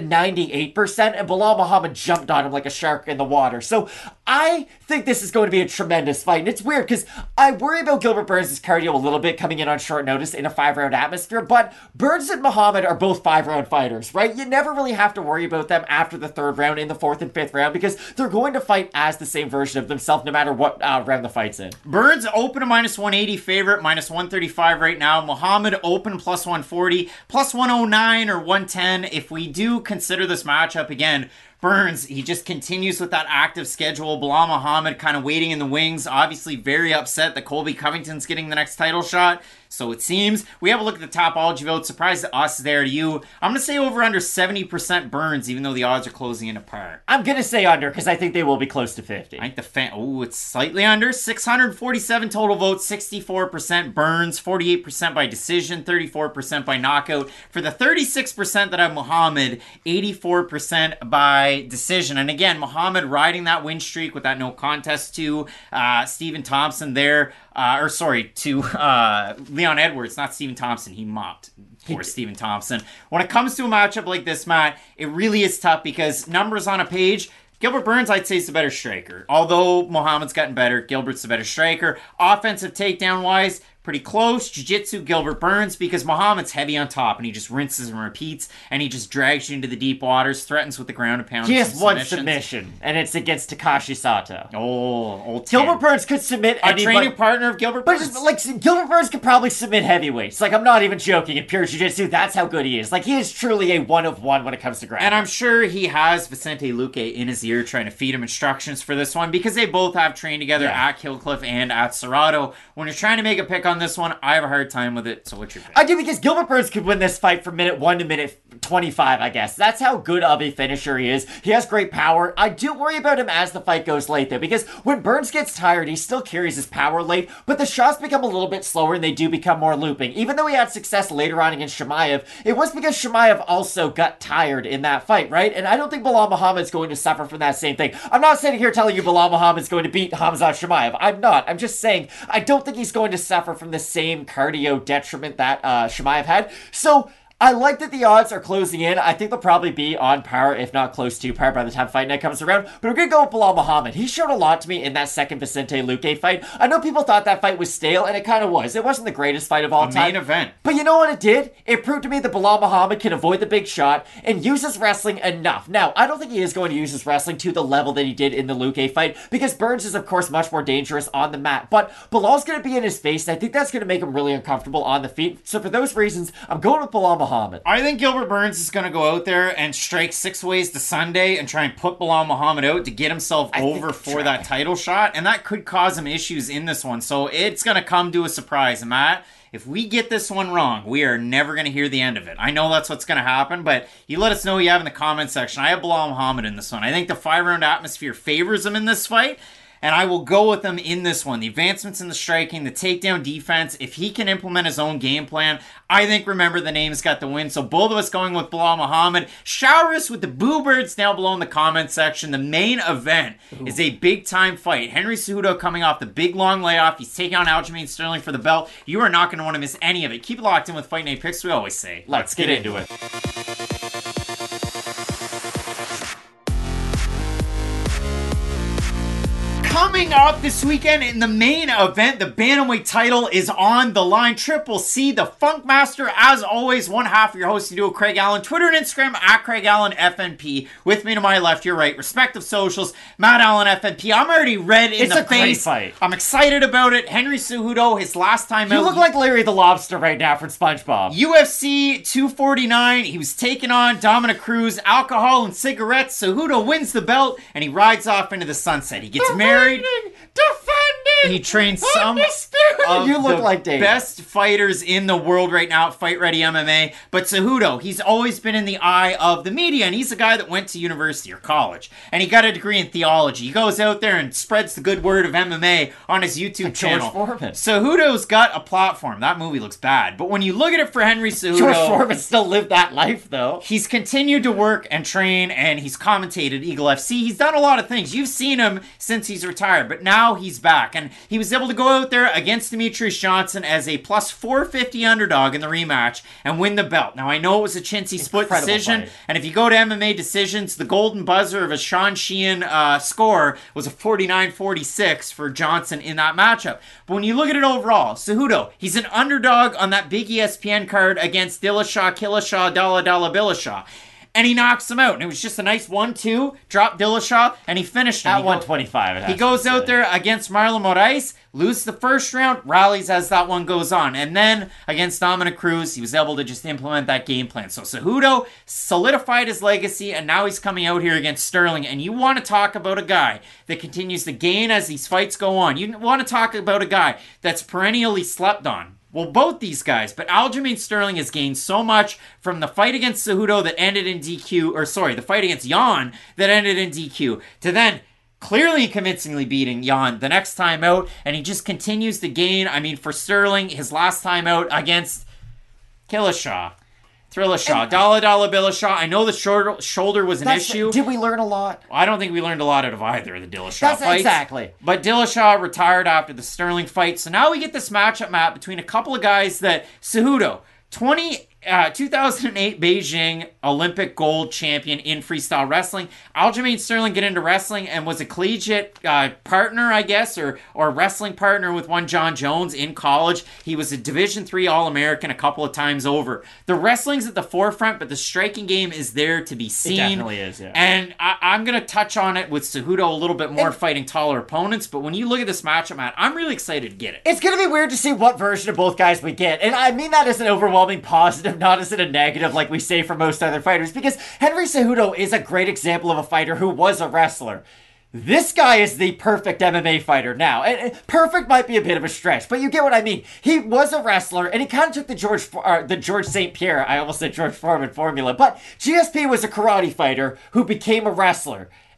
98%, and Bilal Muhammad jumped on him like a shark in the water. So I think this is going to be a tremendous fight. And it's weird because I worry about Gilbert Burns' cardio a little bit coming in on short notice in a 5-round atmosphere, but Burns and Muhammad are both 5-round fighters, right? You never really have to worry about them after the 3rd round, in the 4th and 5th round, because they're going to fight as the same version of themselves no matter what round the fight's in. Burns open a -180 favorite, -135 right now. Muhammad open +140, +109 or 110. If we do consider this matchup again, Burns, he just continues with that active schedule. Bilal Muhammad kind of waiting in the wings. Obviously very upset that Colby Covington's getting the next title shot. So it seems. We have a look at the Tapology vote. Surprise to us there, to you. I'm going to say over under 70% Burns, even though the odds are closing into par. I'm going to say under, because I think they will be close to 50. I think it's slightly under. 647 total votes, 64% Burns, 48% by decision, 34% by knockout. For the 36% that have Muhammad, 84% by decision. And again, Muhammad riding that win streak with that no contest to Stephen Thompson there. To Leon Edwards, not Stephen Thompson. He mopped for Stephen Thompson. When it comes to a matchup like this, Matt, it really is tough because numbers on a page, Gilbert Burns, I'd say, is the better striker. Although Muhammad's gotten better, Gilbert's the better striker. Offensive takedown-wise, pretty close. Jiu-Jitsu, Gilbert Burns, because Muhammad's heavy on top, and he just rinses and repeats, and he just drags you into the deep waters, threatens with the ground and pound. He has one submission, and it's against Takashi Sato. Oh, old Gilbert Burns could submit a training partner of Gilbert Burns. But just, Gilbert Burns could probably submit heavyweights. Like, I'm not even joking. In pure jiu-jitsu, that's how good he is. Like, he is truly a one of one when it comes to ground. And I'm sure he has Vicente Luque in his ear trying to feed him instructions for this one, because they both have trained together at Killcliff and at Serrato. When you're trying to make a pick on this one, I have a hard time with it. So what's your pick? I do, because Gilbert Burns could win this fight from minute 1 to minute 25, I guess. That's how good of a finisher he is. He has great power. I do worry about him as the fight goes late, though, because when Burns gets tired, he still carries his power late, but the shots become a little bit slower and they do become more looping. Even though he had success later on against Chimaev, it was because Chimaev also got tired in that fight, right? And I don't think Bilal Muhammad's going to suffer from that same thing. I'm not sitting here telling you Bilal Muhammad's going to beat Khamzat Chimaev. I'm not. I'm just saying I don't think he's going to suffer from the same cardio detriment that Chimaev had. So I like that the odds are closing in. I think they'll probably be on par, if not close to par, by the time fight night comes around. But I'm going to go with Bilal Muhammad. He showed a lot to me in that second Vicente Luque fight. I know people thought that fight was stale, and it kind of was. It wasn't the greatest fight of all time. Main event. But you know what it did? It proved to me that Bilal Muhammad can avoid the big shot and use his wrestling enough. Now, I don't think he is going to use his wrestling to the level that he did in the Luque fight, because Burns is, of course, much more dangerous on the mat. But Bilal's going to be in his face, and I think that's going to make him really uncomfortable on the feet. So for those reasons, I'm going with Bilal Muhammad. I think Gilbert Burns is going to go out there and strike 6 ways to Sunday and try and put Bilal Muhammad out to get himself over for that title shot, and that could cause him issues in this one. So it's going to come to a surprise. And Matt, if we get this one wrong, we are never going to hear the end of it. I know that's what's going to happen, but you let us know what you have in the comment section. I have Bilal Muhammad in this one. I think the 5-round atmosphere favors him in this fight, and I will go with him in this one. The advancements in the striking, the takedown defense, if he can implement his own game plan, I think Remember the Name's got the win. So both of us going with Bilal Muhammad. Shower us with the boo birds down below in the comment section. The main event is a big-time fight. Henry Cejudo coming off the big, long layoff. He's taking on Aljamain Sterling for the belt. You are not going to want to miss any of it. Keep it locked in with Fight Night Picks, we always say. Let's get into it. Coming up this weekend in the main event, the Bantamweight title is on the line. Triple C, the Funk Master, as always, one half of your hosting duo, Craig Allen. Twitter and Instagram, at Craig Allen FNP. With me to my left, your right, respective socials, Matt Allen FNP. I'm already red in the face. It's a great fight. I'm excited about it. Henry Cejudo, his last time out. You look like Larry the Lobster right now from SpongeBob. UFC 249, he was taking on Dominic Cruz, alcohol and cigarettes. Cejudo wins the belt, and he rides off into the sunset. He gets married. Defending! He trains some of you look the like Dave. best fighters in the world right now at Fight Ready MMA. But Cejudo, he's always been in the eye of the media, and he's a guy that went to university or college, and he got a degree in theology. He goes out there and spreads the good word of MMA on his YouTube channel. George Foreman. Cejudo's got a platform. That movie looks bad, but when you look at it for Henry Cejudo, George Foreman still lived that life, though. He's continued to work and train, and he's commentated Eagle FC. He's done a lot of things. You've seen him since he's retired, but now he's back, and he was able to go out there against Demetrius Johnson as a plus 450 underdog in the rematch and win the belt. Now, I know it was a chintzy split decision, and if you go to MMA decisions, the golden buzzer of a Sean Sheehan score was a 49-46 for Johnson in that matchup. But when you look at it overall, Cejudo, he's an underdog on that big ESPN card against Dillashaw, Killashaw, Dalla Billashaw. And he knocks him out. And it was just a nice 1-2, dropped Dillashaw, and he finished him. At 125. He goes out there against Marlon Moraes, loses the first round, rallies as that one goes on. And then against Dominic Cruz, he was able to just implement that game plan. So Cejudo solidified his legacy, and now he's coming out here against Sterling. And you want to talk about a guy that continues to gain as these fights go on. You want to talk about a guy that's perennially slept on. Well, both these guys, but Aljamain Sterling has gained so much from the fight against Cejudo that ended in DQ, the fight against Jan that ended in DQ, to then clearly and convincingly beating Jan the next time out, and he just continues to gain. I mean, for Sterling, his last time out against Killashaw, Thrillashaw, Dalla Billashaw. I know the shoulder was an issue. Did we learn a lot? I don't think we learned a lot out of either of the Dillashaw fights. Exactly. But Dillashaw retired after the Sterling fight. So now we get this matchup, Matt, between a couple of guys that Cejudo, 2008 Beijing Olympic gold champion in freestyle wrestling. Aljamain Sterling get into wrestling and was a collegiate partner, I guess, or wrestling partner with one John Jones in college. He was a Division III All-American a couple of times over. The wrestling's at the forefront, but the striking game is there to be seen. It definitely is, yeah. And I'm going to touch on it with Cejudo a little bit more, fighting taller opponents. But when you look at this matchup, Matt, I'm really excited to get it. It's going to be weird to see what version of both guys we get. And I mean that as an overwhelming positive, not as a negative like we say for most other fighters, because Henry Cejudo is a great example of a fighter who was a wrestler. This guy is the perfect MMA fighter now. And perfect might be a bit of a stretch, but you get what I mean. He was a wrestler, and he kind of took the George St. Pierre, I almost said George Foreman formula, but GSP was a karate fighter who became a wrestler.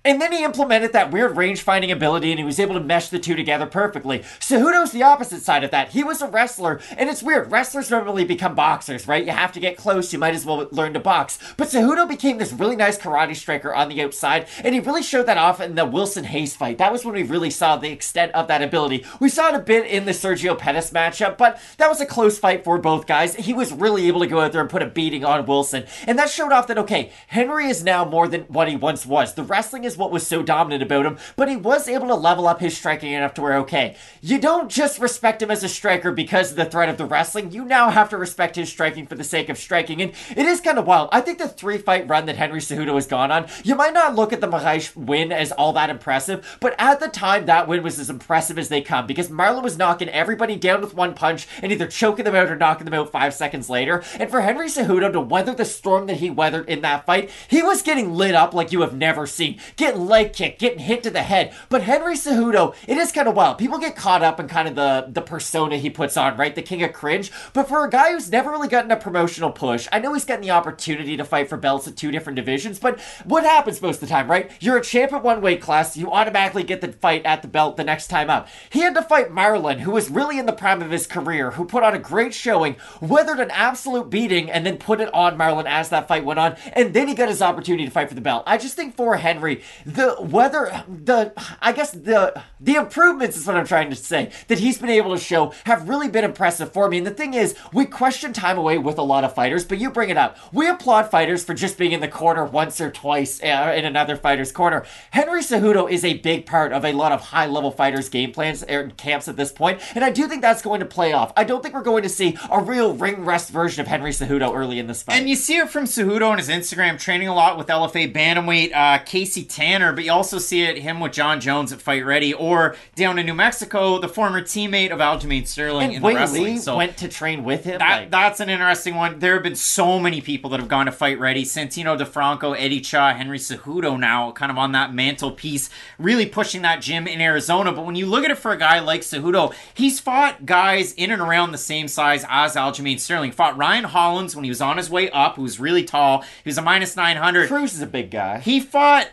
And then he implemented that weird range-finding ability, and he was able to mesh the two together perfectly. Cejudo's the opposite side of that. He was a wrestler, and it's weird. Wrestlers normally become boxers, right? You have to get close. You might as well learn to box. But Cejudo became this really nice karate striker on the outside, and he really showed that off in the Wilson Hayes fight. That was when we really saw the extent of that ability. We saw it a bit in the Sergio Pettis matchup, but that was a close fight for both guys. He was really able to go out there and put a beating on Wilson, and that showed off that, okay, Henry is now more than what he once was. The wrestling is what was so dominant about him, but he was able to level up his striking enough to where, okay, you don't just respect him as a striker because of the threat of the wrestling. You now have to respect his striking for the sake of striking, and it is kind of wild. I think the 3-fight run that Henry Cejudo has gone on, you might not look at the Moraes win as all that impressive, but at the time, that win was as impressive as they come, because Marlon was knocking everybody down with one punch and either choking them out or knocking them out 5 seconds later, and for Henry Cejudo to weather the storm that he weathered in that fight, he was getting lit up like you have never seen. Getting leg kicked, getting hit to the head. But Henry Cejudo, it is kind of wild. People get caught up in kind of the persona he puts on, right? The king of cringe. But for a guy who's never really gotten a promotional push, I know he's getting the opportunity to fight for belts at 2 different divisions, but what happens most of the time, right? You're a champ at one weight class, you automatically get the fight at the belt the next time up. He had to fight Marlon, who was really in the prime of his career, who put on a great showing, weathered an absolute beating, and then put it on Marlon as that fight went on, and then he got his opportunity to fight for the belt. I just think for Henry, the improvements is what I'm trying to say, that he's been able to show have really been impressive for me. And the thing is, we question time away with a lot of fighters, but you bring it up. We applaud fighters for just being in the corner once or twice in another fighter's corner. Henry Cejudo is a big part of a lot of high-level fighters' game plans and camps at this point, and I do think that's going to play off. I don't think we're going to see a real ring rest version of Henry Cejudo early in this fight. And you see it from Cejudo on his Instagram, training a lot with LFA bantamweight Casey Tanner, but you also see it him with John Jones at Fight Ready, or down in New Mexico, the former teammate of Aljamain Sterling in the wrestling. Lee went to train with him. That's an interesting one. There have been so many people that have gone to Fight Ready. Santino DeFranco, Eddie Cha, Henry Cejudo now kind of on that mantelpiece, really pushing that gym in Arizona. But when you look at it for a guy like Cejudo, he's fought guys in and around the same size as Aljamain Sterling. He fought Ryan Hollins when he was on his way up, who was really tall. He was a minus 900. Cruz is a big guy. He fought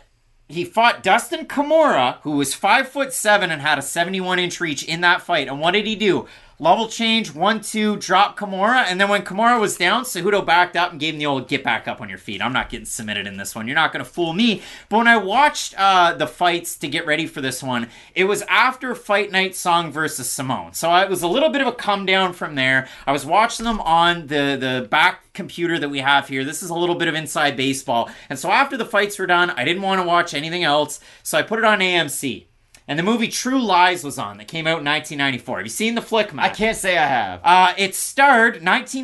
Dustin Kimura, who was 5'7" and had a 71-inch reach in that fight. And what did he do? Level change, 1-2, drop Kimura, and then when Kimura was down, Cejudo backed up and gave him the old get back up on your feet. I'm not getting submitted in this one. You're not going to fool me. But when I watched the fights to get ready for this one, it was after Fight Night Song versus Simone. So it was a little bit of a come down from there. I was watching them on the back computer that we have here. This is a little bit of inside baseball. And so after the fights were done, I didn't want to watch anything else, so I put it on AMC. And the movie True Lies was on, that came out in 1994. Have you seen the flick, Matt? I can't say I have. It starred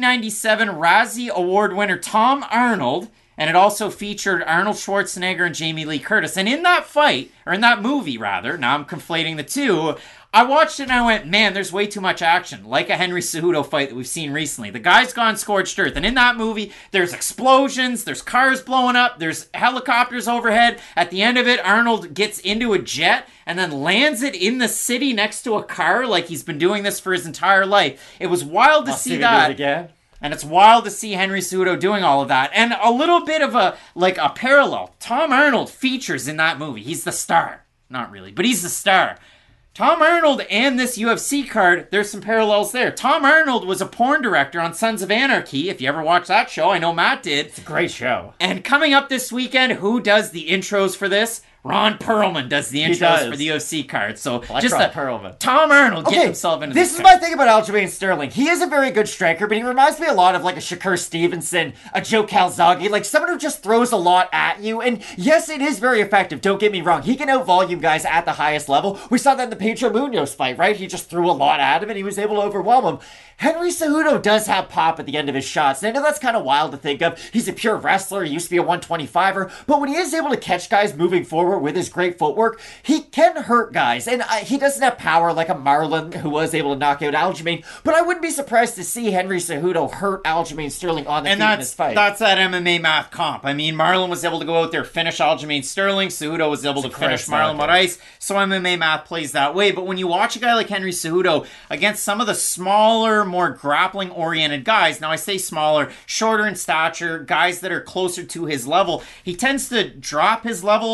1997 Razzie Award winner Tom Arnold, and it also featured Arnold Schwarzenegger and Jamie Lee Curtis. And in that fight, or in that movie rather, now I'm conflating the two, I watched it and I went, man, there's way too much action. Like a Henry Cejudo fight that we've seen recently. The guy's gone scorched earth. And in that movie, there's explosions, there's cars blowing up, there's helicopters overhead. At the end of it, Arnold gets into a jet and then lands it in the city next to a car like he's been doing this for his entire life. It was wild to see that. Again. And it's wild to see Henry Cejudo doing all of that. And a little bit of a parallel. Tom Arnold features in that movie. He's the star. Not really, but he's the star. Tom Arnold and this UFC card, there's some parallels there. Tom Arnold was a porn director on Sons of Anarchy. If you ever watched that show, I know Matt did. It's a great show. And coming up this weekend, who does the intros for this? Ron Perlman does the intros for the UFC card. So just Ron Perlman. Tom Arnold getting himself into this is my thing about Aljamain Sterling. He is a very good striker, but he reminds me a lot of like a Shakur Stevenson, a Joe Calzaghe, like someone who just throws a lot at you. And yes, it is very effective. Don't get me wrong. He can out-volume guys at the highest level. We saw that in the Pedro Munoz fight, right? He just threw a lot at him and he was able to overwhelm him. Henry Cejudo does have pop at the end of his shots, and I know that's kind of wild to think of. He's a pure wrestler. He used to be a 125er, but when he is able to catch guys moving forward with his great footwork, he can hurt guys, and he doesn't have power like a Marlon who was able to knock out Aljamain, but I wouldn't be surprised to see Henry Cejudo hurt Aljamain Sterling on the feet in this fight. That's that MMA math comp. I mean, Marlon was able to go out there, finish Aljamain Sterling. Cejudo was able to finish Marlon Moraes, so MMA math plays that way, but when you watch a guy like Henry Cejudo against some of the smaller, more grappling-oriented guys, now I say smaller, shorter in stature, guys that are closer to his level, he tends to drop his level a little bit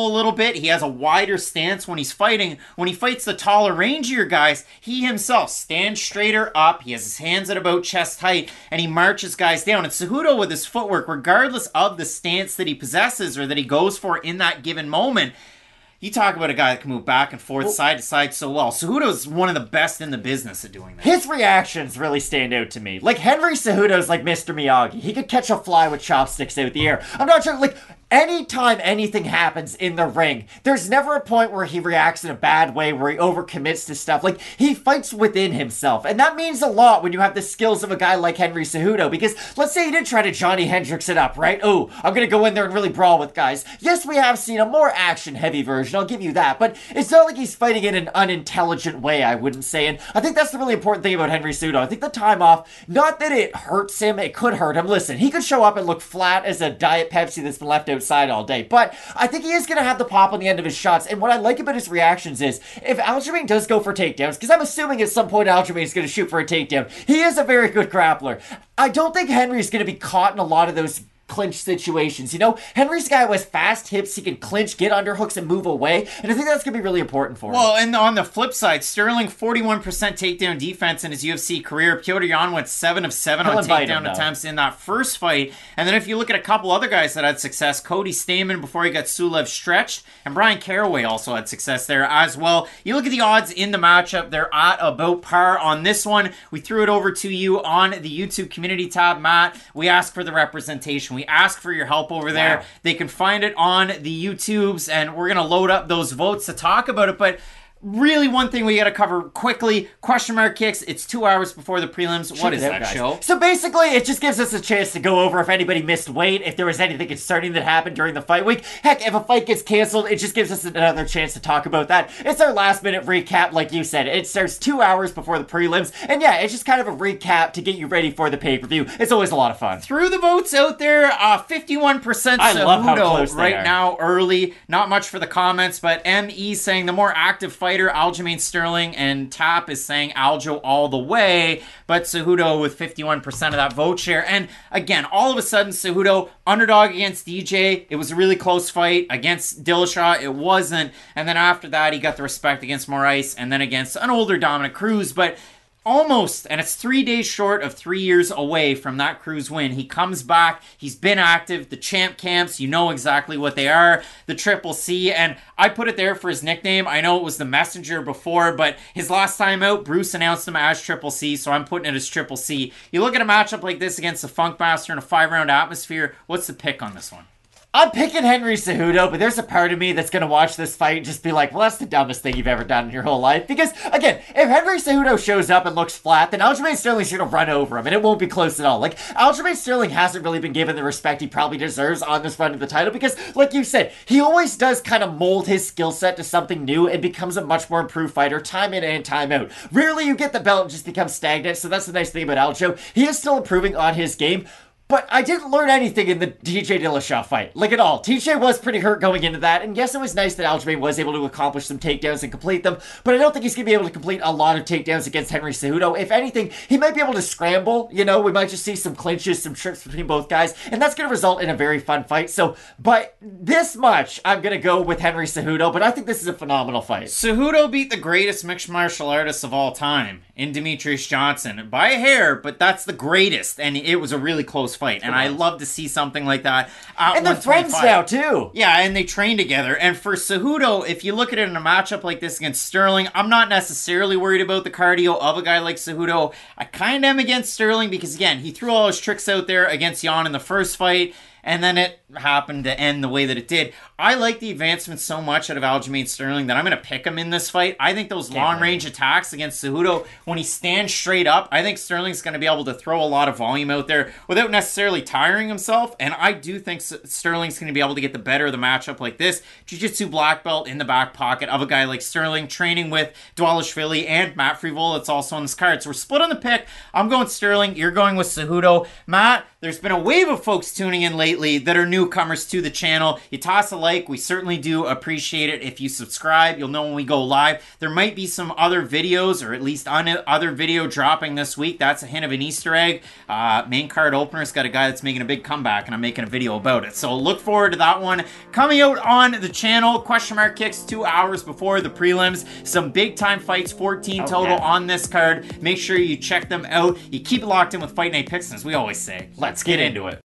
bit. He has a wider stance when he's fighting. When he fights the taller, rangier guys, he himself stands straighter up. He has his hands at about chest height, and he marches guys down. And Cejudo, with his footwork, regardless of the stance that he possesses or that he goes for in that given moment, you talk about a guy that can move back and forth, side to side so well. Cejudo's one of the best in the business at doing that. His reactions really stand out to me. Like, Henry Cejudo's like Mr. Miyagi. He could catch a fly with chopsticks out the air. I'm not sure, like, anytime anything happens in the ring, there's never a point where he reacts in a bad way, where he overcommits to stuff. Like, he fights within himself. And that means a lot when you have the skills of a guy like Henry Cejudo. Because let's say he did try to Johnny Hendricks it up, right? Oh, I'm going to go in there and really brawl with guys. Yes, we have seen a more action-heavy version. I'll give you that. But it's not like he's fighting in an unintelligent way, I wouldn't say. And I think that's the really important thing about Henry Cejudo. I think the time off, not that it hurts him, it could hurt him. Listen, he could show up and look flat as a Diet Pepsi that's been left outside all day. But I think he is going to have the pop on the end of his shots. And what I like about his reactions is, if Aljamain does go for takedowns, because I'm assuming at some point Aljamain is going to shoot for a takedown, he is a very good grappler. I don't think Henry's going to be caught in a lot of those clinch situations. You know, Henry's a guy with fast hips. He can clinch, get underhooks, and move away. And I think that's going to be really important for him. Well, and on the flip side, Sterling, 41% takedown defense in his UFC career. Petr Yan went 7 of 7 on takedown attempts in that first fight. And then if you look at a couple other guys that had success, Cody Stamann before he got Sulev stretched, and Brian Caraway also had success there as well. You look at the odds in the matchup, they're at about par on this one. We threw it over to you on the YouTube community tab, Matt. We asked for the representation. We ask for your help over there. Wow. They can find it on the YouTubes, and we're going to load up those votes to talk about it. But really, one thing we got to cover quickly, question mark kicks. It's 2 hours before the prelims. What is that show? So basically, it just gives us a chance to go over if anybody missed weight, if there was anything concerning that happened during the fight week. Heck, if a fight gets canceled, it just gives us another chance to talk about that. It's our last minute recap, like you said. It starts 2 hours before the prelims. And yeah, it's just kind of a recap to get you ready for the pay-per-view. It's always a lot of fun. Through the votes out there, 51% Cejudo right now, early. Not much for the comments, but ME saying the more active fighter, Aljamain Sterling, and Tap is saying Aljo all the way, but Cejudo with 51% of that vote share. And again, all of a sudden, Cejudo, underdog against DJ. It was a really close fight. Against Dillashaw, it wasn't. And then after that, he got the respect against Moraes, and then against an older Dominic Cruz. But almost, and it's 3 days short of 3 years away from that Cruz win. He comes back. He's been active. The champ camps, you know exactly what they are. The Triple C, and I put it there for his nickname. I know it was the Messenger before, but his last time out, Bruce announced him as Triple C, so I'm putting it as Triple C. You look at a matchup like this against the Funkmaster in a 5-round atmosphere, what's the pick on this one? I'm picking Henry Cejudo, but there's a part of me that's going to watch this fight and just be like, well, that's the dumbest thing you've ever done in your whole life. Because, again, if Henry Cejudo shows up and looks flat, then Aljamain Sterling's going to run over him, and it won't be close at all. Like, Aljamain Sterling hasn't really been given the respect he probably deserves on this run of the title because, like you said, he always does kind of mold his skill set to something new and becomes a much more improved fighter time in and time out. Rarely you get the belt and just become stagnant, so that's the nice thing about Aljo. He is still improving on his game. But I didn't learn anything in the TJ Dillashaw fight. Like, at all. TJ was pretty hurt going into that, and yes, it was nice that Aljamain was able to accomplish some takedowns and complete them, but I don't think he's going to be able to complete a lot of takedowns against Henry Cejudo. If anything, he might be able to scramble, you know, we might just see some clinches, some trips between both guys, and that's going to result in a very fun fight. So, but this much, I'm going to go with Henry Cejudo, but I think this is a phenomenal fight. Cejudo beat the greatest mixed martial artist of all time in Demetrius Johnson by a hair, but that's the greatest, and it was a really close fight, and I love to see something like that. And they're friends now, too. Yeah, and they train together, and for Cejudo, if you look at it in a matchup like this against Sterling, I'm not necessarily worried about the cardio of a guy like Cejudo. I kind of am against Sterling because, again, he threw all his tricks out there against Yan in the first fight, and then it happened to end the way that it did. I like the advancement so much out of Aljamain Sterling that I'm going to pick him in this fight. I think those long-range attacks against Cejudo, when he stands straight up, I think Sterling's going to be able to throw a lot of volume out there without necessarily tiring himself, and I do think Sterling's going to be able to get the better of the matchup like this. Jiu-Jitsu black belt in the back pocket of a guy like Sterling, training with Dvalishvili and Matt Frevola. It's also on this card. So we're split on the pick. I'm going Sterling. You're going with Cejudo. Matt, there's been a wave of folks tuning in lately lately that are newcomers to the channel. You toss a like, we certainly do appreciate it. If you subscribe, you'll know when we go live. There might be some other videos, or at least other video dropping this week. That's a hint of an Easter egg. Main card opener's got a guy that's making a big comeback, and I'm making a video about it. So look forward to that one coming out on the channel. Question mark kicks 2 hours before the prelims. Some big time fights, 14 total on this card. Make sure you check them out. You keep it locked in with Fight Night Picks, as we always say. Let's get into it.